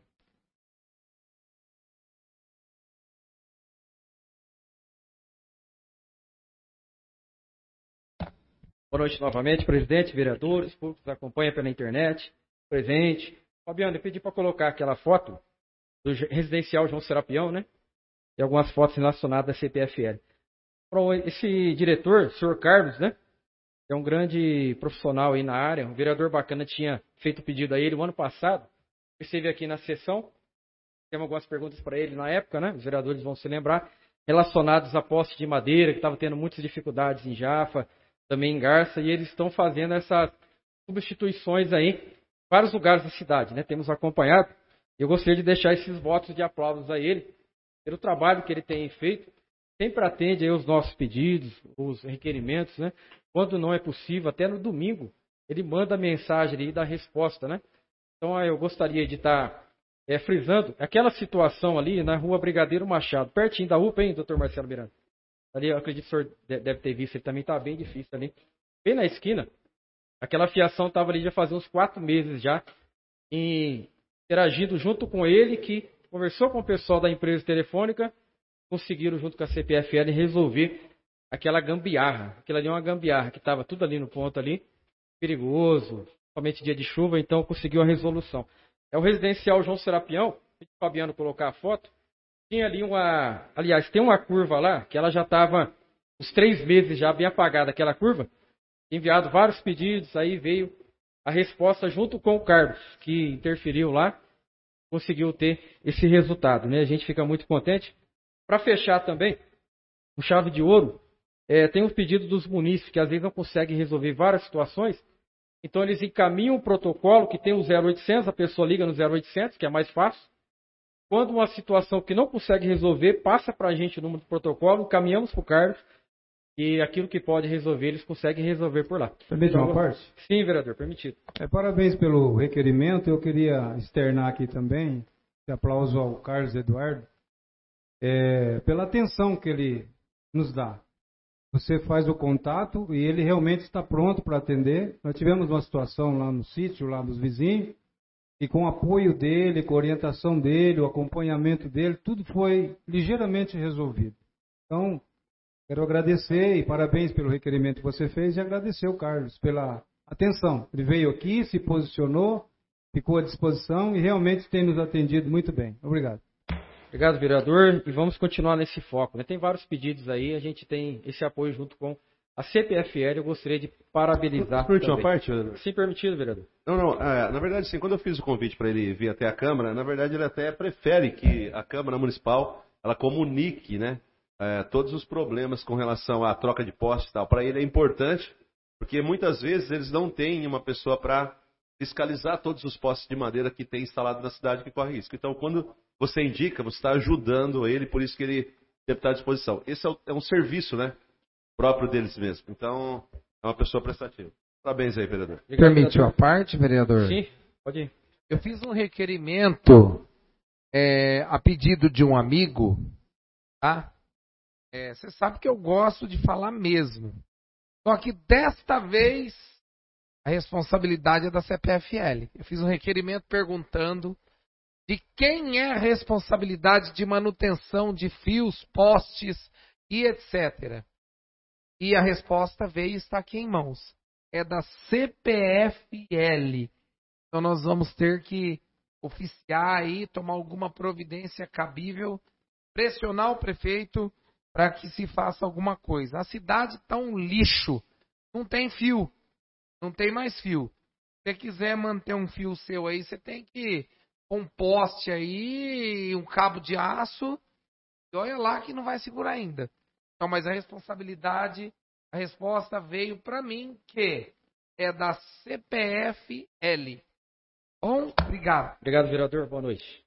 Boa noite novamente, presidente, vereadores, público que nos acompanha pela internet, presente. Fabiano, eu pedi para colocar aquela foto do residencial João Serapião, né? E algumas fotos relacionadas à CPFL. Esse diretor, o senhor Carlos, né? É um grande profissional aí na área, um vereador bacana, tinha feito pedido a ele o ano passado. Esteve aqui na sessão, temos algumas perguntas para ele na época, né? Os vereadores vão se lembrar, relacionados à posse de madeira, que estava tendo muitas dificuldades em Jafa, também em Garça, e eles estão fazendo essas substituições aí em vários lugares da cidade, né? Temos acompanhado. Eu gostaria de deixar esses votos de aplausos a ele, pelo trabalho que ele tem feito. Sempre atende aí os nossos pedidos, os requerimentos, né? Quando não é possível, até no domingo, ele manda mensagem ali e dá resposta, né? Então eu gostaria de estar frisando aquela situação ali na rua Brigadeiro Machado, pertinho da UPA, hein, doutor Marcelo Miranda? Ali, eu acredito que o senhor deve ter visto, ele também está bem difícil ali. Bem na esquina, aquela fiação estava ali já fazia uns 4 meses já, interagindo junto com ele, que conversou com o pessoal da empresa telefônica, conseguiram junto com a CPFL resolver aquela gambiarra. Aquilo ali é uma gambiarra, que estava tudo ali no ponto ali, perigoso, somente dia de chuva, então conseguiu a resolução. É o residencial João Serapião, o Fabiano colocar a foto, tinha ali aliás, tem uma curva lá, que ela já estava uns 3 meses já bem apagada, aquela curva, enviado vários pedidos, aí veio a resposta junto com o Carlos, que interferiu lá, conseguiu ter esse resultado, né? A gente fica muito contente. Para fechar também, o chave de ouro, tem os pedidos dos munícipes, que às vezes não conseguem resolver várias situações, então eles encaminham o protocolo, que tem o 0800, a pessoa liga no 0800, que é mais fácil. Quando uma situação que não consegue resolver, passa para a gente o número do protocolo, encaminhamos para o Carlos, e aquilo que pode resolver, eles conseguem resolver por lá. Permite uma parte? Sim, vereador, permitido. Parabéns pelo requerimento. Eu queria externar aqui também, aplauso ao Carlos Eduardo, pela atenção que ele nos dá. Você faz o contato e ele realmente está pronto para atender. Nós tivemos uma situação lá no sítio, lá dos vizinhos, e com o apoio dele, com a orientação dele, o acompanhamento dele, tudo foi ligeiramente resolvido. Então, quero agradecer e parabéns pelo requerimento que você fez e agradecer ao Carlos pela atenção. Ele veio aqui, se posicionou, ficou à disposição e realmente tem nos atendido muito bem. Obrigado. Obrigado, vereador. E vamos continuar nesse foco, né? Tem vários pedidos aí, a gente tem esse apoio junto com a CPFL. Eu gostaria de parabenizar. Permite uma parte, vereador? Sim, permitido, vereador. Não, na verdade, sim, quando eu fiz o convite para ele vir até a Câmara, na verdade ele até prefere que a Câmara Municipal ela comunique, né, todos os problemas com relação à troca de posse e tal. Para ele é importante, porque muitas vezes eles não têm uma pessoa para fiscalizar todos os postes de madeira que tem instalado na cidade que corre risco. Então, quando você indica, você está ajudando ele, por isso que ele deve estar à disposição. Esse é um serviço, né, próprio deles mesmo. Então, é uma pessoa prestativa. Parabéns aí, vereador. Permitiu a parte, vereador? Sim, pode ir. Eu fiz um requerimento a pedido de um amigo, tá? Você sabe que eu gosto de falar mesmo. Só que desta vez a responsabilidade é da CPFL. Eu fiz um requerimento perguntando de quem é a responsabilidade de manutenção de fios, postes e etc. E a resposta veio e está aqui em mãos. É da CPFL. Então nós vamos ter que oficiar aí, tomar alguma providência cabível, pressionar o prefeito para que se faça alguma coisa. A cidade está um lixo. Não tem fio. Não tem mais fio. Se você quiser manter um fio seu aí, você tem que um poste aí, um cabo de aço, e olha lá que não vai segurar ainda. Então, mas a responsabilidade, a resposta veio para mim, que é da CPFL. Bom, obrigado. Obrigado, vereador. Boa noite.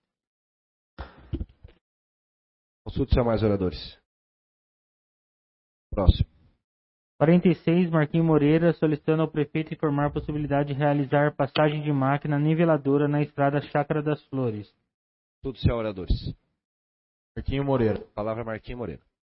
Consulte-se a mais oradores. Próximo. 46, Marquinhos Moreira, solicitando ao prefeito informar a possibilidade de realizar passagem de máquina niveladora na estrada Chácara das Flores. Consulte-se a oradores. Marquinhos Moreira. Palavra Marquinhos Moreira.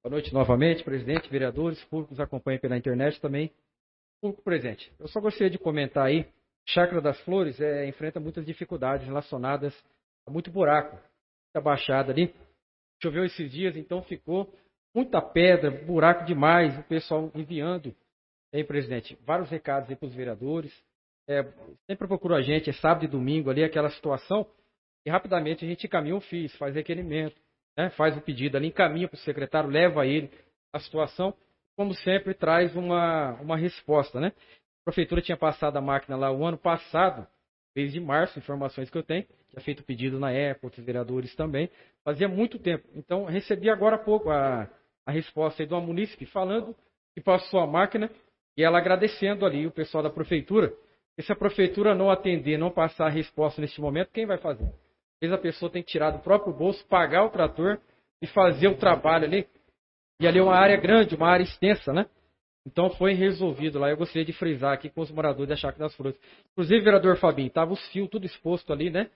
Boa noite novamente, presidente, vereadores, público que nos acompanha pela internet também, público presente. Eu só gostaria de comentar aí, Chácara das Flores enfrenta muitas dificuldades relacionadas a muito buraco, muita baixada ali. Choveu esses dias, então ficou muita pedra, buraco demais, o pessoal enviando, aí, presidente, vários recados aí para os vereadores. Sempre procurou a gente, sábado e domingo ali, aquela situação, e rapidamente a gente encaminha o FIS, faz requerimento, né, faz o pedido ali, encaminha para o secretário, leva ele a situação, como sempre, traz uma resposta, né? A prefeitura tinha passado a máquina lá o ano passado, mês de março, informações que eu tenho, tinha feito pedido na época, outros vereadores também, fazia muito tempo. Então, recebi agora há pouco a resposta aí do munícipe falando que passou a máquina e ela agradecendo ali o pessoal da prefeitura. E se a prefeitura não atender, não passar a resposta neste momento, quem vai fazer? Às vezes a pessoa tem que tirar do próprio bolso, pagar o trator e fazer o trabalho ali. E ali é uma área grande, uma área extensa, né? Então foi resolvido lá. Eu gostaria de frisar aqui com os moradores da Chácara das Flores. Inclusive, vereador Fabinho, tava os fios tudo exposto ali, né?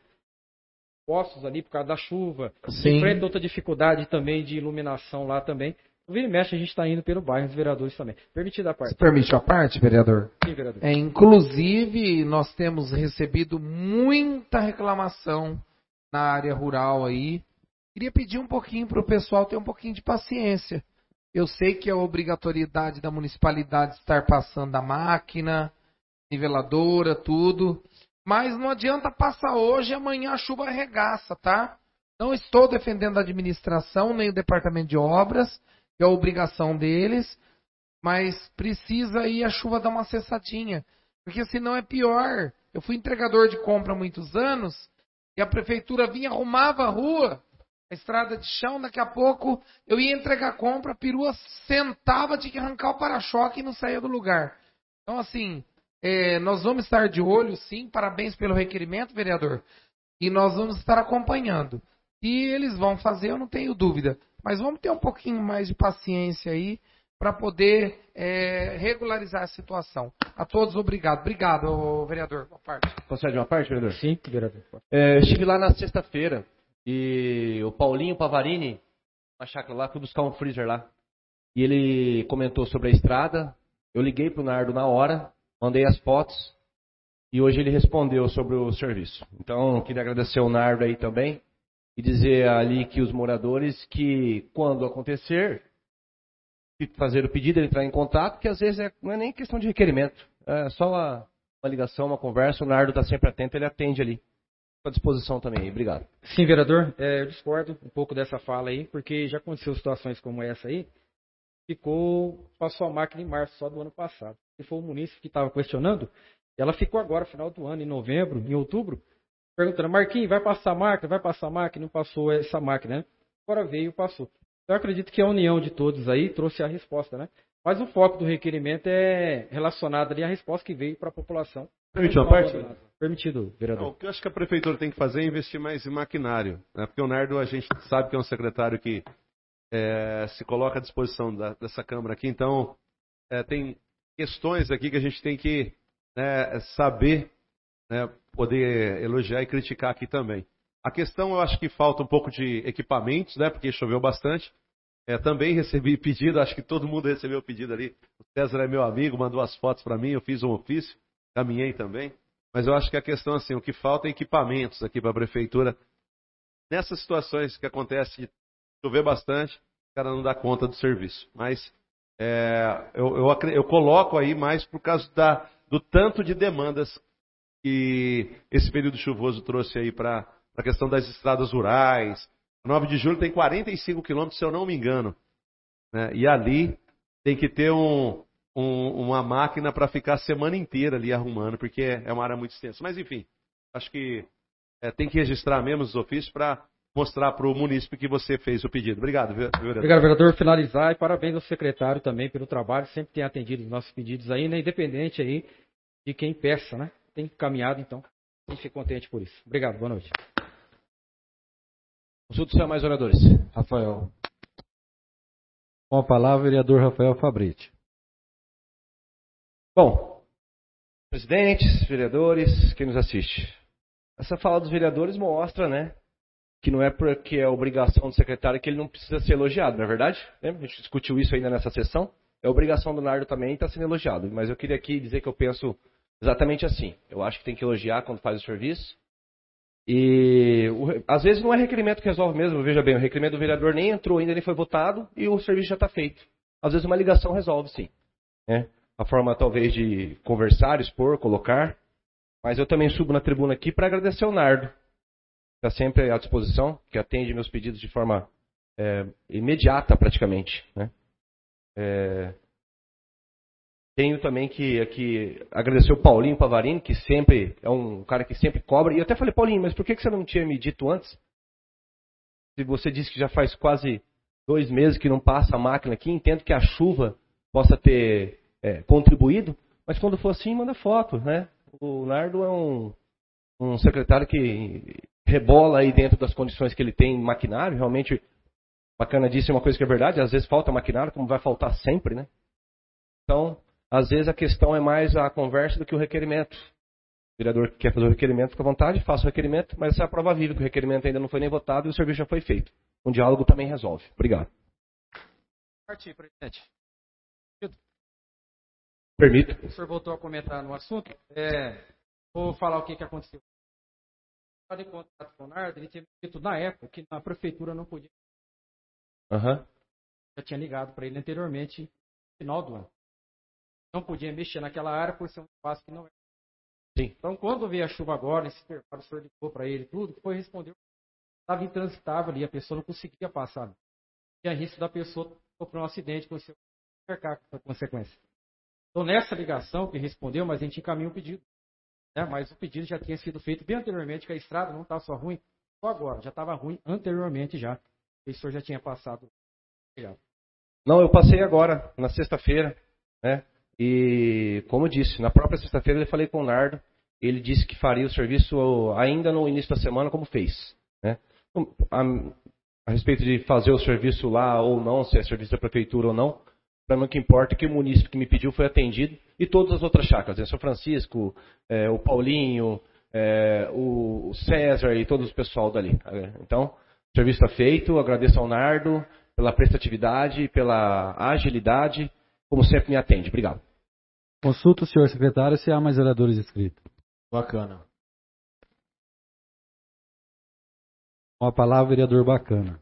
Postos ali por causa da chuva. Sim. Enfrenta outra dificuldade também de iluminação lá também. O Vira e Mexe a gente está indo pelo bairro, os vereadores também. Permitida a parte. Você permite a parte, vereador? Sim, vereador. Inclusive, nós temos recebido muita reclamação na área rural aí. Queria pedir um pouquinho para o pessoal ter um pouquinho de paciência. Eu sei que é obrigatoriedade da municipalidade estar passando a máquina, niveladora, tudo. Mas não adianta passar hoje e amanhã a chuva arregaça, tá? Não estou defendendo a administração, nem o departamento de obras, que é a obrigação deles. Mas precisa aí a chuva dar uma cessadinha. Porque senão é pior. Eu fui entregador de compra há muitos anos e a prefeitura vinha, arrumava a rua, a estrada de chão, daqui a pouco eu ia entregar a compra, a perua sentava, tinha que arrancar o para-choque e não saía do lugar. Então, assim, nós vamos estar de olho, sim, parabéns pelo requerimento, vereador, e nós vamos estar acompanhando. E eles vão fazer, eu não tenho dúvida, mas vamos ter um pouquinho mais de paciência aí para poder regularizar a situação. A todos, obrigado. Obrigado, vereador. Uma parte. Concede uma parte, vereador? Sim, vereador. Eu estive lá na sexta-feira e o Paulinho Pavarini, na chácara lá, fui buscar um freezer lá. E ele comentou sobre a estrada. Eu liguei pro Nardo na hora, mandei as fotos e hoje ele respondeu sobre o serviço. Então, queria agradecer ao Nardo aí também e dizer ali que os moradores que, quando acontecer, fazer o pedido, ele entrar em contato, que às vezes não é nem questão de requerimento, é só uma ligação, uma conversa, o Nardo está sempre atento, ele atende ali. À disposição também, obrigado. Sim, vereador, eu discordo um pouco dessa fala aí, porque já aconteceu situações como essa aí, passou a máquina em março só do ano passado. E foi o munícipe que estava questionando, ela ficou agora, final do ano, em novembro, em outubro, perguntando, Marquinhos, vai passar a máquina, não passou essa máquina, né? Agora veio e passou. Eu acredito que a união de todos aí trouxe a resposta, né? Mas o foco do requerimento é relacionado ali à resposta que veio para a população. Permitiu a parte? Permitido, vereador. O que eu acho que a prefeitura tem que fazer é investir mais em maquinário, né? Porque o Nardo, a gente sabe que é um secretário que se coloca à disposição dessa Câmara aqui, então tem questões aqui que a gente tem que saber, poder elogiar e criticar aqui também. A questão, eu acho que falta um pouco de equipamentos, né? Porque choveu bastante. Também recebi pedido, acho que todo mundo recebeu o pedido ali. O César é meu amigo, mandou as fotos para mim, eu fiz um ofício, caminhei também. Mas eu acho que a questão, assim, o que falta é equipamentos aqui para a prefeitura. Nessas situações que acontece de chover bastante, o cara não dá conta do serviço. Mas eu coloco aí mais por causa do tanto de demandas que esse período chuvoso trouxe aí para a questão das estradas rurais. O 9 de julho tem 45 quilômetros, se eu não me engano. Né? E ali tem que ter uma máquina para ficar a semana inteira ali arrumando, porque é uma área muito extensa. Mas, enfim, acho que tem que registrar mesmo os ofícios para mostrar para o munícipe que você fez o pedido. Obrigado, vereador. Obrigado, vereador. Finalizar e parabéns ao secretário também pelo trabalho. Sempre tem atendido os nossos pedidos aí, né? Independente aí de quem peça, né? Tem caminhado, então. A gente fica contente por isso. Obrigado, boa noite. Consulta se há mais oradores. Rafael. Com a palavra, vereador Rafael Fabriti. Bom, presidentes, vereadores, quem nos assiste. Essa fala dos vereadores mostra, né, que não é porque é obrigação do secretário que ele não precisa ser elogiado, não é verdade? A gente discutiu isso ainda nessa sessão. É obrigação do Nardo também estar sendo elogiado. Mas eu queria aqui dizer que eu penso exatamente assim. Eu acho que tem que elogiar quando faz o serviço. E às vezes não é requerimento que resolve mesmo. Veja bem, o requerimento do vereador nem entrou ainda, nem foi votado e o serviço já está feito. Às vezes uma ligação resolve, sim. A forma talvez de conversar, expor, colocar. Mas eu também subo na tribuna aqui para agradecer ao Nardo. Está sempre à disposição, que atende meus pedidos de forma imediata praticamente. Tenho também que agradecer o Paulinho Pavarini, que sempre é um cara que sempre cobra. E eu até falei, Paulinho, mas por que você não tinha me dito antes? Se você disse que já faz quase 2 meses que não passa a máquina aqui, entendo que a chuva possa ter contribuído, mas quando for assim, manda foto, né? O Nardo é um secretário que rebola aí dentro das condições que ele tem em maquinário. Realmente, bacana disso é uma coisa que é verdade, às vezes falta maquinário, como vai faltar sempre, né? Então, às vezes a questão é mais a conversa do que o requerimento. O vereador que quer fazer o requerimento, fica à vontade, faça o requerimento, mas essa é a prova viva que o requerimento ainda não foi nem votado e o serviço já foi feito. Um diálogo também resolve. Obrigado. Partir, presidente. Permito. O senhor voltou a comentar no assunto. Vou falar o que aconteceu. Em contato com o Nardo, ele tinha dito na época que na prefeitura não podia. Já tinha ligado para ele anteriormente, no final do ano. Não podia mexer naquela área por ser um espaço que não era. Sim. Então, quando veio a chuva agora, esse intervalo, o senhor ligou para ele tudo, foi responder. Estava intransitável ali, a pessoa não conseguia passar. Tinha risco da pessoa sofrer um acidente com o seu mercado, com consequência. Então, nessa ligação que respondeu, mas a gente encaminhou o pedido. Mas o pedido já tinha sido feito bem anteriormente, que a estrada não está só ruim, só agora, já estava ruim anteriormente já. O senhor já tinha passado. Obrigado. Não, eu passei agora, na sexta-feira, né? E, como eu disse, na própria sexta-feira eu falei com o Nardo, ele disse que faria o serviço ainda no início da semana, como fez. Né? A respeito de fazer o serviço lá ou não, se é serviço da prefeitura ou não, para mim o que importa é que o munícipe que me pediu foi atendido e todas as outras chácaras, São Francisco, o Paulinho, o César e todo o pessoal dali. Então, o serviço está feito, agradeço ao Nardo pela prestatividade, pela agilidade, como sempre me atende. Obrigado. Consulta o senhor secretário se há mais vereadores inscritos. Bacana. Com a palavra, vereador Bacana.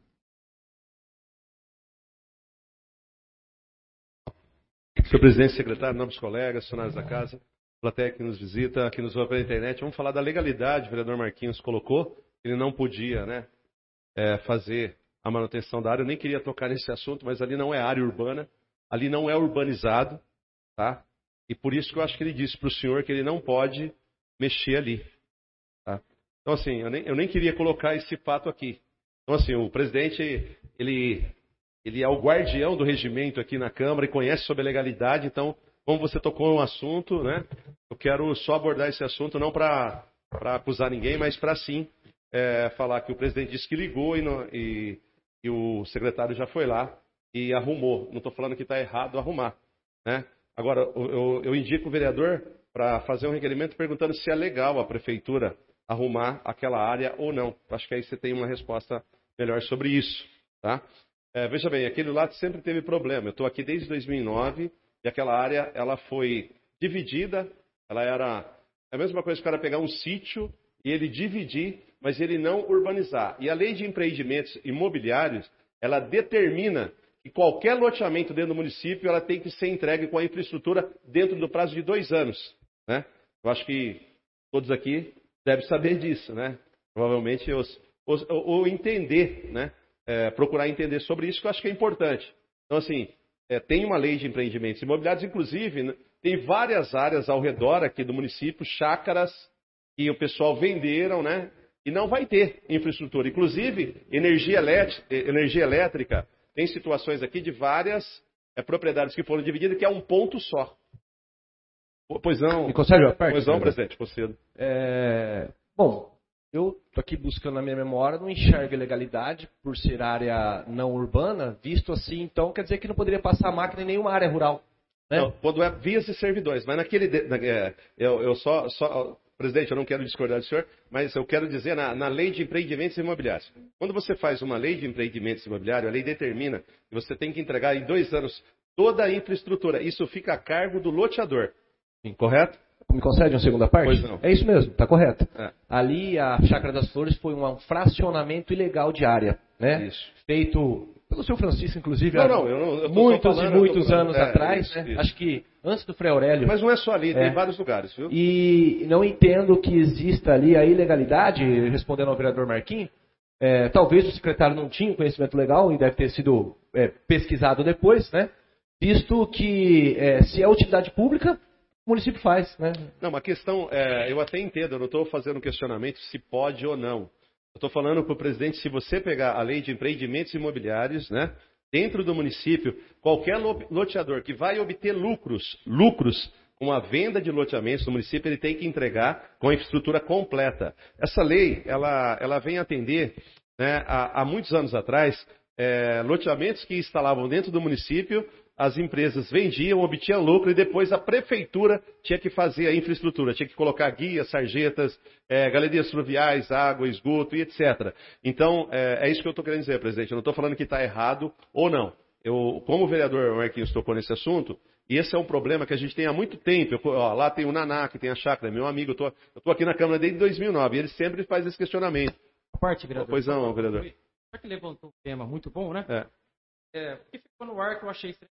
Senhor presidente, secretário, nobres colegas, funcionários da casa, plateia que nos visita, que nos ouve pela internet, vamos falar da legalidade. O vereador Marquinhos colocou, ele não podia, né, fazer a manutenção da área. Eu nem queria tocar nesse assunto, mas ali não é área urbana, ali não é urbanizado, tá? E por isso que eu acho que ele disse para o senhor que ele não pode mexer ali. Tá? Então, assim, eu nem queria colocar esse fato aqui. Então, assim, o presidente, ele é o guardião do regimento aqui na Câmara e conhece sobre a legalidade. Então, como você tocou no assunto, né, eu quero só abordar esse assunto, não para acusar ninguém, mas para sim falar que o presidente disse que ligou e o secretário já foi lá e arrumou. Não estou falando que está errado arrumar, né? Agora, eu indico o vereador para fazer um requerimento perguntando se é legal a prefeitura arrumar aquela área ou não. Acho que aí você tem uma resposta melhor sobre isso. Tá? Veja bem, aquele lá sempre teve problema. Eu estou aqui desde 2009 e aquela área ela foi dividida. Ela era a mesma coisa que o cara pegar um sítio e ele dividir, mas ele não urbanizar. E a lei de empreendimentos imobiliários, ela determina que qualquer loteamento dentro do município ela tem que ser entregue com a infraestrutura dentro do prazo de 2 anos. Né? Eu acho que todos aqui devem saber disso. Né? Provavelmente ou entender, né? Procurar entender sobre isso, que eu acho que é importante. Então, assim, tem uma lei de empreendimentos imobiliários, inclusive, né, tem várias áreas ao redor aqui do município, chácaras, que o pessoal venderam, né? E não vai ter infraestrutura. Inclusive, energia elétrica. Tem situações aqui de várias propriedades que foram divididas, que é um ponto só. Pois não. Me concede a parte? Pois não, presidente, concedo. Bom, eu estou aqui buscando na minha memória, não enxergo ilegalidade por ser área não urbana, visto assim, então quer dizer que não poderia passar máquina em nenhuma área rural. Né? Não, quando é vias e servidões, mas naquele. Eu só presidente, eu não quero discordar do senhor, mas eu quero dizer na lei de empreendimentos imobiliários. Quando você faz uma lei de empreendimentos imobiliários, a lei determina que você tem que entregar em 2 anos toda a infraestrutura. Isso fica a cargo do loteador. Sim, correto? Me concede uma segunda parte? Pois não. É isso mesmo, está correto. Ali, a Chácara das Flores foi um fracionamento ilegal de área, né? Isso. Feito pelo seu Francisco, inclusive, muitos anos atrás, né? Acho que antes do Frei Aurélio. Mas não é só ali, tem vários lugares, viu? E não entendo que exista ali a ilegalidade, respondendo ao vereador Marquinhos. Talvez o secretário não tinha conhecimento legal e deve ter sido pesquisado depois, né? Visto que se é utilidade pública, o município faz, né? Não, uma questão, eu até entendo, eu não estou fazendo um questionamento se pode ou não. Eu estou falando para o presidente, se você pegar a lei de empreendimentos imobiliários, né, dentro do município, qualquer loteador que vai obter lucros com a venda de loteamentos no município, ele tem que entregar com a infraestrutura completa. Essa lei, ela vem atender, né, há muitos anos atrás, loteamentos que instalavam dentro do município, as empresas vendiam, obtinham lucro e depois a prefeitura tinha que fazer a infraestrutura, tinha que colocar guias, sarjetas, galerias fluviais, água, esgoto e etc. Então, é isso que eu estou querendo dizer, presidente. Eu não estou falando que está errado ou não. Como o vereador Marquinhos tocou nesse assunto, e esse é um problema que a gente tem há muito tempo. Lá tem o Naná, que tem a chácara, meu amigo, eu estou aqui na Câmara desde 2009, e ele sempre faz esse questionamento. Parte, vereador. Pois não, vereador. Já que levantou um tema muito bom, né? O que ficou no ar que eu achei estranho.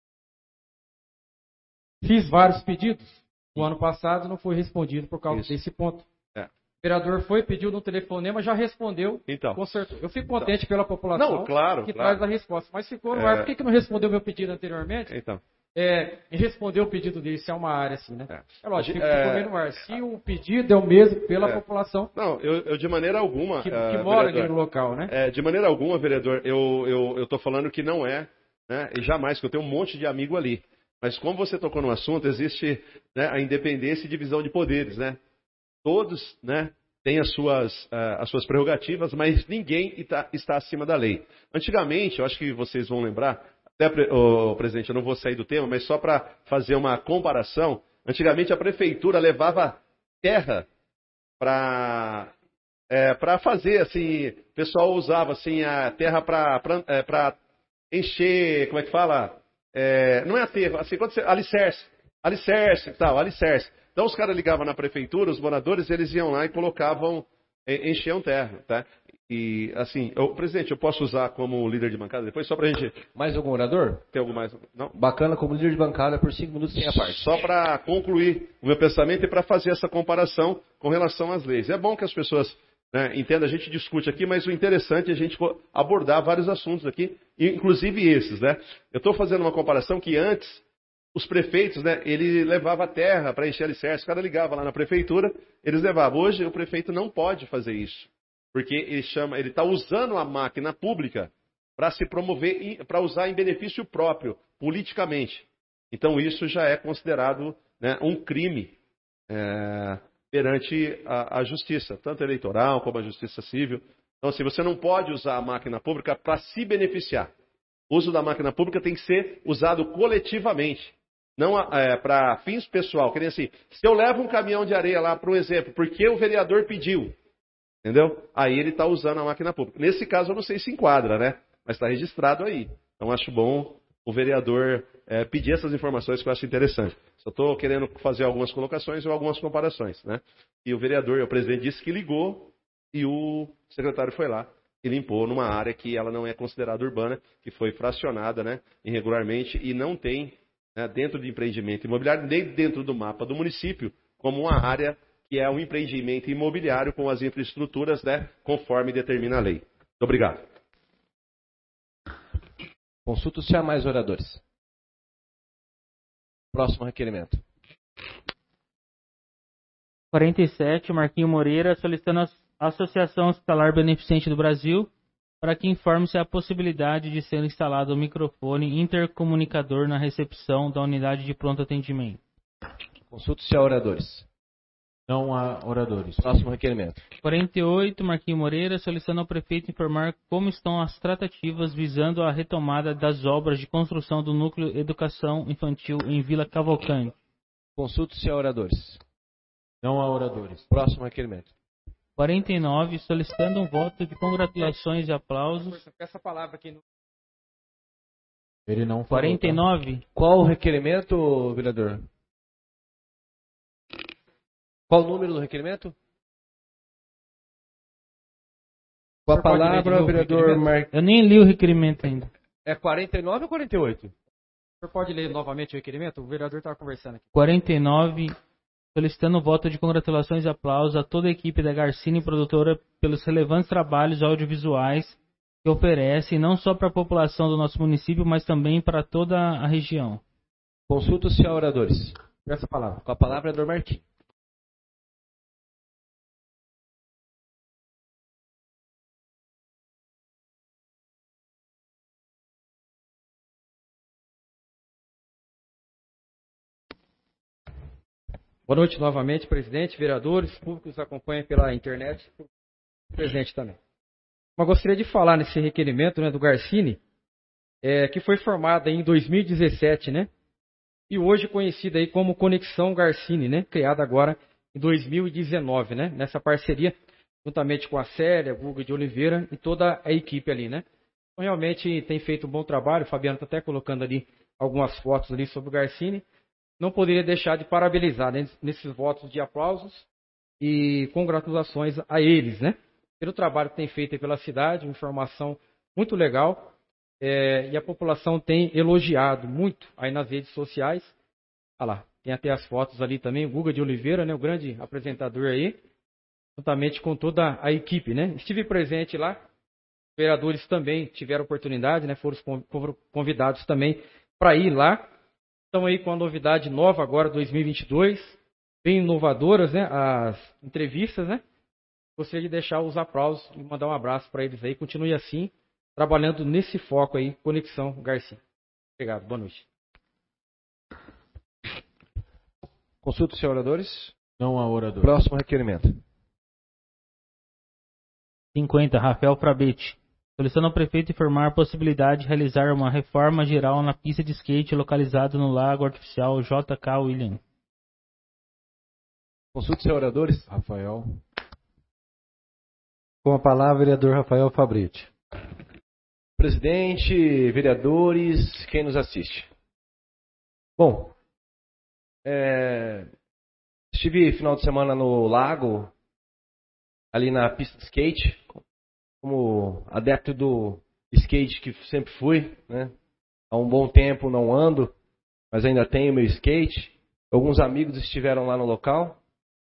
Fiz vários pedidos. O ano passado não foi respondido por causa desse ponto. O vereador pediu no telefonema, já respondeu, consertou. Eu fico contente pela população que traz a resposta. Mas ficou no ar. Por que não respondeu meu pedido anteriormente? E respondeu o pedido dele, se é uma área assim, né? É lógico, ficou meio no ar. Se o pedido é o mesmo pela população. Não, eu de maneira alguma. Que mora ali no local, né? De maneira alguma, vereador, eu estou falando que não é, né? E jamais, que eu tenho um monte de amigo ali. Mas como você tocou no assunto, existe, né, a independência e divisão de poderes, né? Todos, né, têm as suas prerrogativas, mas ninguém está acima da lei. Antigamente, eu acho que vocês vão lembrar, até, presidente, eu não vou sair do tema, mas só para fazer uma comparação, antigamente a prefeitura levava terra para fazer, assim, o pessoal usava assim, a terra para encher, como é que fala? Não é aterro, assim, quando você, alicerce e tal, alicerce. Então os caras ligavam na prefeitura, os moradores, eles iam lá e colocavam, enchiam terra, tá? E, assim, presidente, eu posso usar como líder de bancada depois, só pra gente... Mais algum orador? Tem algum mais? Não? Bacana, como líder de bancada, por 5 minutos sem a parte. Só para concluir o meu pensamento e para fazer essa comparação com relação às leis. É bom que as pessoas, né, entendam, a gente discute aqui, mas o interessante é a gente abordar vários assuntos aqui, inclusive esses, né? Eu estou fazendo uma comparação que antes, os prefeitos, né, ele levava terra para encher alicerce, o cara ligava lá na prefeitura, eles levavam. Hoje o prefeito não pode fazer isso. Porque ele está usando a máquina pública para se promover, para usar em benefício próprio, politicamente. Então isso já é considerado, né, um crime perante a justiça, tanto eleitoral como a justiça civil. Então, assim, você não pode usar a máquina pública para se beneficiar. O uso da máquina pública tem que ser usado coletivamente, não para fins pessoal. Quer dizer assim, se eu levo um caminhão de areia lá, por um exemplo, porque o vereador pediu, entendeu? Aí ele está usando a máquina pública. Nesse caso, eu não sei se enquadra, né? Mas está registrado aí. Então, acho bom o vereador pedir essas informações que eu acho interessante. Só estou querendo fazer algumas colocações ou algumas comparações, né? E o vereador, o presidente, disse que ligou e o secretário foi lá e limpou numa área que ela não é considerada urbana, que foi fracionada, né, irregularmente e não tem, né, dentro de empreendimento imobiliário, nem dentro do mapa do município, como uma área que é um empreendimento imobiliário com as infraestruturas, né, conforme determina a lei. Muito obrigado. Consulto se há mais oradores. Próximo requerimento. 47, Marquinho Moreira, solicitando a Associação Hospitalar Beneficente do Brasil para que informe se há possibilidade de ser instalado um microfone intercomunicador na recepção da unidade de pronto atendimento. Consulto se há oradores. Não há oradores. Próximo requerimento. 48, Marquinho Moreira, solicitando ao prefeito informar como estão as tratativas visando a retomada das obras de construção do Núcleo Educação Infantil em Vila Cavalcante. Consulto se há oradores. Não há oradores. Próximo requerimento. 49, solicitando um voto de congratulações e aplausos. Essa palavra aqui no... Ele não falou, 49. Tá? Qual o requerimento, vereador? Qual o número do requerimento? Com a palavra, vereador Marquinhos. Eu nem li o requerimento ainda. É 49 ou 48? O senhor pode ler novamente o requerimento? O vereador estava conversando aqui. 49, solicitando um voto de congratulações e aplausos a toda a equipe da Garcini Produtora pelos relevantes trabalhos audiovisuais que oferece, não só para a população do nosso município, mas também para toda a região. Consulta-se a oradores. Essa palavra. Com a palavra, vereador Marquinhos. Boa noite novamente, presidente, vereadores, público que nos acompanha pela internet, presente também. Mas gostaria de falar nesse requerimento, né, do Garcini, que foi formado em 2017, né, e hoje conhecida aí como Conexão Garcini, né, criada agora em 2019, né, nessa parceria, juntamente com a Célia, Guga de Oliveira e toda a equipe ali, né. Então, realmente tem feito um bom trabalho, o Fabiano está até colocando ali algumas fotos ali sobre o Garcini. Não poderia deixar de parabenizar, né, nesses votos de aplausos e congratulações a eles, né, pelo trabalho que tem feito aí pela cidade, uma informação muito legal, e a população tem elogiado muito aí nas redes sociais. Olha lá, tem até as fotos ali também, o Guga de Oliveira, né, o grande apresentador aí, juntamente com toda a equipe, né. Estive presente lá, os vereadores também tiveram oportunidade, né, foram convidados também para ir lá. Estão aí com a novidade nova agora, 2022, bem inovadoras, né, as entrevistas, né. Gostaria de deixar os aplausos e mandar um abraço para eles aí. Continue assim, trabalhando nesse foco aí, Conexão Garcia. Obrigado, boa noite. Consulta os oradores. Não há oradores. Próximo requerimento. 50, Rafael Frabetti. Solicitando ao prefeito informar a possibilidade de realizar uma reforma geral na pista de skate localizada no Lago Artificial JK William. Consulte seus oradores. Rafael. Com a palavra, vereador Rafael Fabretti. Presidente, vereadores, quem nos assiste. Bom, estive final de semana no lago, ali na pista de skate, como adepto do skate que sempre fui, né? Há um bom tempo não ando, mas ainda tenho meu skate. Alguns amigos estiveram lá no local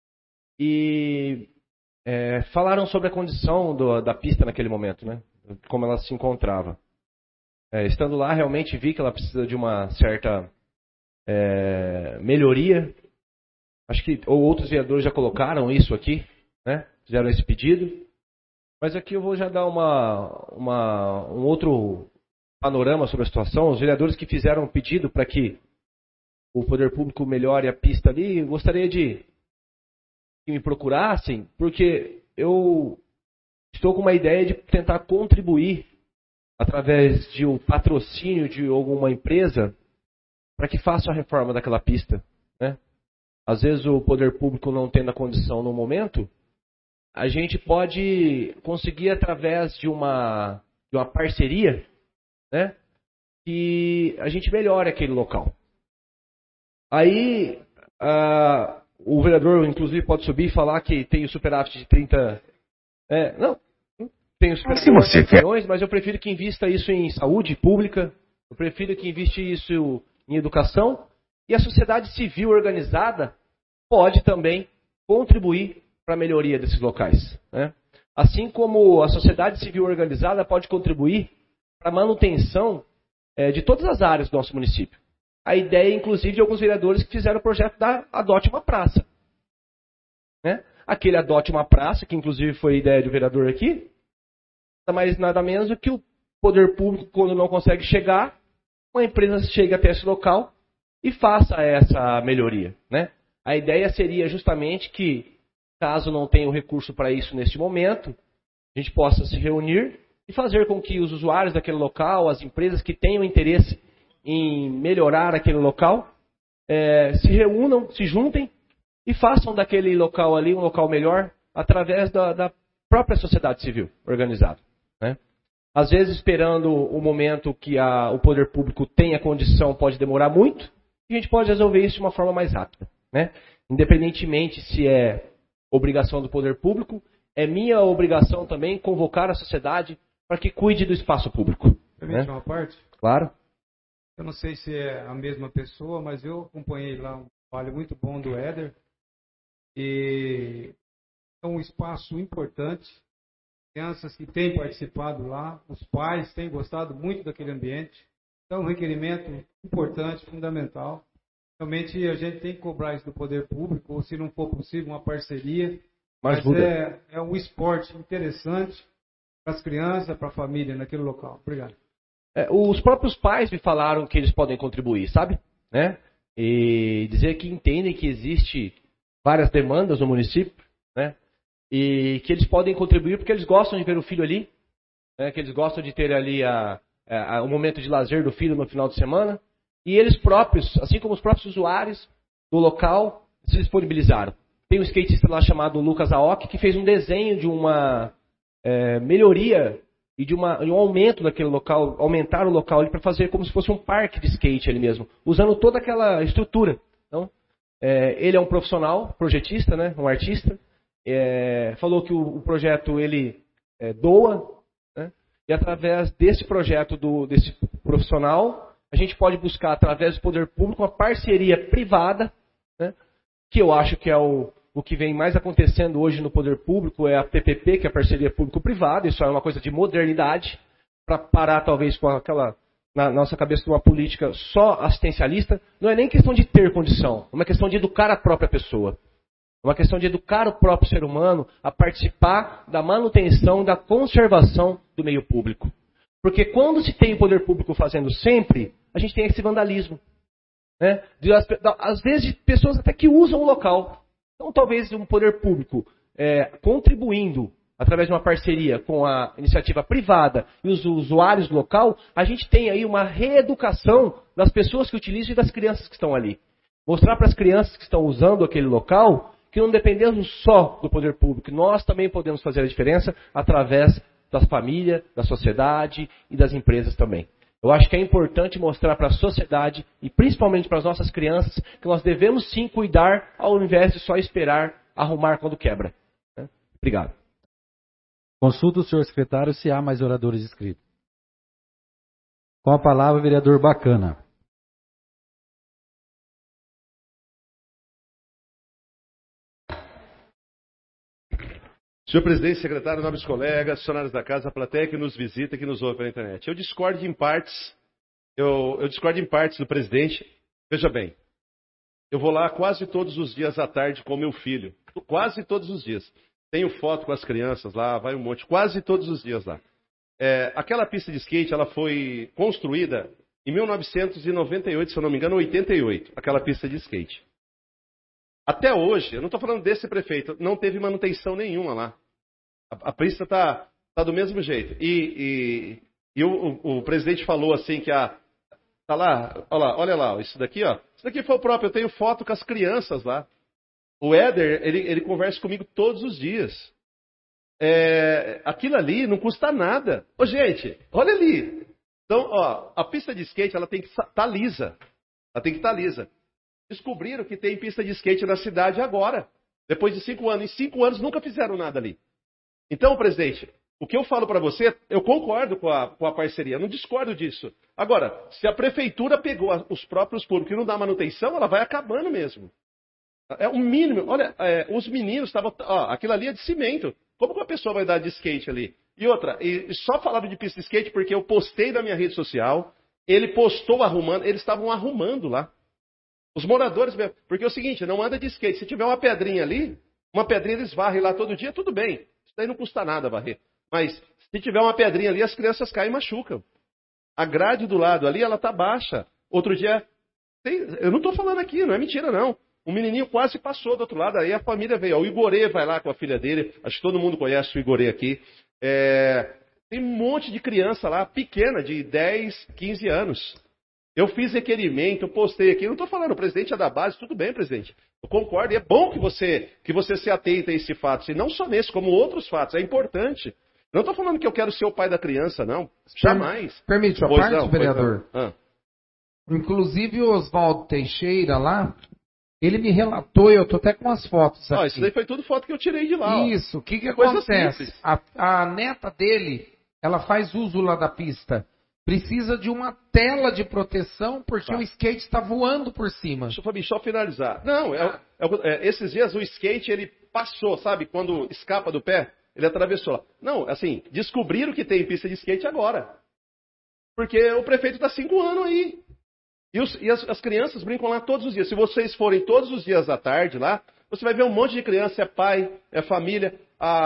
e falaram sobre a condição da pista naquele momento, né? Como ela se encontrava. Estando lá, realmente vi que ela precisa de uma certa melhoria. Acho que outros vereadores já colocaram isso aqui, né? Fizeram esse pedido. Mas aqui eu vou já dar um outro panorama sobre a situação. Os vereadores que fizeram um pedido para que o poder público melhore a pista ali, eu gostaria de que me procurassem, porque eu estou com uma ideia de tentar contribuir através de um patrocínio de alguma empresa para que faça a reforma daquela pista, né? Às vezes o poder público não tendo a condição no momento, a gente pode conseguir através de uma parceria, né, que a gente melhore aquele local. Aí o vereador, inclusive, pode subir e falar que tem o superávit de 30... não, tem o superávit de 30 milhões, mas eu prefiro que invista isso em saúde pública, eu prefiro que invista isso em educação, e a sociedade civil organizada pode também contribuir para a melhoria desses locais, né? Assim como a sociedade civil organizada pode contribuir para a manutenção de todas as áreas do nosso município. A ideia, inclusive, de alguns vereadores que fizeram o projeto da Adote uma Praça, né? Aquele Adote uma Praça, que inclusive foi a ideia do vereador aqui, nada mais nada menos do que o poder público, quando não consegue chegar, uma empresa chega até esse local e faça essa melhoria, né? A ideia seria justamente que, caso não tenha o recurso para isso neste momento, a gente possa se reunir e fazer com que os usuários daquele local, as empresas que tenham interesse em melhorar aquele local, se reúnam, se juntem e façam daquele local ali um local melhor através da própria sociedade civil organizada, né? Às vezes, esperando o momento que o poder público tenha condição, pode demorar muito, e a gente pode resolver isso de uma forma mais rápida, né? Independentemente se é obrigação do poder público, é minha obrigação também convocar a sociedade para que cuide do espaço público. Permite uma parte? Claro. Eu não sei se é a mesma pessoa, mas eu acompanhei lá um trabalho muito bom do Éder. E é um espaço importante. Crianças que têm participado lá, os pais têm gostado muito daquele ambiente. Então, um requerimento importante, fundamental. Realmente, a gente tem que cobrar isso do poder público, ou se não for possível, uma parceria. Mas é um esporte interessante para as crianças, para a família naquele local. Obrigado. Os próprios pais me falaram que eles podem contribuir, sabe? Né? E dizer que entendem que existe várias demandas no município, né? E que eles podem contribuir porque eles gostam de ver o filho ali, né? Que eles gostam de ter ali o momento de lazer do filho no final de semana. E eles próprios, assim como os próprios usuários do local, se disponibilizaram. Tem um skatista lá chamado Lucas Aoki que fez um desenho de uma melhoria e de um aumento daquele local, aumentar o local ali para fazer como se fosse um parque de skate ali mesmo, usando toda aquela estrutura. Então, ele é um profissional, projetista, né, um artista, falou que o projeto ele doa, né, e através desse projeto desse profissional, a gente pode buscar através do poder público uma parceria privada, né, que eu acho que é o que vem mais acontecendo hoje no poder público é a PPP, que é a parceria público-privada. Isso é uma coisa de modernidade, para parar talvez com aquela, na nossa cabeça, uma política só assistencialista. Não é nem questão de ter condição, é uma questão de educar a própria pessoa. É uma questão de educar o próprio ser humano a participar da manutenção e da conservação do meio público. Porque quando se tem o poder público fazendo sempre, a gente tem esse vandalismo, né? Às vezes de pessoas até que usam o local. Então, talvez um poder público contribuindo através de uma parceria com a iniciativa privada e os usuários do local, a gente tem aí uma reeducação das pessoas que utilizam e das crianças que estão ali. Mostrar para as crianças que estão usando aquele local que não dependemos só do poder público, nós também podemos fazer a diferença através das famílias, da sociedade e das empresas também. Eu acho que é importante mostrar para a sociedade, e principalmente para as nossas crianças, que nós devemos sim cuidar, ao invés de só esperar arrumar quando quebra. Né? Obrigado. Consulta o senhor secretário se há mais oradores inscritos. Com a palavra, vereador Bacana. Senhor presidente, secretário, nobres colegas, funcionários da casa, a plateia que nos visita, que nos ouve pela internet. Eu discordo em partes, eu discordo em partes do presidente. Veja bem, eu vou lá quase todos os dias à tarde com meu filho. Quase todos os dias. Tenho foto com as crianças lá, vai um monte. Quase todos os dias lá. Aquela pista de skate, ela foi construída em 1998, se eu não me engano, 88. Aquela pista de skate. Até hoje, eu não estou falando desse prefeito, não teve manutenção nenhuma lá. A pista está do mesmo jeito. E o presidente falou assim que tá lá, olha lá, isso daqui, ó. Isso daqui foi o próprio, eu tenho foto com as crianças lá. O Éder, ele conversa comigo todos os dias. Aquilo ali não custa nada. Ô, gente, olha ali. Então, ó, a pista de skate, ela tem que estar lisa. Ela tem que estar lisa. Descobriram que tem pista de skate na cidade agora. Depois de 5 anos. Em 5 anos nunca fizeram nada ali. Então, presidente, o que eu falo para você, eu concordo com a parceria, não discordo disso. Agora, se a prefeitura pegou os próprios públicos e não dá manutenção, ela vai acabando mesmo. É o mínimo. Olha, os meninos estavam... aquilo ali é de cimento. Como que uma pessoa vai dar de skate ali? E outra, e só falaram de pista de skate porque eu postei na minha rede social, ele postou arrumando, eles estavam arrumando lá. Os moradores, porque é o seguinte, não anda de skate. Se tiver uma pedrinha ali, uma pedrinha eles varrem lá todo dia, tudo bem. Isso daí não custa nada varrer. Mas se tiver uma pedrinha ali, as crianças caem e machucam. A grade do lado ali, ela tá baixa. Outro dia, eu não estou falando aqui, não é mentira não. Um menininho quase passou do outro lado, aí a família veio. O Igorê vai lá com a filha dele, acho que todo mundo conhece o Igorê aqui. Tem um monte de criança lá, pequena, de 10, 15 anos. Eu fiz requerimento, eu postei aqui, não estou falando, o presidente é da base, tudo bem, presidente. Eu concordo, e é bom que você se atente a esse fato, e não só nesse, como outros fatos, é importante. Não estou falando que eu quero ser o pai da criança, não. Jamais. Permite a Pois parte, não, vereador? Ah. Inclusive o Oswaldo Teixeira lá, ele me relatou, eu tô até com as fotos aqui. Isso daí foi tudo foto que eu tirei de lá. Isso, o que Coisa acontece? simples. A neta dele, ela faz uso lá da pista. Precisa de uma tela de proteção porque o skate está voando por cima. Deixa eu só finalizar. Não, esses dias o skate, ele passou, sabe? Quando escapa do pé, ele atravessou lá. Não, assim, descobriram que tem pista de skate agora. Porque o prefeito está 5 anos aí. E as crianças brincam lá todos os dias. Se vocês forem todos os dias à tarde lá, você vai ver um monte de criança, é pai, é família.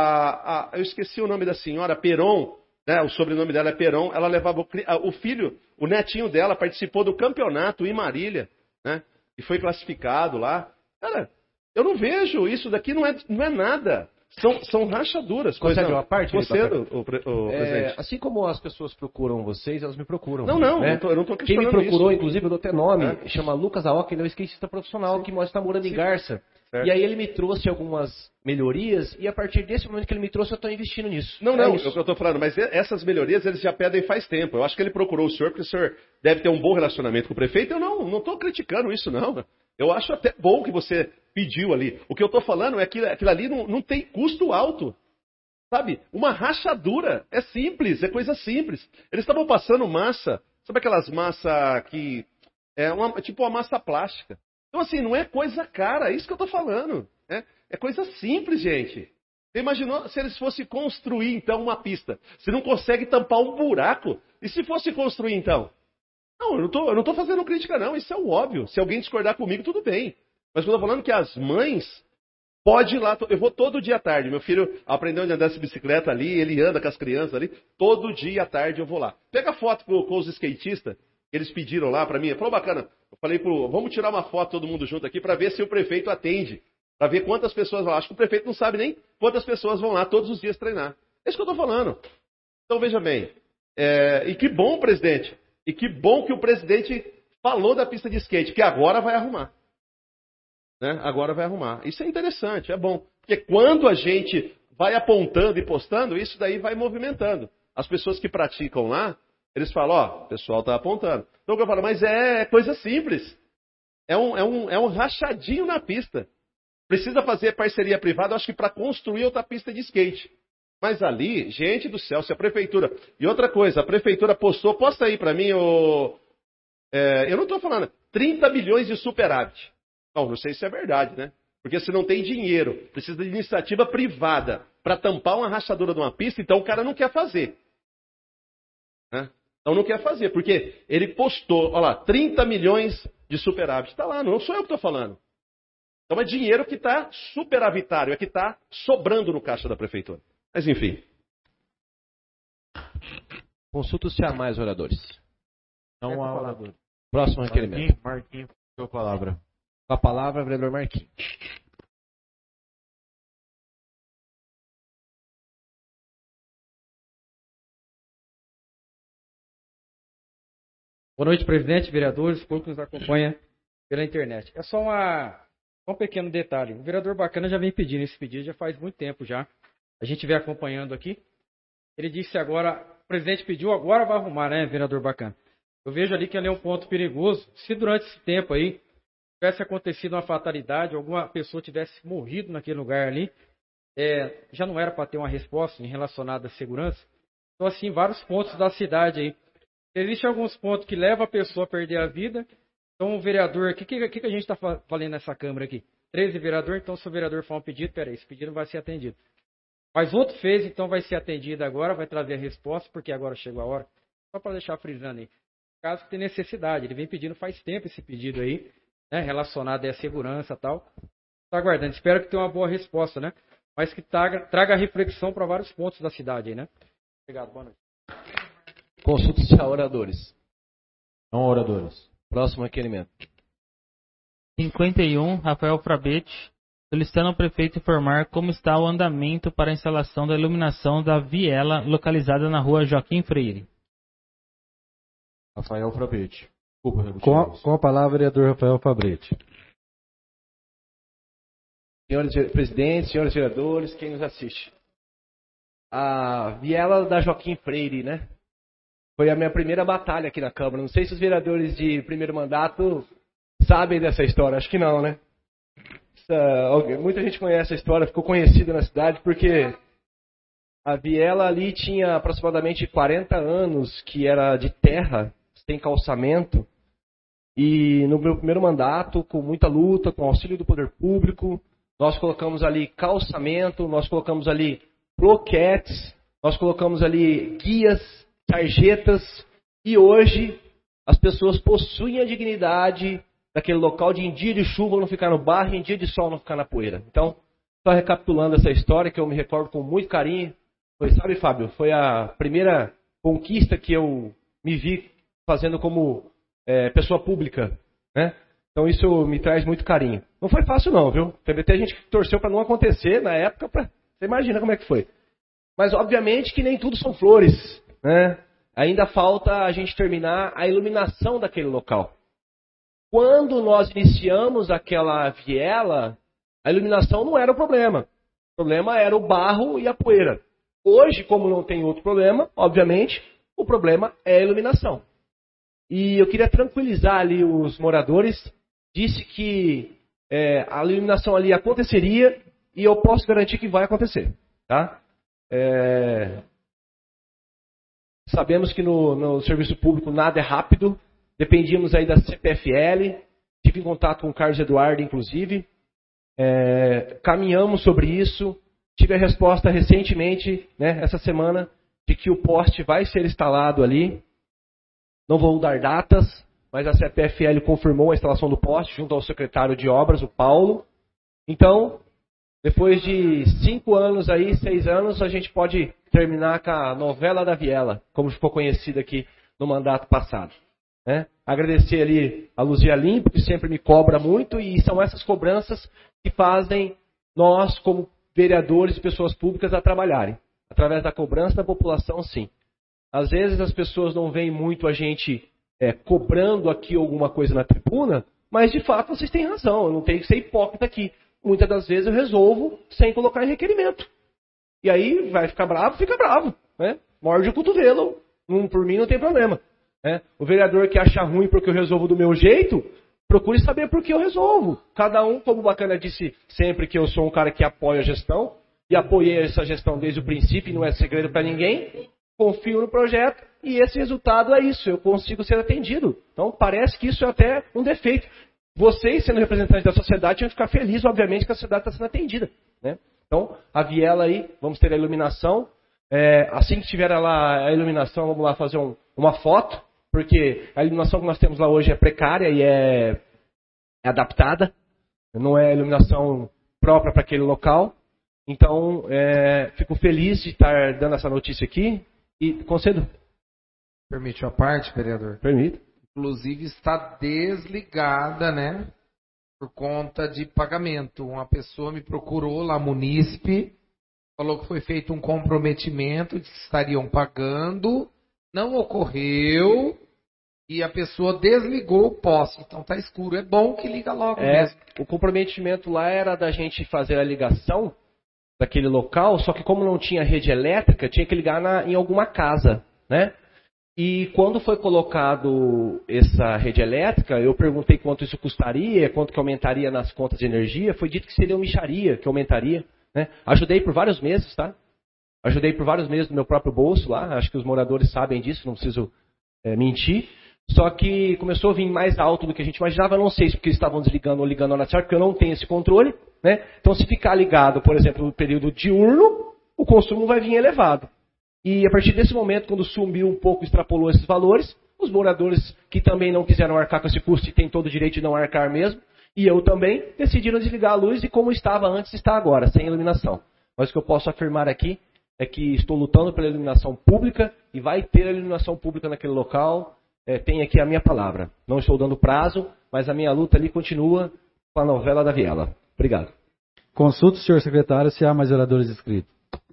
Eu esqueci o nome da senhora, Peron, né? O sobrenome dela é Peron. Ela levava o filho, o netinho dela, participou do campeonato em Marília, né? E foi classificado lá. Cara, eu não vejo isso daqui, não é nada. São rachaduras. Consegue uma parte? Você, o presidente. Assim como as pessoas procuram vocês, elas me procuram. Não, né? eu não tô questionando Quem me procurou, isso. inclusive, eu dou até nome, chama Lucas Aoki, ele é um skatista profissional que mora morando em Garça. Certo. E aí ele me trouxe algumas melhorias e a partir desse momento que ele me trouxe, eu estou investindo nisso. Não, eu estou falando, mas essas melhorias eles já pedem faz tempo. Eu acho que ele procurou o senhor porque o senhor deve ter um bom relacionamento com o prefeito. Eu não estou criticando isso, não. Eu acho até bom que você pediu ali. O que eu estou falando é que aquilo ali não tem custo alto. Sabe? Uma rachadura. É simples, é coisa simples. Eles estavam passando massa, sabe aquelas massas que... tipo uma massa plástica. Então, assim, não é coisa cara, é isso que eu estou falando. Né? É coisa simples, gente. Você imaginou se eles fossem construir, então, uma pista? Você não consegue tampar um buraco. E se fosse construir, então? Não, eu não estou fazendo crítica, não. Isso é o óbvio. Se alguém discordar comigo, tudo bem. Mas eu estou falando que as mães podem ir lá. Eu vou todo dia à tarde. Meu filho aprendeu a andar de bicicleta ali, ele anda com as crianças ali. Todo dia à tarde eu vou lá. Pega foto com os skatistas. Eles pediram lá para mim. Falou, bacana. Eu falei, vamos tirar uma foto todo mundo junto aqui para ver se o prefeito atende. Para ver quantas pessoas vão lá. Acho que o prefeito não sabe nem quantas pessoas vão lá todos os dias treinar. É isso que eu estou falando. Então, veja bem. E que bom, presidente. E que bom que o presidente falou da pista de skate, que agora vai arrumar. Né? Agora vai arrumar. Isso é interessante, é bom. Porque quando a gente vai apontando e postando, isso daí vai movimentando. As pessoas que praticam lá, eles falam, o pessoal está apontando. Então eu falo, mas é coisa simples. É um rachadinho na pista. Precisa fazer parceria privada, acho que para construir outra pista de skate. Mas ali, gente do céu, se a prefeitura... E outra coisa, a prefeitura posta aí para mim, eu não estou falando, 30 milhões de superávit. Não sei se é verdade, né? Porque se não tem dinheiro, precisa de iniciativa privada para tampar uma rachadura de uma pista, então o cara não quer fazer. Né? Então não quer fazer, porque ele postou, olha lá, 30 milhões de superávit. Está lá, não sou eu que estou falando. Então é dinheiro que está superavitário, é que está sobrando no caixa da prefeitura. Mas enfim. Consulta-se a mais oradores. Não há orador. Próximo requerimento. Marquinhos, com a palavra. Com a palavra, vereador Marquinhos. Boa noite, presidente, vereadores, público que nos acompanha pela internet. É só um pequeno detalhe. O vereador Bacana já vem pedindo esse pedido já faz muito tempo já. A gente vem acompanhando aqui. Ele disse agora, o presidente pediu, agora vai arrumar, né, vereador Bacana? Eu vejo ali que ali é um ponto perigoso. Se durante esse tempo aí tivesse acontecido uma fatalidade, alguma pessoa tivesse morrido naquele lugar ali, já não era para ter uma resposta em relacionada à segurança. Então, assim, vários pontos da cidade aí. Existem alguns pontos que levam a pessoa a perder a vida. Então, o vereador, o que a gente está falando nessa Câmara aqui? 13 vereadores, então se o vereador for um pedido, peraí, esse pedido não vai ser atendido. Mas outro fez, então vai ser atendido agora, vai trazer a resposta, porque agora chegou a hora. Só para deixar frisando aí. Caso que tem necessidade, ele vem pedindo faz tempo esse pedido aí, né, relacionado à segurança e tal. Está aguardando, espero que tenha uma boa resposta, né? Mas que traga reflexão para vários pontos da cidade aí, né? Obrigado, boa noite. Consulta-se a oradores. Não oradores. Próximo requerimento. 51, Rafael Frabete, solicitando ao prefeito informar como está o andamento para a instalação da iluminação da viela localizada na rua Joaquim Freire. Rafael Frabete. Com a palavra, vereador Rafael Fabretti. Senhores presidentes, senhores vereadores, quem nos assiste. A viela da Joaquim Freire, né? Foi a minha primeira batalha aqui na Câmara. Não sei se os vereadores de primeiro mandato sabem dessa história. Acho que não, né? Muita gente conhece a história, ficou conhecida na cidade porque a viela ali tinha aproximadamente 40 anos, que era de terra, sem calçamento. E no meu primeiro mandato, com muita luta, com auxílio do poder público, nós colocamos ali calçamento, nós colocamos ali bloquetes, nós colocamos ali guias, sarjetas, e hoje as pessoas possuem a dignidade daquele local de em dia de chuva não ficar no barro, em dia de sol não ficar na poeira. Então, só recapitulando essa história que eu me recordo com muito carinho, sabe, Fábio, foi a primeira conquista que eu me vi fazendo como pessoa pública, né? Então isso me traz muito carinho. Não foi fácil não, viu? Teve até gente que torceu para não acontecer na época, você imagina como é que foi. Mas obviamente que nem tudo são flores, né? Ainda falta a gente terminar a iluminação daquele local. Quando nós iniciamos aquela viela, a iluminação não era o problema. O problema era o barro e a poeira. Hoje, como não tem outro problema, obviamente, o problema é a iluminação. E eu queria tranquilizar ali os moradores, disse que a iluminação ali aconteceria e eu posso garantir que vai acontecer, tá? Sabemos que no serviço público nada é rápido, dependíamos aí da CPFL, tive em contato com o Carlos Eduardo, inclusive, caminhamos sobre isso, tive a resposta recentemente, né, essa semana, de que o poste vai ser instalado ali. Não vou dar datas, mas a CPFL confirmou a instalação do poste junto ao secretário de obras, o Paulo. Então, depois de 5 anos aí, 6 anos, a gente pode terminar com a novela da viela, como ficou conhecida aqui no mandato passado. Né? Agradecer ali a Luzia Limpo, que sempre me cobra muito, e são essas cobranças que fazem nós, como vereadores e pessoas públicas, a trabalharem. Através da cobrança da população, sim. Às vezes as pessoas não veem muito a gente cobrando aqui alguma coisa na tribuna, mas de fato vocês têm razão, eu não tenho que ser hipócrita aqui. Muitas das vezes eu resolvo sem colocar em requerimento. E aí vai ficar bravo, fica bravo. Né? Morde o cotovelo, por mim não tem problema. Né? O vereador que acha ruim porque eu resolvo do meu jeito, procure saber por que eu resolvo. Cada um, como o Bacana disse sempre, que eu sou um cara que apoia a gestão, e apoiei essa gestão desde o princípio, e não é segredo para ninguém. Confio no projeto e esse resultado é isso, eu consigo ser atendido. Então parece que isso é até um defeito. Vocês, sendo representantes da sociedade, tinham que ficar felizes, obviamente, que a sociedade está sendo atendida. Né? Então, a viela aí, vamos ter a iluminação. Assim que tiver lá a iluminação, vamos lá fazer uma foto, porque a iluminação que nós temos lá hoje é precária e é adaptada. Não é a iluminação própria para aquele local. Então, fico feliz de estar dando essa notícia aqui. E concedo? Permite uma parte, vereador? Permito. Inclusive está desligada, né? Por conta de pagamento. Uma pessoa me procurou lá, munícipe, falou que foi feito um comprometimento de que estariam pagando, não ocorreu e a pessoa desligou o poste. Então tá escuro. É bom que liga logo mesmo. O comprometimento lá era da gente fazer a ligação daquele local, só que como não tinha rede elétrica, tinha que ligar em alguma casa, né? E quando foi colocado essa rede elétrica, eu perguntei quanto isso custaria, quanto que aumentaria nas contas de energia, foi dito que seria uma mixaria, que aumentaria, né? Ajudei por vários meses, tá? Ajudei por vários meses do meu próprio bolso lá, acho que os moradores sabem disso, não preciso mentir. Só que começou a vir mais alto do que a gente imaginava, não sei se porque eles estavam desligando ou ligando na hora certa, porque eu não tenho esse controle, né? Então se ficar ligado, por exemplo, no período diurno, o consumo vai vir elevado. E a partir desse momento, quando subiu um pouco, extrapolou esses valores, os moradores que também não quiseram arcar com esse custo e têm todo o direito de não arcar mesmo, e eu também, decidiram desligar a luz e como estava antes, está agora, sem iluminação. Mas o que eu posso afirmar aqui é que estou lutando pela iluminação pública e vai ter a iluminação pública naquele local. Tem aqui a minha palavra. Não estou dando prazo, mas a minha luta ali continua com a novela da viela. Obrigado. Consulta o senhor secretário se há mais vereadores inscritos.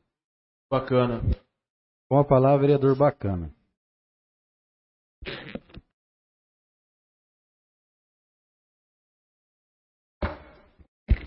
Bacana. Com a palavra, vereador Bacana.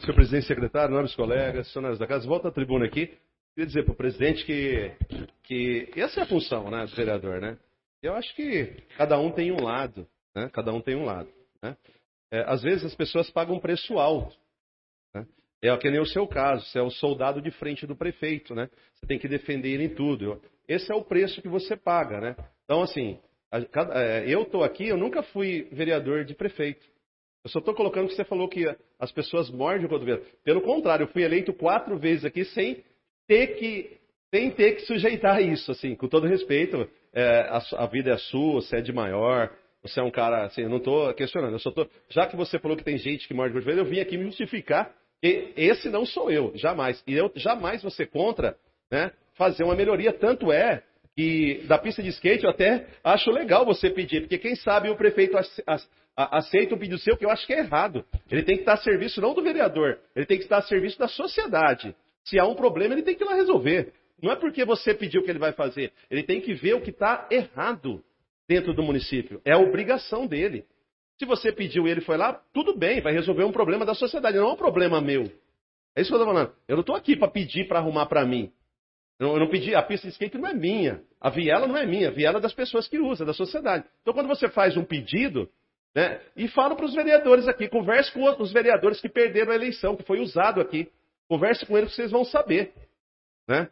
senhor presidente e secretário, nobres colegas, funcionários da casa, volta à tribuna aqui. Queria dizer para o presidente que essa é a função, né, do vereador, né? Eu acho que cada um tem um lado, né? Cada um tem um lado, né? Às vezes as pessoas pagam um preço alto, né? É que nem o seu caso, você é o soldado de frente do prefeito, né? Você tem que defender ele em tudo. Esse é o preço que você paga, né? Então, assim, eu estou aqui, eu nunca fui vereador de prefeito. Eu só estou colocando que você falou que as pessoas mordem o cotovelo. Pelo contrário, eu fui eleito 4 vezes aqui sem ter que sujeitar a isso, assim, com todo respeito. A vida é sua, você é de maior, você é um cara, assim, eu não estou questionando, eu só estou. Já que você falou que tem gente que morde o cotovelo, eu vim aqui me justificar que esse não sou eu, jamais. E eu jamais vou ser contra, né, fazer uma melhoria, tanto é que da pista de skate eu até acho legal você pedir, porque quem sabe o prefeito aceita um pedido seu, que eu acho que é errado. Ele tem que estar a serviço não do vereador, ele tem que estar a serviço da sociedade. Se há um problema, ele tem que ir lá resolver. Não é porque você pediu que ele vai fazer, ele tem que ver o que está errado dentro do município. É a obrigação dele. Se você pediu e ele foi lá, tudo bem, vai resolver um problema da sociedade, não é um problema meu. É isso que eu estou falando. Eu não estou aqui para pedir para arrumar para mim. Eu não pedi, a pista de skate não é minha, a viela não é minha, a viela é das pessoas que usam, da sociedade. Então, quando você faz um pedido, né, e fala para os vereadores aqui, converse com os vereadores que perderam a eleição, que foi usado aqui. Converse com eles que vocês vão saber. Né?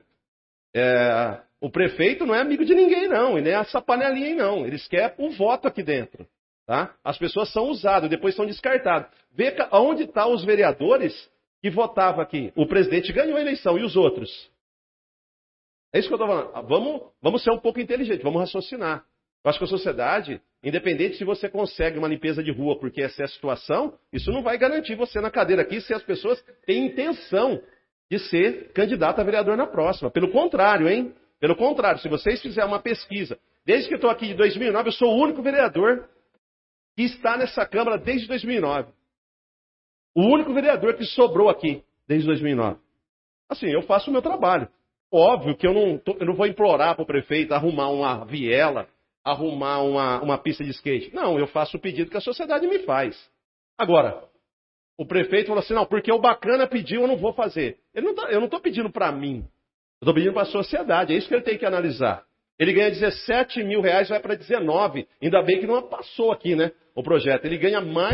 O prefeito não é amigo de ninguém, não, e nem essa panelinha aí, não. Eles querem o voto aqui dentro. Tá? As pessoas são usadas, depois são descartadas. Vê onde estão os vereadores que votavam aqui. O presidente ganhou a eleição, e os outros? É isso que eu estou falando. Vamos ser um pouco inteligentes, vamos raciocinar. Eu acho que a sociedade, independente se você consegue uma limpeza de rua porque essa é a situação, isso não vai garantir você na cadeira aqui se as pessoas têm intenção de ser candidato a vereador na próxima. Pelo contrário, hein? Pelo contrário, se vocês fizerem uma pesquisa, desde que eu estou aqui de 2009, eu sou o único vereador que está nessa Câmara desde 2009. O único vereador que sobrou aqui desde 2009. Assim, eu faço o meu trabalho. Óbvio que eu não vou implorar para o prefeito arrumar uma viela, arrumar uma pista de skate. Não, eu faço o pedido que a sociedade me faz. Agora, o prefeito falou assim, não, porque o bacana pediu, eu não vou fazer. Eu não estou pedindo para mim, eu estou pedindo para a sociedade, é isso que ele tem que analisar. Ele ganha 17 mil reais, vai para 19. Ainda bem que não passou aqui, né, o projeto. Ele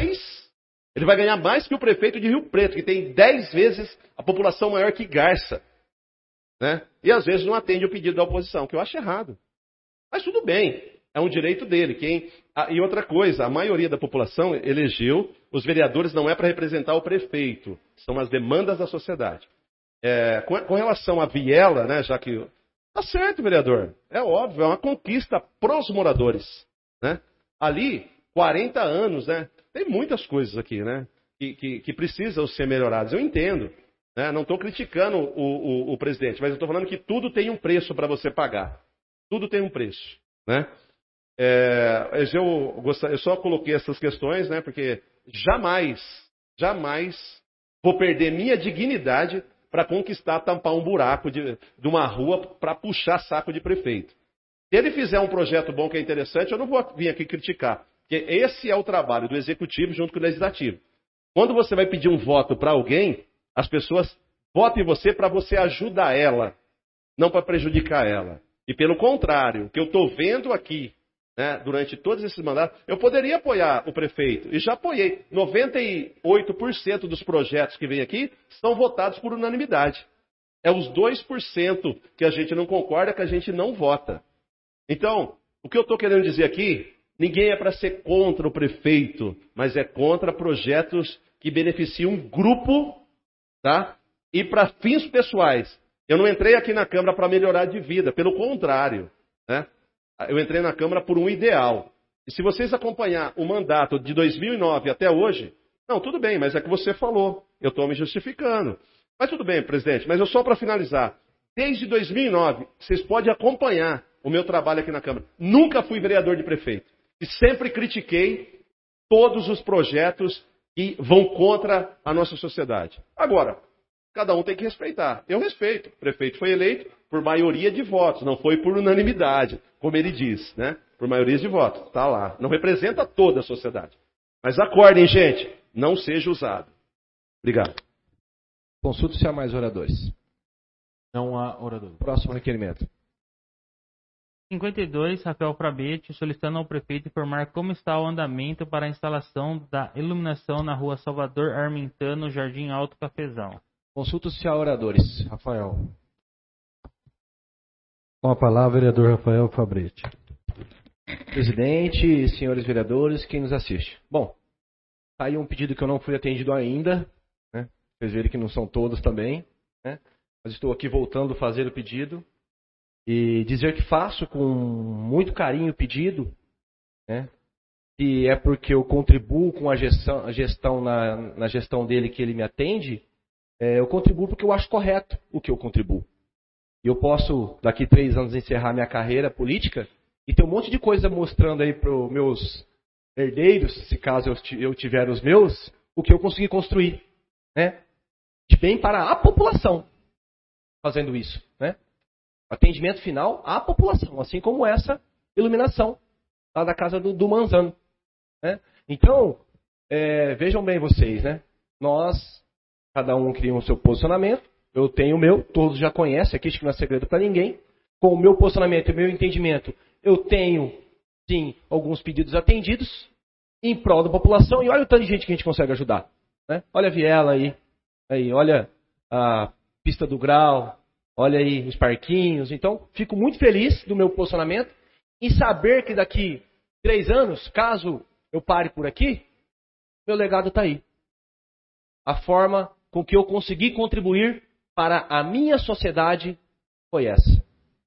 vai ganhar mais que o prefeito de Rio Preto, que tem 10 vezes a população maior que Garça. Né? E às vezes não atende o pedido da oposição, que eu acho errado. Mas tudo bem, é um direito dele. E outra coisa, a maioria da população elegeu os vereadores não é para representar o prefeito, são as demandas da sociedade. Com relação à viela, né, já que... Tá certo, vereador, é óbvio, é uma conquista pros moradores. Né? Ali, 40 anos, né, tem muitas coisas aqui, né, que precisam ser melhoradas, eu entendo. Né? Não estou criticando o presidente, mas eu estou falando que tudo tem um preço para você pagar. Tudo tem um preço. Né? Eu só coloquei essas questões, né, porque jamais vou perder minha dignidade para conquistar, tampar um buraco de uma rua para puxar saco de prefeito. Se ele fizer um projeto bom que é interessante, eu não vou vir aqui criticar. Porque esse é o trabalho do executivo junto com o legislativo. Quando você vai pedir um voto para alguém, as pessoas votam em você para você ajudar ela, não para prejudicar ela. E pelo contrário, o que eu estou vendo aqui, né, durante todos esses mandatos, eu poderia apoiar o prefeito, e já apoiei. 98% dos projetos que vêm aqui são votados por unanimidade. É os 2% que a gente não concorda, que a gente não vota. Então, o que eu estou querendo dizer aqui, ninguém é para ser contra o prefeito, mas é contra projetos que beneficiam um grupo, tá? E para fins pessoais. Eu não entrei aqui na Câmara para melhorar de vida, pelo contrário. Né? Eu entrei na Câmara por um ideal. E se vocês acompanhar o mandato de 2009 até hoje, não, tudo bem, mas é que você falou. Eu estou me justificando. Mas tudo bem, presidente, mas eu só para finalizar. Desde 2009, vocês podem acompanhar o meu trabalho aqui na Câmara. Nunca fui vereador de prefeito. E sempre critiquei todos os projetos que vão contra a nossa sociedade. Agora, cada um tem que respeitar. Eu respeito. O prefeito foi eleito por maioria de votos, não foi por unanimidade, como ele diz, né? Por maioria de votos. Está lá. Não representa toda a sociedade. Mas acordem, gente. Não seja usado. Obrigado. Consulta se há mais oradores. Não há orador. Próximo requerimento. 52, Rafael Frabete, solicitando ao prefeito informar como está o andamento para a instalação da iluminação na rua Salvador Armentano, Jardim Alto Cafezal. Consulta se há oradores. Rafael. Com a palavra, vereador Rafael Fabrete. Presidente, senhores vereadores, quem nos assiste. Bom, tá aí um pedido que eu não fui atendido ainda, né? Vocês verem que não são todos também, né? Mas estou aqui voltando a fazer o pedido e dizer que faço com muito carinho o pedido, né? E é porque eu contribuo com a gestão na gestão dele que ele me atende, eu contribuo porque eu acho correto o que eu contribuo. E eu posso, daqui 3 anos, encerrar minha carreira política e ter um monte de coisa mostrando aí para os meus herdeiros, se caso eu tiver os meus, o que eu consegui construir, né? De bem para a população, fazendo isso, né? Atendimento final à população, assim como essa iluminação lá da casa do Manzano, né? Então, vejam bem vocês, né? Nós, cada um cria o seu posicionamento, eu tenho o meu, todos já conhecem, aqui acho que não é segredo para ninguém. Com o meu posicionamento e o meu entendimento, eu tenho, sim, alguns pedidos atendidos em prol da população. E olha o tanto de gente que a gente consegue ajudar, né? Olha a Viela aí, olha a pista do Grau, olha aí os parquinhos. Então, fico muito feliz do meu posicionamento em saber que daqui 3 anos, caso eu pare por aqui, meu legado está aí. A forma com que eu consegui contribuir para a minha sociedade foi essa.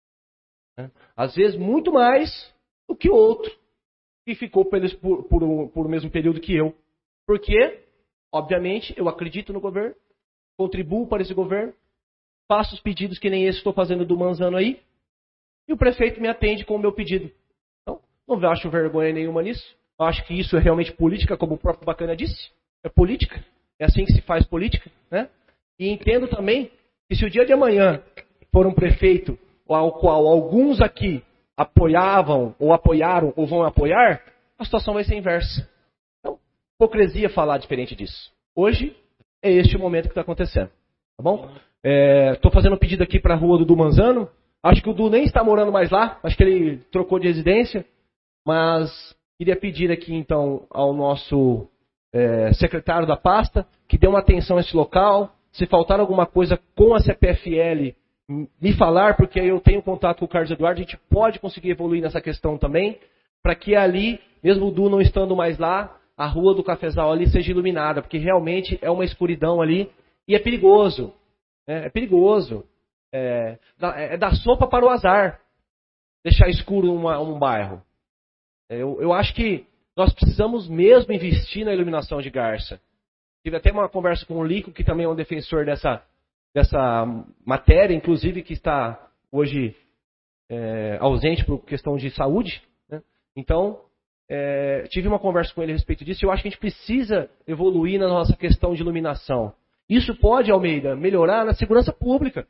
Às vezes muito mais do que outro que ficou por o mesmo período que eu. Porque, obviamente, eu acredito no governo, contribuo para esse governo, faço os pedidos que nem esse estou fazendo do Manzano aí, e o prefeito me atende com o meu pedido. Então, não acho vergonha nenhuma nisso. Eu acho que isso é realmente política, como o próprio Bacana disse. É política. É assim que se faz política, né? E entendo também que se o dia de amanhã for um prefeito ao qual alguns aqui apoiavam, ou apoiaram, ou vão apoiar, a situação vai ser inversa. Então, hipocrisia falar diferente disso. Hoje, é este o momento que está acontecendo. Tá bom? Estou fazendo um pedido aqui para a rua do Manzano. Acho que o Du nem está morando mais lá. Acho que ele trocou de residência. Mas queria pedir aqui, então, ao nosso secretário da pasta que dê uma atenção a esse local. Se faltar alguma coisa com a CPFL, me falar, porque eu tenho contato com o Carlos Eduardo, a gente pode conseguir evoluir nessa questão também, para que ali, mesmo o Du não estando mais lá, a rua do Cafezal ali seja iluminada, porque realmente é uma escuridão ali e é perigoso. É perigoso. É dar sopa para o azar, deixar escuro um bairro. Eu acho que nós precisamos mesmo investir na iluminação de Garça. Tive até uma conversa com o Lico, que também é um defensor dessa matéria, inclusive que está hoje ausente por questão de saúde, né? Então, tive uma conversa com ele a respeito disso e eu acho que a gente precisa evoluir na nossa questão de iluminação. Isso pode, Almeida, melhorar na segurança pública.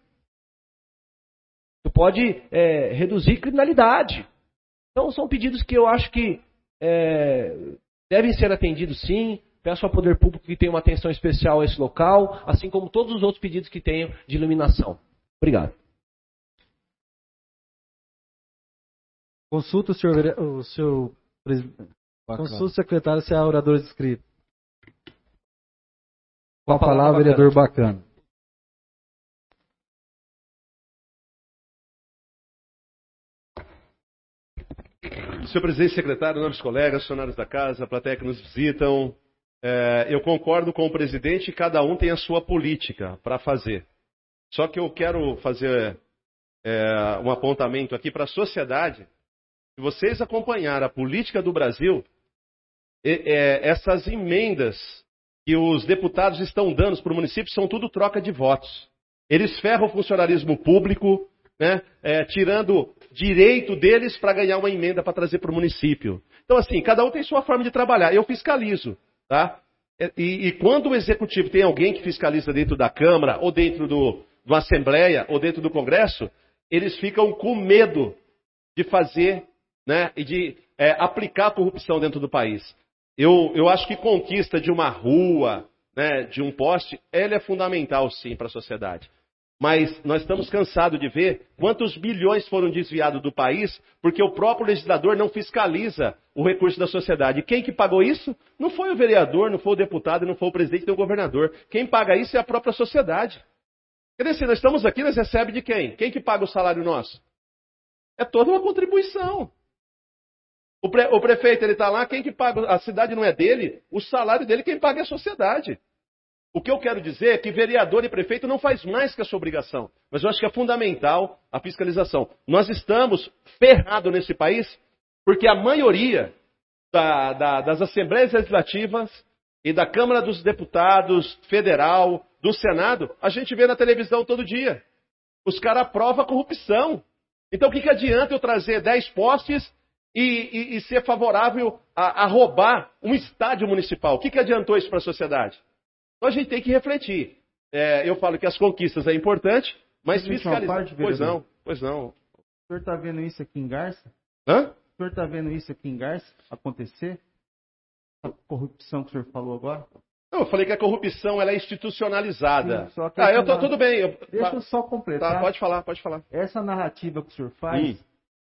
Isso pode reduzir criminalidade. Então, são pedidos que eu acho que devem ser atendidos sim. Peço ao Poder Público que tenha uma atenção especial a esse local, assim como todos os outros pedidos que tenham de iluminação. Obrigado. Consulta consulta o secretário se há oradores inscritos. Com a palavra, vereador Bacana. Senhor presidente, secretário, nobres colegas, funcionários da casa, plateia que nos visitam, eu concordo com o presidente e cada um tem a sua política para fazer. Só que eu quero fazer um apontamento aqui para a sociedade. Se vocês acompanharem a política do Brasil, essas emendas que os deputados estão dando para o município são tudo troca de votos. Eles ferram o funcionarismo público, né, tirando direito deles para ganhar uma emenda para trazer para o município. Então, assim, cada um tem sua forma de trabalhar. Eu fiscalizo. Tá? E quando o executivo tem alguém que fiscaliza dentro da Câmara, ou dentro da Assembleia, ou dentro do Congresso, eles ficam com medo de fazer, né, e de aplicar a corrupção dentro do país. Eu acho que conquista de uma rua, né, de um poste, ela é fundamental sim para a sociedade. Mas nós estamos cansados de ver quantos bilhões foram desviados do país porque o próprio legislador não fiscaliza o recurso da sociedade. Quem que pagou isso? Não foi o vereador, não foi o deputado, não foi o presidente, nem o governador. Quem paga isso é a própria sociedade. Quer dizer, nós estamos aqui, nós recebemos de quem? Quem que paga o salário nosso? É toda uma contribuição. O prefeito, ele está lá, quem que paga? A cidade não é dele, o salário dele, quem paga é a sociedade. O que eu quero dizer é que vereador e prefeito não faz mais que a sua obrigação. Mas eu acho que é fundamental a fiscalização. Nós estamos ferrados nesse país porque a maioria das assembleias legislativas e da Câmara dos Deputados Federal, do Senado, a gente vê na televisão todo dia. Os caras aprovam a corrupção. Então o que adianta eu trazer 10 postes e ser favorável a roubar um estádio municipal? O que adiantou isso para a sociedade? Então a gente tem que refletir. Eu falo que as conquistas é importante, mas fiscalizar. Pois não. O senhor está vendo isso aqui em Garça? Hã? O senhor está vendo isso aqui em Garça acontecer? A corrupção que o senhor falou agora? Não, eu falei que a corrupção ela é institucionalizada. Sim, Tudo bem. Deixa eu só completar. Tá, pode falar. Essa narrativa que o senhor faz,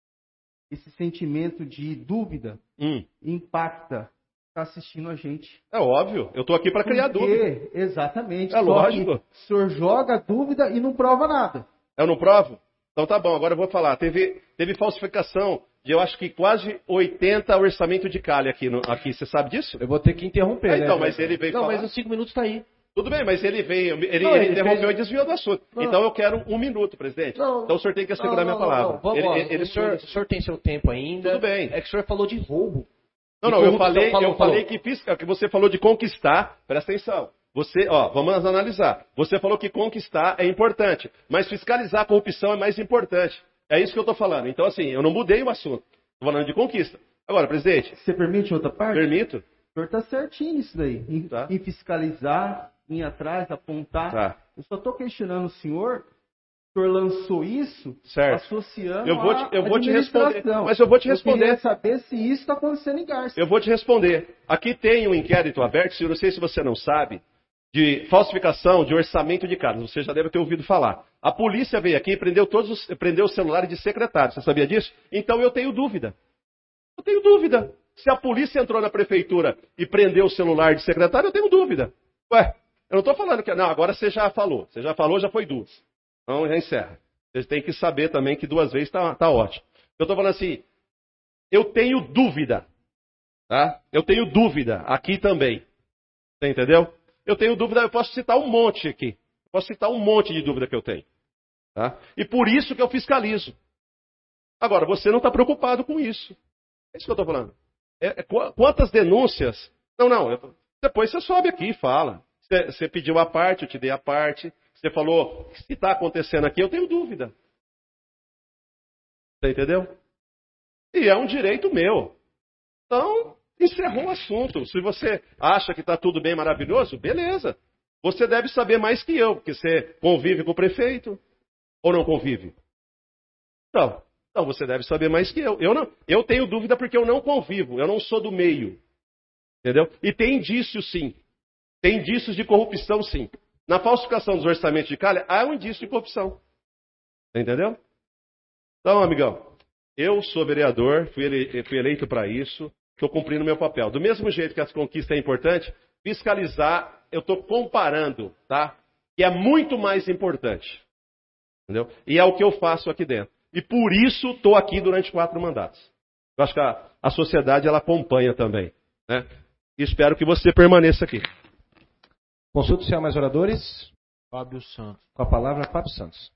esse sentimento de dúvida, impacta. Está assistindo a gente. É óbvio, eu estou aqui para criar dúvida. Exatamente. É lógico. O senhor joga dúvida e não prova nada. Eu não provo? Então tá bom, agora eu vou falar. Teve falsificação de, eu acho que quase 80 orçamento de calha aqui, você sabe disso? Eu vou ter que interromper, né? Então, mas ele veio falar. Não, mas os 5 minutos está aí. Tudo bem, mas ele veio, ele interrompeu e desviou do assunto. Não. Então eu quero 1 minuto, presidente. Não. Então o senhor tem que assegurar minha palavra. O senhor tem seu tempo ainda. Tudo bem. É que o senhor falou de roubo. Não, eu falei que você falou de conquistar, presta atenção. Vamos analisar. Você falou que conquistar é importante, mas fiscalizar a corrupção é mais importante. É isso que eu estou falando. Então, assim, eu não mudei o assunto. Estou falando de conquista. Agora, presidente. Você permite outra parte? Permito. O senhor está certinho nisso daí. Em fiscalizar, ir atrás, apontar. Tá. Eu só estou questionando o senhor. O senhor lançou isso associando eu vou te responder. Mas eu vou te responder. Eu queria saber se isso está acontecendo em Garça. Eu vou te responder. Aqui tem um inquérito aberto, eu não sei se você não sabe, de falsificação de orçamento de cargos. Você já deve ter ouvido falar. A polícia veio aqui e prendeu os celulares de secretários. Você sabia disso? Então eu tenho dúvida. Se a polícia entrou na prefeitura e prendeu o celular de secretário, eu tenho dúvida. Ué, eu não estou falando que... Não, agora você já falou. Você já falou, já foi 2. Então já encerra. Vocês têm que saber também que 2 vezes tá ótimo. Eu estou falando assim, eu tenho dúvida. Tá? Eu tenho dúvida aqui também. Você entendeu? Eu tenho dúvida, eu posso citar um monte aqui. Eu posso citar um monte de dúvida que eu tenho. Tá? E por isso que eu fiscalizo. Agora, você não está preocupado com isso. É isso que eu estou falando. Quantas denúncias... Depois você sobe aqui e fala. Você pediu a parte, eu te dei a parte. Você falou, se está acontecendo aqui, eu tenho dúvida. Você entendeu? E é um direito meu. Então, encerrou o assunto. Se você acha que está tudo bem, maravilhoso, beleza. Você deve saber mais que eu, porque você convive com o prefeito ou não convive? Então você deve saber mais que eu. Eu tenho dúvida porque eu não convivo, eu não sou do meio. Entendeu? E tem indícios, sim. Tem indícios de corrupção, sim. Na falsificação dos orçamentos de calha, há um indício de corrupção. Entendeu? Então, amigão, eu sou vereador, fui eleito para isso, estou cumprindo meu papel. Do mesmo jeito que as conquistas é importante, fiscalizar, eu estou comparando, tá? Que é muito mais importante. Entendeu? E é o que eu faço aqui dentro. E por isso estou aqui durante 4 mandatos. Eu acho que a sociedade ela acompanha também. Né? E espero que você permaneça aqui. Consulta se há mais oradores. Fábio Santos. Com a palavra, Fábio Santos.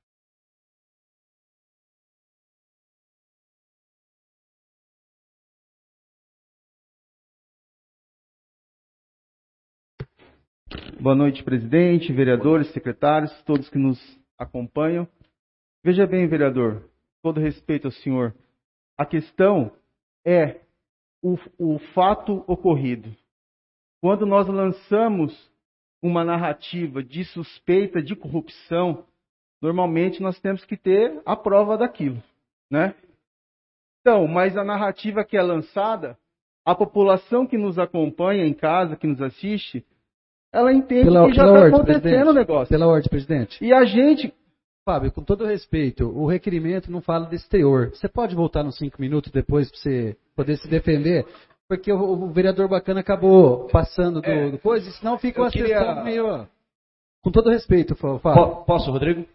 Boa noite, presidente, vereadores, secretários, todos que nos acompanham. Veja bem, vereador, todo respeito ao senhor, a questão é o fato ocorrido. Quando nós lançamos uma narrativa de suspeita de corrupção, normalmente nós temos que ter a prova daquilo, né? Então, mas a narrativa que é lançada, a população que nos acompanha em casa, que nos assiste, ela entende que já está acontecendo o negócio. Pela ordem, presidente. E a gente... Fábio, com todo respeito, o requerimento não fala desse teor. Você pode voltar nos 5 minutos depois para você poder se defender? Porque o vereador Bacana acabou passando do coisa, senão fica uma sessão meio... Com todo respeito, Fábio. Posso, Rodrigo?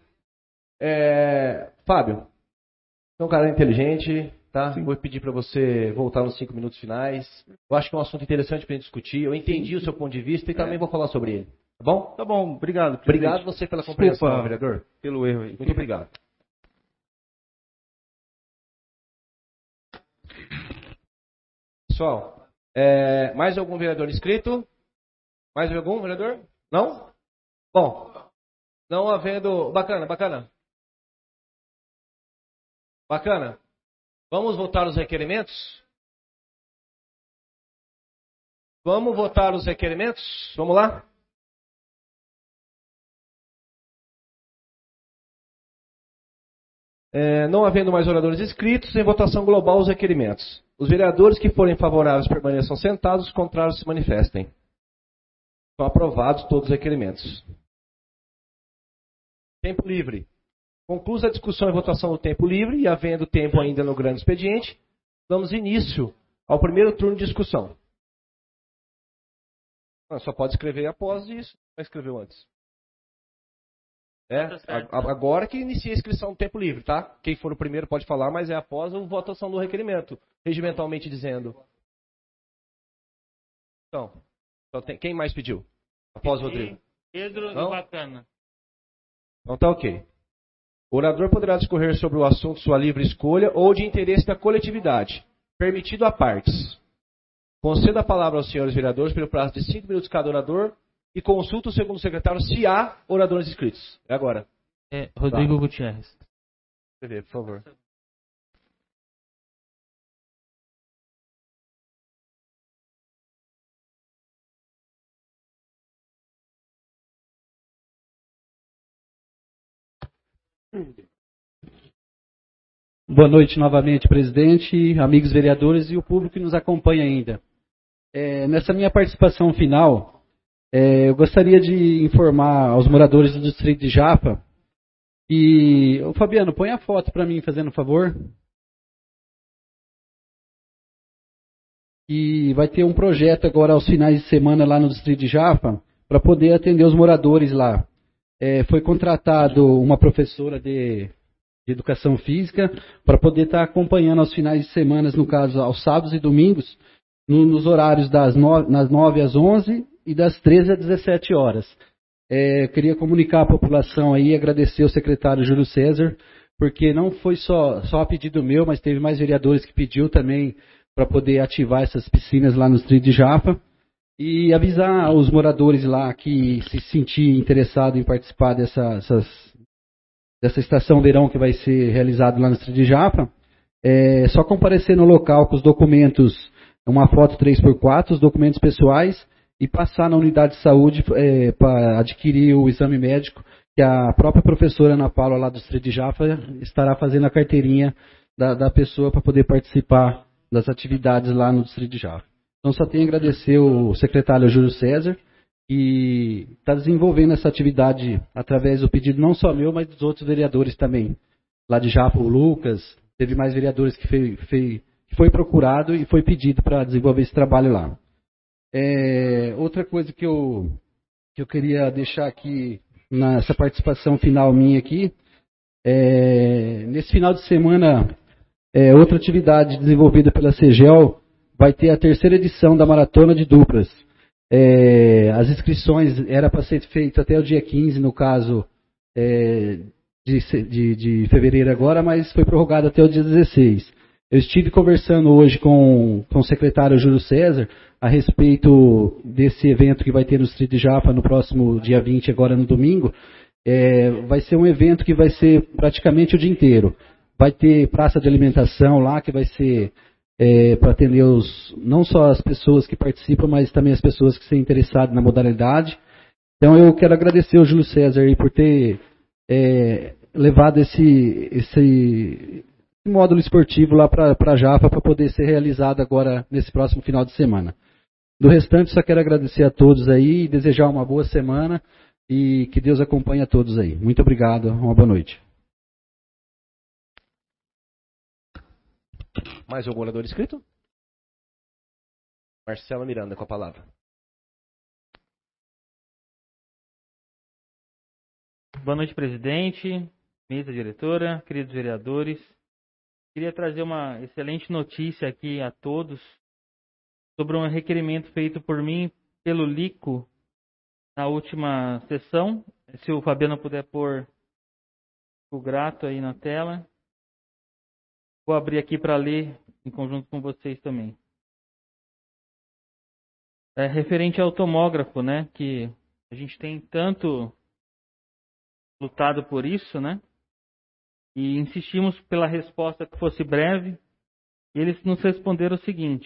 Fábio, você é um cara inteligente, tá? Sim. Vou pedir para você voltar nos 5 minutos finais. Eu acho que é um assunto interessante para a gente discutir. Eu entendi o seu ponto de vista e também vou falar sobre ele. Tá bom? Tá bom, obrigado. Obrigado você pela compreensão, Desculpa, vereador. Pelo erro aí. Muito obrigado. Pessoal, mais algum vereador inscrito? Mais algum vereador? Não? Bom, não havendo... Bacana. Vamos votar os requerimentos? Vamos votar os requerimentos? Vamos lá? Não havendo mais oradores inscritos, em votação global os requerimentos. Os vereadores que forem favoráveis permaneçam sentados, os contrários se manifestem. São aprovados todos os requerimentos. Tempo livre. Conclusa a discussão e votação do tempo livre, e havendo tempo ainda no grande expediente, damos início ao primeiro turno de discussão. Só pode escrever após isso, não escreveu antes. Agora que inicia a inscrição do tempo livre, tá? Quem for o primeiro pode falar, mas é após a votação do requerimento, regimentalmente dizendo. Então quem mais pediu? Após o Rodrigo. Pedro e Bacana. Então tá ok. O orador poderá discorrer sobre o assunto sua livre escolha ou de interesse da coletividade, permitido a partes. Conceda a palavra aos senhores vereadores pelo prazo de 5 minutos cada orador e consulta o segundo secretário se há oradores inscritos. É agora. Rodrigo Gutierrez. Por favor. Boa noite novamente, presidente, amigos vereadores e o público que nos acompanha ainda. Nessa minha participação final, eu gostaria de informar aos moradores do distrito de Japa e... Fabiano, põe a foto para mim, fazendo um favor. E vai ter um projeto agora aos finais de semana lá no distrito de Japa para poder atender os moradores lá. Foi contratado uma professora de educação física para poder estar acompanhando aos finais de semana, no caso aos sábados e domingos, nos horários das 9 às 11 e das 13 às 17 horas. Queria comunicar à população aí, agradecer ao secretário Júlio César, porque não foi só a pedido meu, mas teve mais vereadores que pediu também para poder ativar essas piscinas lá no distrito de Japa. E avisar os moradores lá que se sentir interessado em participar dessa estação verão que vai ser realizada lá no distrito de Japa, só comparecer no local com os documentos, uma foto 3x4, os documentos pessoais, e passar na unidade de saúde para adquirir o exame médico, que a própria professora Ana Paula lá do distrito de Japa estará fazendo a carteirinha da pessoa para poder participar das atividades lá no distrito de Japa. Então, só tenho a agradecer o secretário Júlio César, que está desenvolvendo essa atividade através do pedido não só meu, mas dos outros vereadores também. Lá de Japa, o Lucas, teve mais vereadores que foi procurado e foi pedido para desenvolver esse trabalho lá. Outra coisa que eu queria deixar aqui, nessa participação final minha aqui, nesse final de semana, outra atividade desenvolvida pela CEGEL, vai ter a 3ª edição da Maratona de Duplas. As inscrições era para ser feito até o dia 15, no caso de fevereiro agora, mas foi prorrogado até o dia 16. Eu estive conversando hoje com o secretário Júlio César a respeito desse evento que vai ter no distrito de Japa no próximo dia 20, agora no domingo. Vai ser um evento que vai ser praticamente o dia inteiro. Vai ter praça de alimentação lá, que vai ser... para atender não só as pessoas que participam, mas também as pessoas que estão interessadas na modalidade. Então eu quero agradecer ao Júlio César aí por ter levado esse módulo esportivo lá para Japa para poder ser realizado agora nesse próximo final de semana. Do restante, só quero agradecer a todos aí e desejar uma boa semana e que Deus acompanhe a todos aí. Muito obrigado, uma boa noite. Mais algum orador inscrito? Marcela Miranda com a palavra. Boa noite, presidente, mesa diretora, queridos vereadores. Queria trazer uma excelente notícia aqui a todos sobre um requerimento feito por mim pelo Lico na última sessão. Se o Fabiano puder pôr o grato aí na tela. Vou abrir aqui para ler em conjunto com vocês também. É referente ao tomógrafo, né? Que a gente tem tanto lutado por isso, né? E insistimos pela resposta que fosse breve. E eles nos responderam o seguinte: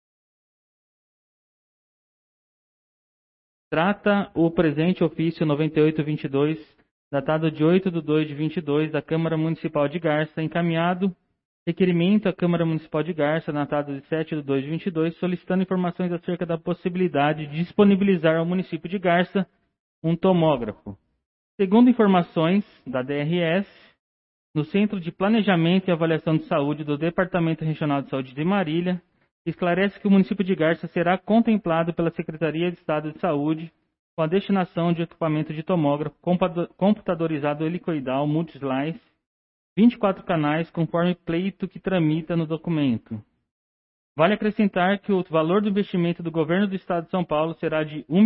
trata o presente ofício 9822, datado de 8/2/22, da Câmara Municipal de Garça, encaminhado requerimento à Câmara Municipal de Garça, datado de 7/2/22, solicitando informações acerca da possibilidade de disponibilizar ao município de Garça um tomógrafo. Segundo informações da DRS, no Centro de Planejamento e Avaliação de Saúde do Departamento Regional de Saúde de Marília, esclarece que o município de Garça será contemplado pela Secretaria de Estado de Saúde com a destinação de equipamento de tomógrafo computadorizado helicoidal multislice, 24 canais, conforme pleito que tramita no documento. Vale acrescentar que o valor do investimento do governo do Estado de São Paulo será de R$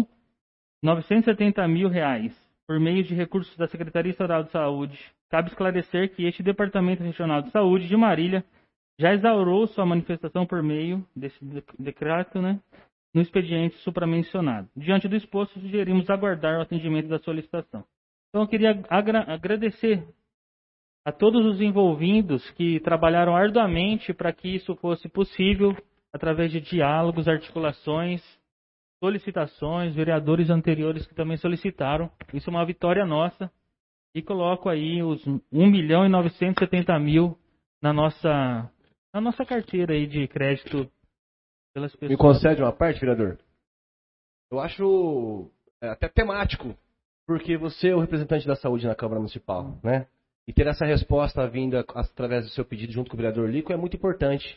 1.970.000, por meio de recursos da Secretaria Estadual de Saúde. Cabe esclarecer que este Departamento Regional de Saúde de Marília já exaurou sua manifestação por meio desse decreto, né, no expediente supramencionado. Diante do exposto, sugerimos aguardar o atendimento da solicitação. Então, eu queria agradecer a todos os envolvidos que trabalharam arduamente para que isso fosse possível, através de diálogos, articulações, solicitações, vereadores anteriores que também solicitaram. Isso é uma vitória nossa. E coloco aí os R$ 1.970.000 na nossa carteira aí de crédito pelas pessoas. Me concede uma parte, vereador? Eu acho até temático, porque você é o representante da saúde na Câmara Municipal, né? E ter essa resposta vinda através do seu pedido junto com o vereador Lico é muito importante.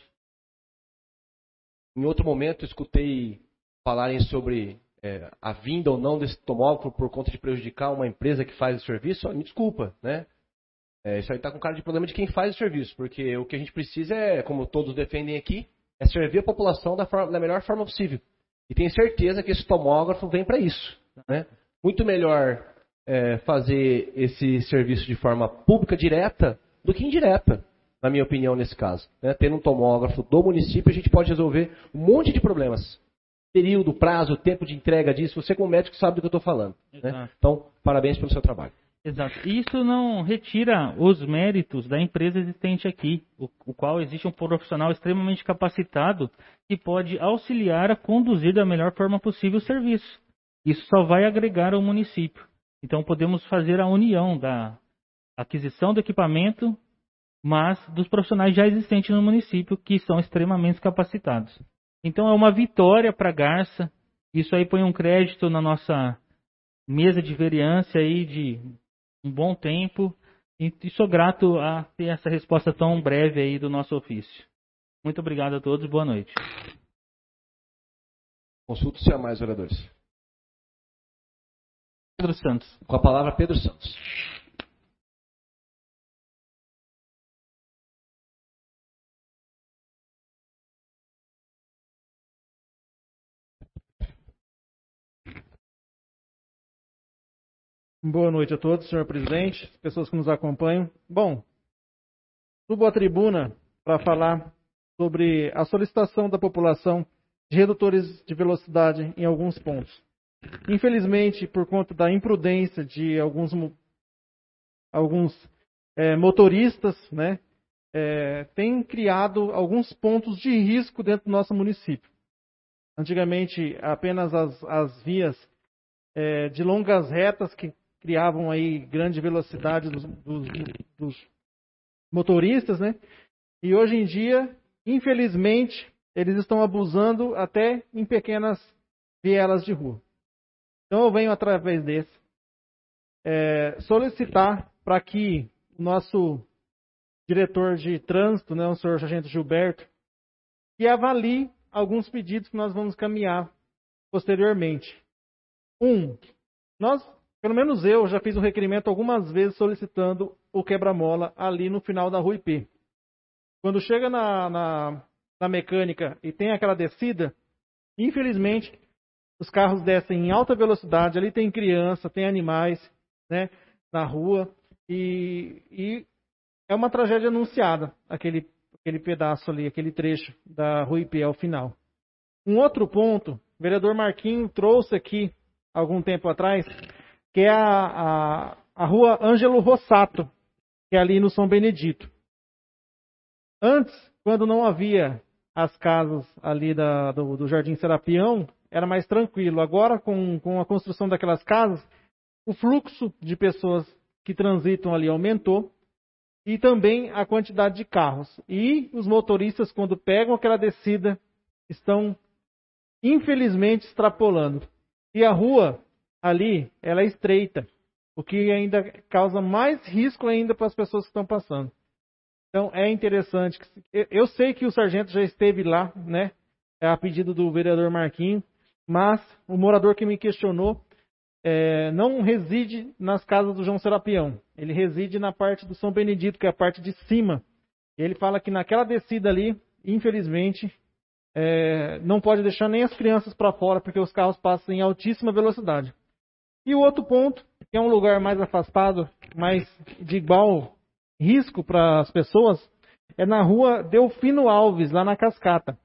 Em outro momento, eu escutei falarem sobre a vinda ou não desse tomógrafo por conta de prejudicar uma empresa que faz o serviço. Me desculpa, né? Isso aí está com cara de problema de quem faz o serviço, porque o que a gente precisa é, como todos defendem aqui, é servir a população da melhor forma possível. E tenho certeza que esse tomógrafo vem para isso, né? Muito melhor fazer esse serviço de forma pública direta do que indireta, na minha opinião, nesse caso. Né? Tendo um tomógrafo do município, a gente pode resolver um monte de problemas. Período, prazo, tempo de entrega disso, você como médico sabe do que eu estou falando. Né? Então, parabéns pelo seu trabalho. Exato. Isso não retira os méritos da empresa existente aqui, o qual existe um profissional extremamente capacitado que pode auxiliar a conduzir da melhor forma possível o serviço. Isso só vai agregar ao município. Então, podemos fazer a união da aquisição do equipamento, mas dos profissionais já existentes no município, que são extremamente capacitados. Então, é uma vitória para a Garça. Isso aí põe um crédito na nossa mesa de vereança aí de um bom tempo. E sou grato a ter essa resposta tão breve aí do nosso ofício. Muito obrigado a todos. Boa noite. Consulto se há mais vereadores. Pedro Santos. Com a palavra, Pedro Santos. Boa noite a todos, senhor presidente, pessoas que nos acompanham. Bom, subo à tribuna para falar sobre a solicitação da população de redutores de velocidade em alguns pontos. Infelizmente, por conta da imprudência de alguns motoristas, né, tem criado alguns pontos de risco dentro do nosso município. Antigamente, apenas as vias de longas retas que criavam aí grande velocidade dos motoristas, né? E hoje em dia, infelizmente, eles estão abusando até em pequenas vielas de rua. Então eu venho através desse solicitar para que o nosso diretor de trânsito, né, o senhor Sargento Gilberto, que avalie alguns pedidos que nós vamos caminhar posteriormente. Pelo menos eu já fiz um requerimento algumas vezes solicitando o quebra-mola ali no final da rua IP. Quando chega na mecânica e tem aquela descida, infelizmente, os carros descem em alta velocidade, ali tem criança, tem animais, né, na rua, e é uma tragédia anunciada, aquele pedaço ali, aquele trecho da rua IP ao final. Um outro ponto, o vereador Marquinho trouxe aqui, algum tempo atrás, que é a rua Ângelo Rossato, que é ali no São Benedito. Antes, quando não havia as casas ali do Jardim Serapião, era mais tranquilo. Agora, com a construção daquelas casas, o fluxo de pessoas que transitam ali aumentou e também a quantidade de carros. E os motoristas, quando pegam aquela descida, estão, infelizmente, extrapolando. E a rua ali, ela é estreita, o que ainda causa mais risco ainda para as pessoas que estão passando. Então, é interessante. Eu sei que o sargento já esteve lá, né, a pedido do vereador Marquinho, mas o morador que me questionou não reside nas casas do João Serapião. Ele reside na parte do São Benedito, que é a parte de cima. E ele fala que naquela descida ali, infelizmente, não pode deixar nem as crianças para fora, porque os carros passam em altíssima velocidade. E o outro ponto, que é um lugar mais afastado, mas de igual risco para as pessoas, é na rua Delfino Alves, lá na Cascata.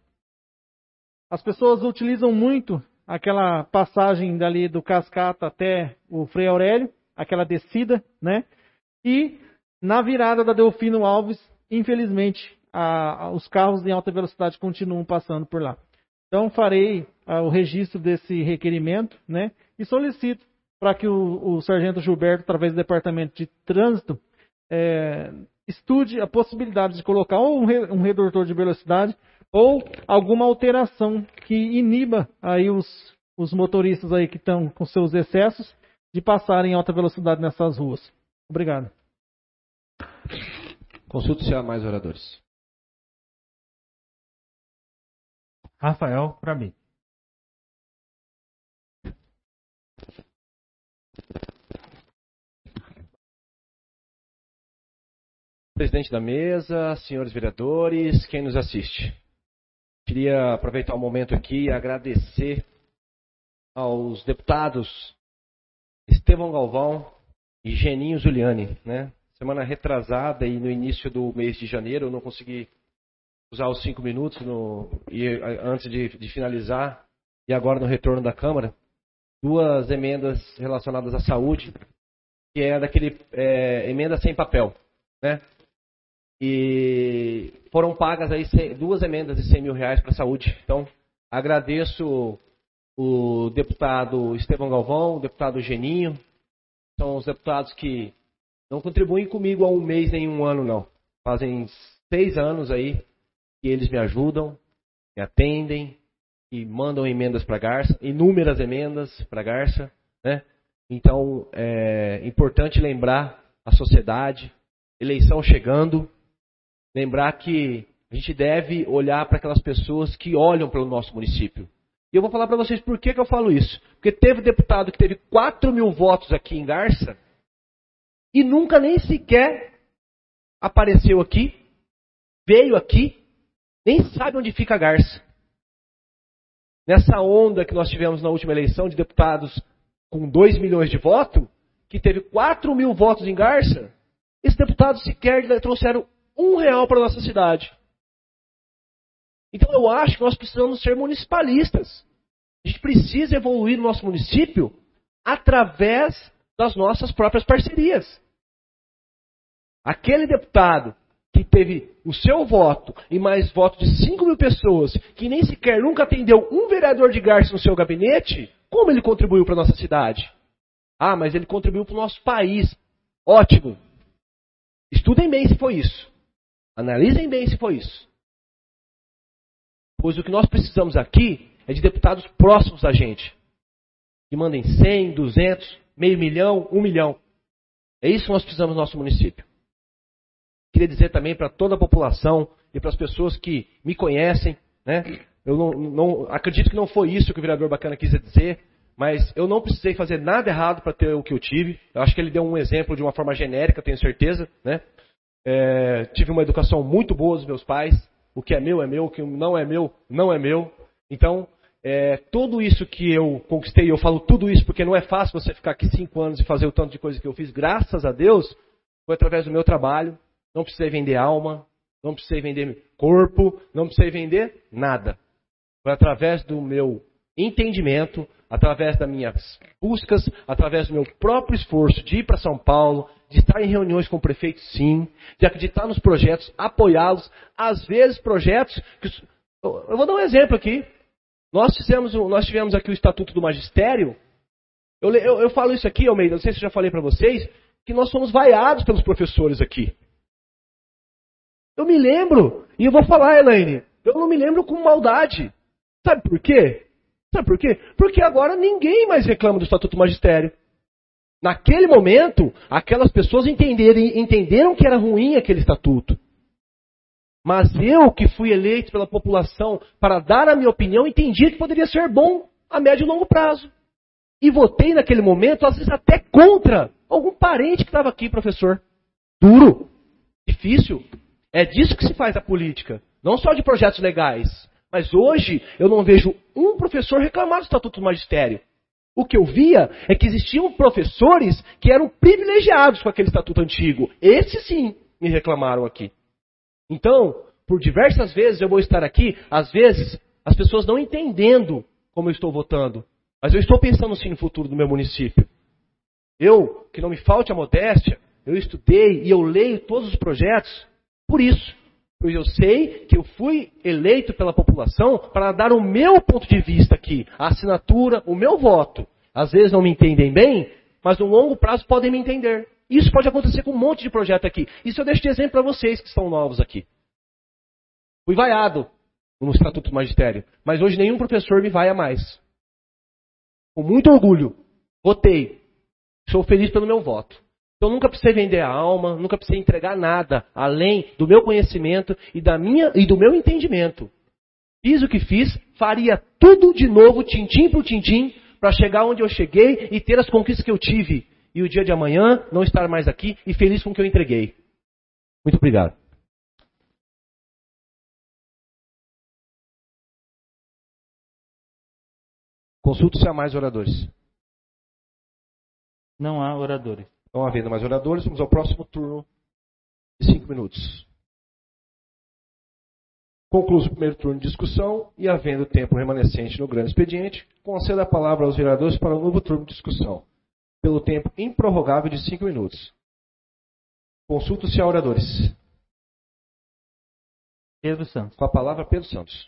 As pessoas utilizam muito aquela passagem dali do Cascata até o Frei Aurélio, aquela descida, né? E na virada da Delfino Alves, infelizmente, os carros em alta velocidade continuam passando por lá. Então farei o registro desse requerimento, né? E solicito para que o Sargento Gilberto, através do Departamento de Trânsito, estude a possibilidade de colocar ou um redutor de velocidade ou alguma alteração que iniba aí os motoristas aí que estão com seus excessos de passarem em alta velocidade nessas ruas. Obrigado. Consulta se há mais oradores. Rafael, para mim. Presidente da mesa, senhores vereadores, quem nos assiste. Queria aproveitar o momento aqui e agradecer aos deputados Estevão Galvão e Geninho Zuliani, né? Semana retrasada e no início do mês de janeiro eu não consegui usar os 5 minutos antes de finalizar, e agora no retorno da Câmara, 2 emendas relacionadas à saúde, que é daquele emenda sem papel, né? E foram pagas aí 2 emendas de R$100 mil para a saúde. Então, agradeço o deputado Estevão Galvão, o deputado Geninho, são os deputados que não contribuem comigo há 1 mês nem 1 ano, não. Fazem 6 anos aí que eles me ajudam, me atendem e mandam emendas para a Garça, inúmeras emendas para a Garça, né? Então, é importante lembrar a sociedade, eleição chegando, lembrar que a gente deve olhar para aquelas pessoas que olham para o nosso município. E eu vou falar para vocês por que eu falo isso. Porque teve deputado que teve 4 mil votos aqui em Garça e nunca nem sequer apareceu aqui, veio aqui, nem sabe onde fica a Garça. Nessa onda que nós tivemos na última eleição de deputados com 2 milhões de votos, que teve 4 mil votos em Garça, esses deputados sequer trouxeram R$1 para a nossa cidade. Então eu acho que nós precisamos ser municipalistas. A gente precisa evoluir no nosso município através das nossas próprias parcerias. Aquele deputado que teve o seu voto e mais voto de 5 mil pessoas, que nem sequer nunca atendeu um vereador de Garça no seu gabinete, como ele contribuiu para a nossa cidade? Ah, mas ele contribuiu para o nosso país. Ótimo. Estudem bem se foi isso. Analisem bem se foi isso. Pois o que nós precisamos aqui é de deputados próximos da gente. Que mandem 100, 200, meio milhão, 1 milhão. É isso que nós precisamos no nosso município. Queria dizer também para toda a população e para as pessoas que me conhecem, né? Eu não acredito que não foi isso que o vereador Bacana quis dizer, mas eu não precisei fazer nada errado para ter o que eu tive. Eu acho que ele deu um exemplo de uma forma genérica, tenho certeza, né? Tive uma educação muito boa dos meus pais. O que é meu, o que não é meu, não é meu. Então, tudo isso que eu conquistei, eu falo tudo isso porque não é fácil você ficar aqui 5 anos e fazer o tanto de coisa que eu fiz, graças a Deus, foi através do meu trabalho. Não precisei vender alma, não precisei vender corpo, não precisei vender nada. Foi através do meu entendimento, através das minhas buscas, através do meu próprio esforço de ir para São Paulo, de estar em reuniões com o prefeito, sim, de acreditar nos projetos, apoiá-los, às vezes projetos que... Eu vou dar um exemplo aqui. Nós tivemos aqui o Estatuto do Magistério. Eu falo isso aqui, Almeida, não sei se eu já falei para vocês, que nós somos vaiados pelos professores aqui. Eu me lembro, e eu vou falar, Elaine, eu não me lembro com maldade. Sabe por quê? Porque agora ninguém mais reclama do Estatuto do Magistério. Naquele momento, aquelas pessoas entenderam que era ruim aquele estatuto. Mas eu, que fui eleito pela população para dar a minha opinião, entendia que poderia ser bom a médio e longo prazo. E votei naquele momento, às vezes até contra algum parente que estava aqui, professor. Duro, difícil. É disso que se faz a política, não só de projetos legais. Mas hoje eu não vejo um professor reclamar do Estatuto do Magistério. O que eu via é que existiam professores que eram privilegiados com aquele estatuto antigo. Esses sim me reclamaram aqui. Então, por diversas vezes eu vou estar aqui, às vezes as pessoas não entendendo como eu estou votando. Mas eu estou pensando sim no futuro do meu município. Eu, que não me falte a modéstia, eu estudei e eu leio todos os projetos por isso. Pois eu sei que eu fui eleito pela população para dar o meu ponto de vista aqui, a assinatura, o meu voto. Às vezes não me entendem bem, mas no longo prazo podem me entender. Isso pode acontecer com um monte de projeto aqui. Isso eu deixo de exemplo para vocês que estão novos aqui. Fui vaiado no Estatuto do Magistério, mas hoje nenhum professor me vaia mais. Com muito orgulho, votei. Sou feliz pelo meu voto. Então nunca precisei vender a alma, nunca precisei entregar nada, além do meu conhecimento e do meu entendimento. Fiz o que fiz, faria tudo de novo, tintim por tintim, para chegar onde eu cheguei e ter as conquistas que eu tive. E o dia de amanhã não estar mais aqui e feliz com o que eu entreguei. Muito obrigado. Consulto se há mais oradores. Não há oradores. Não havendo mais oradores, vamos ao próximo turno de 5 minutos. Concluímos o primeiro turno de discussão e, havendo tempo remanescente no grande expediente, concedo a palavra aos vereadores para o novo turno de discussão, pelo tempo improrrogável de 5 minutos. Consulto-se a oradores. Pedro Santos. Com a palavra, Pedro Santos.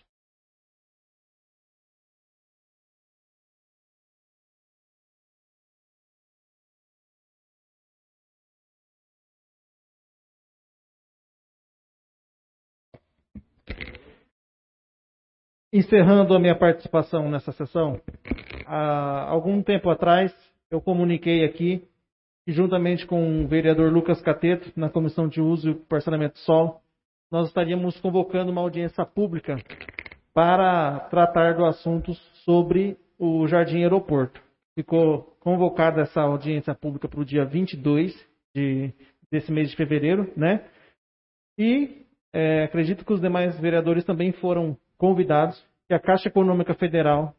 Encerrando a minha participação nessa sessão, há algum tempo atrás eu comuniquei aqui que, juntamente com o vereador Lucas Cateto, na Comissão de Uso e Parcelamento de Solo, nós estaríamos convocando uma audiência pública para tratar do assunto sobre o Jardim Aeroporto. Ficou convocada essa audiência pública para o dia 22 desse mês de fevereiro, né? E acredito que os demais vereadores também foram convidados, que a Caixa Econômica Federal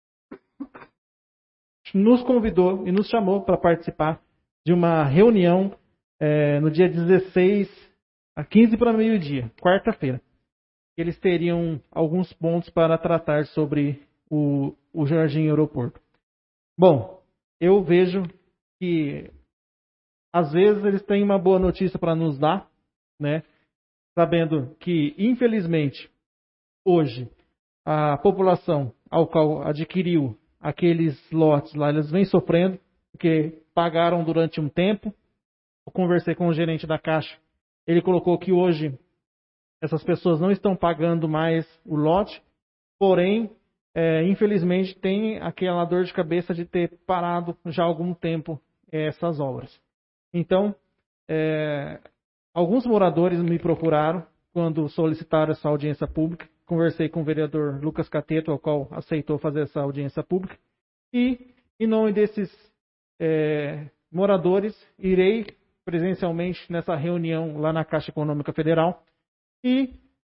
nos convidou e nos chamou para participar de uma reunião no dia 16, a 15 para meio-dia, quarta-feira. Eles teriam alguns pontos para tratar sobre o Jardim Aeroporto. Bom, eu vejo que às vezes eles têm uma boa notícia para nos dar, né? Sabendo que, infelizmente, hoje, a população ao qual adquiriu aqueles lotes lá, eles vêm sofrendo, porque pagaram durante um tempo. Eu conversei com o gerente da Caixa, ele colocou que hoje essas pessoas não estão pagando mais o lote, porém, infelizmente, tem aquela dor de cabeça de ter parado já há algum tempo essas obras. Então, alguns moradores me procuraram quando solicitaram essa audiência pública. Conversei com o vereador Lucas Cateto, ao qual aceitou fazer essa audiência pública. E, em nome desses moradores, irei presencialmente nessa reunião lá na Caixa Econômica Federal e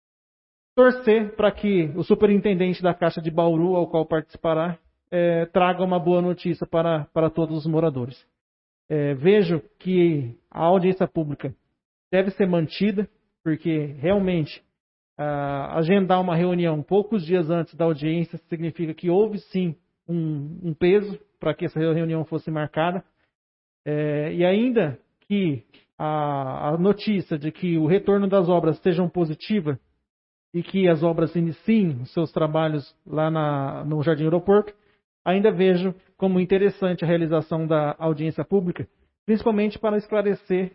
torcer para que o superintendente da Caixa de Bauru, ao qual participará, traga uma boa notícia para todos os moradores. Vejo que a audiência pública deve ser mantida, porque realmente agendar uma reunião poucos dias antes da audiência significa que houve sim um peso para que essa reunião fosse marcada. E ainda que a notícia de que o retorno das obras seja positiva e que as obras iniciem os seus trabalhos lá no Jardim Aeroporto, ainda vejo como interessante a realização da audiência pública, principalmente para esclarecer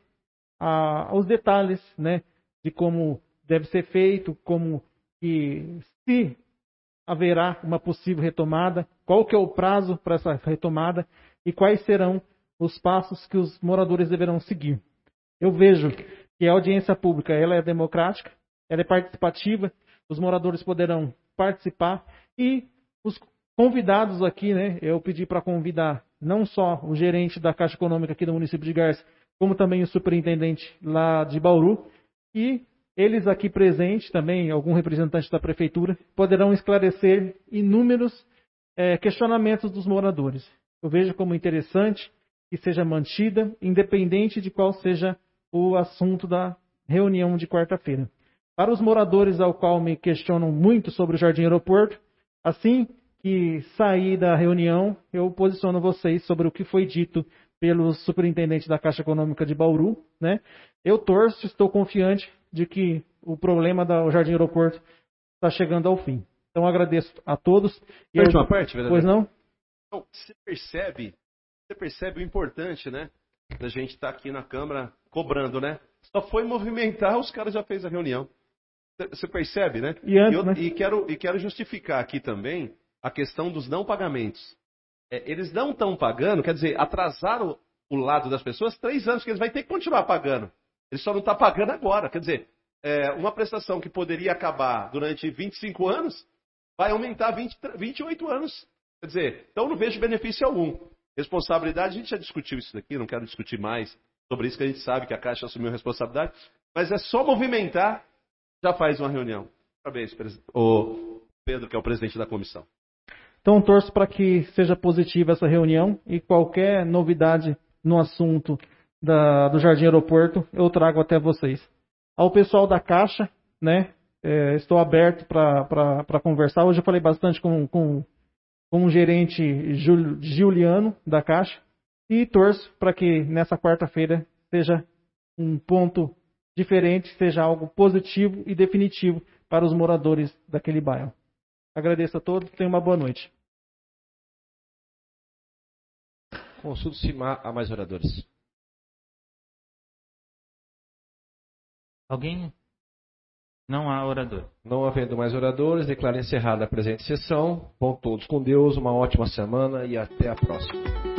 os detalhes, né, de como deve ser feito, como que se haverá uma possível retomada, qual que é o prazo para essa retomada e quais serão os passos que os moradores deverão seguir. Eu vejo que a audiência pública ela é democrática, ela é participativa, os moradores poderão participar e os convidados aqui, né, eu pedi para convidar não só o gerente da Caixa Econômica aqui do município de Garça, como também o superintendente lá de Bauru, e eles aqui presentes também, algum representante da prefeitura, poderão esclarecer inúmeros questionamentos dos moradores. Eu vejo como interessante que seja mantida, independente de qual seja o assunto da reunião de quarta-feira. Para os moradores ao qual me questionam muito sobre o Jardim Aeroporto, assim que sair da reunião, eu posiciono vocês sobre o que foi dito pelo superintendente da Caixa Econômica de Bauru, né? Eu torço, estou confiante de que o problema do Jardim Aeroporto está chegando ao fim. Então agradeço a todos. E última parte, vereador? Pois não? Então, você percebe o importante, né? Da gente estar aqui na Câmara cobrando, né? Só foi movimentar, os caras já fez a reunião. Você percebe, né? E quero justificar aqui também a questão dos não pagamentos. Eles não estão pagando, quer dizer, atrasaram o lado das pessoas 3 anos, que eles vão ter que continuar pagando. Eles só não estão pagando agora. Quer dizer, uma prestação que poderia acabar durante 25 anos, vai aumentar 28 anos. Quer dizer, então não vejo benefício algum. Responsabilidade, a gente já discutiu isso daqui, não quero discutir mais sobre isso, que a gente sabe que a Caixa assumiu responsabilidade, mas é só movimentar, já faz uma reunião. Parabéns, o Pedro, que é o presidente da comissão. Então, torço para que seja positiva essa reunião e qualquer novidade no assunto do Jardim Aeroporto, eu trago até vocês. Ao pessoal da Caixa, né, estou aberto para conversar. Hoje eu falei bastante com o gerente Juliano da Caixa e torço para que nessa quarta-feira seja um ponto diferente, seja algo positivo e definitivo para os moradores daquele bairro. Agradeço a todos, tenham uma boa noite. Consulte-se a mais oradores. Alguém? Não há orador. Não havendo mais oradores, declaro encerrada a presente sessão. Vão todos com Deus, uma ótima semana e até a próxima.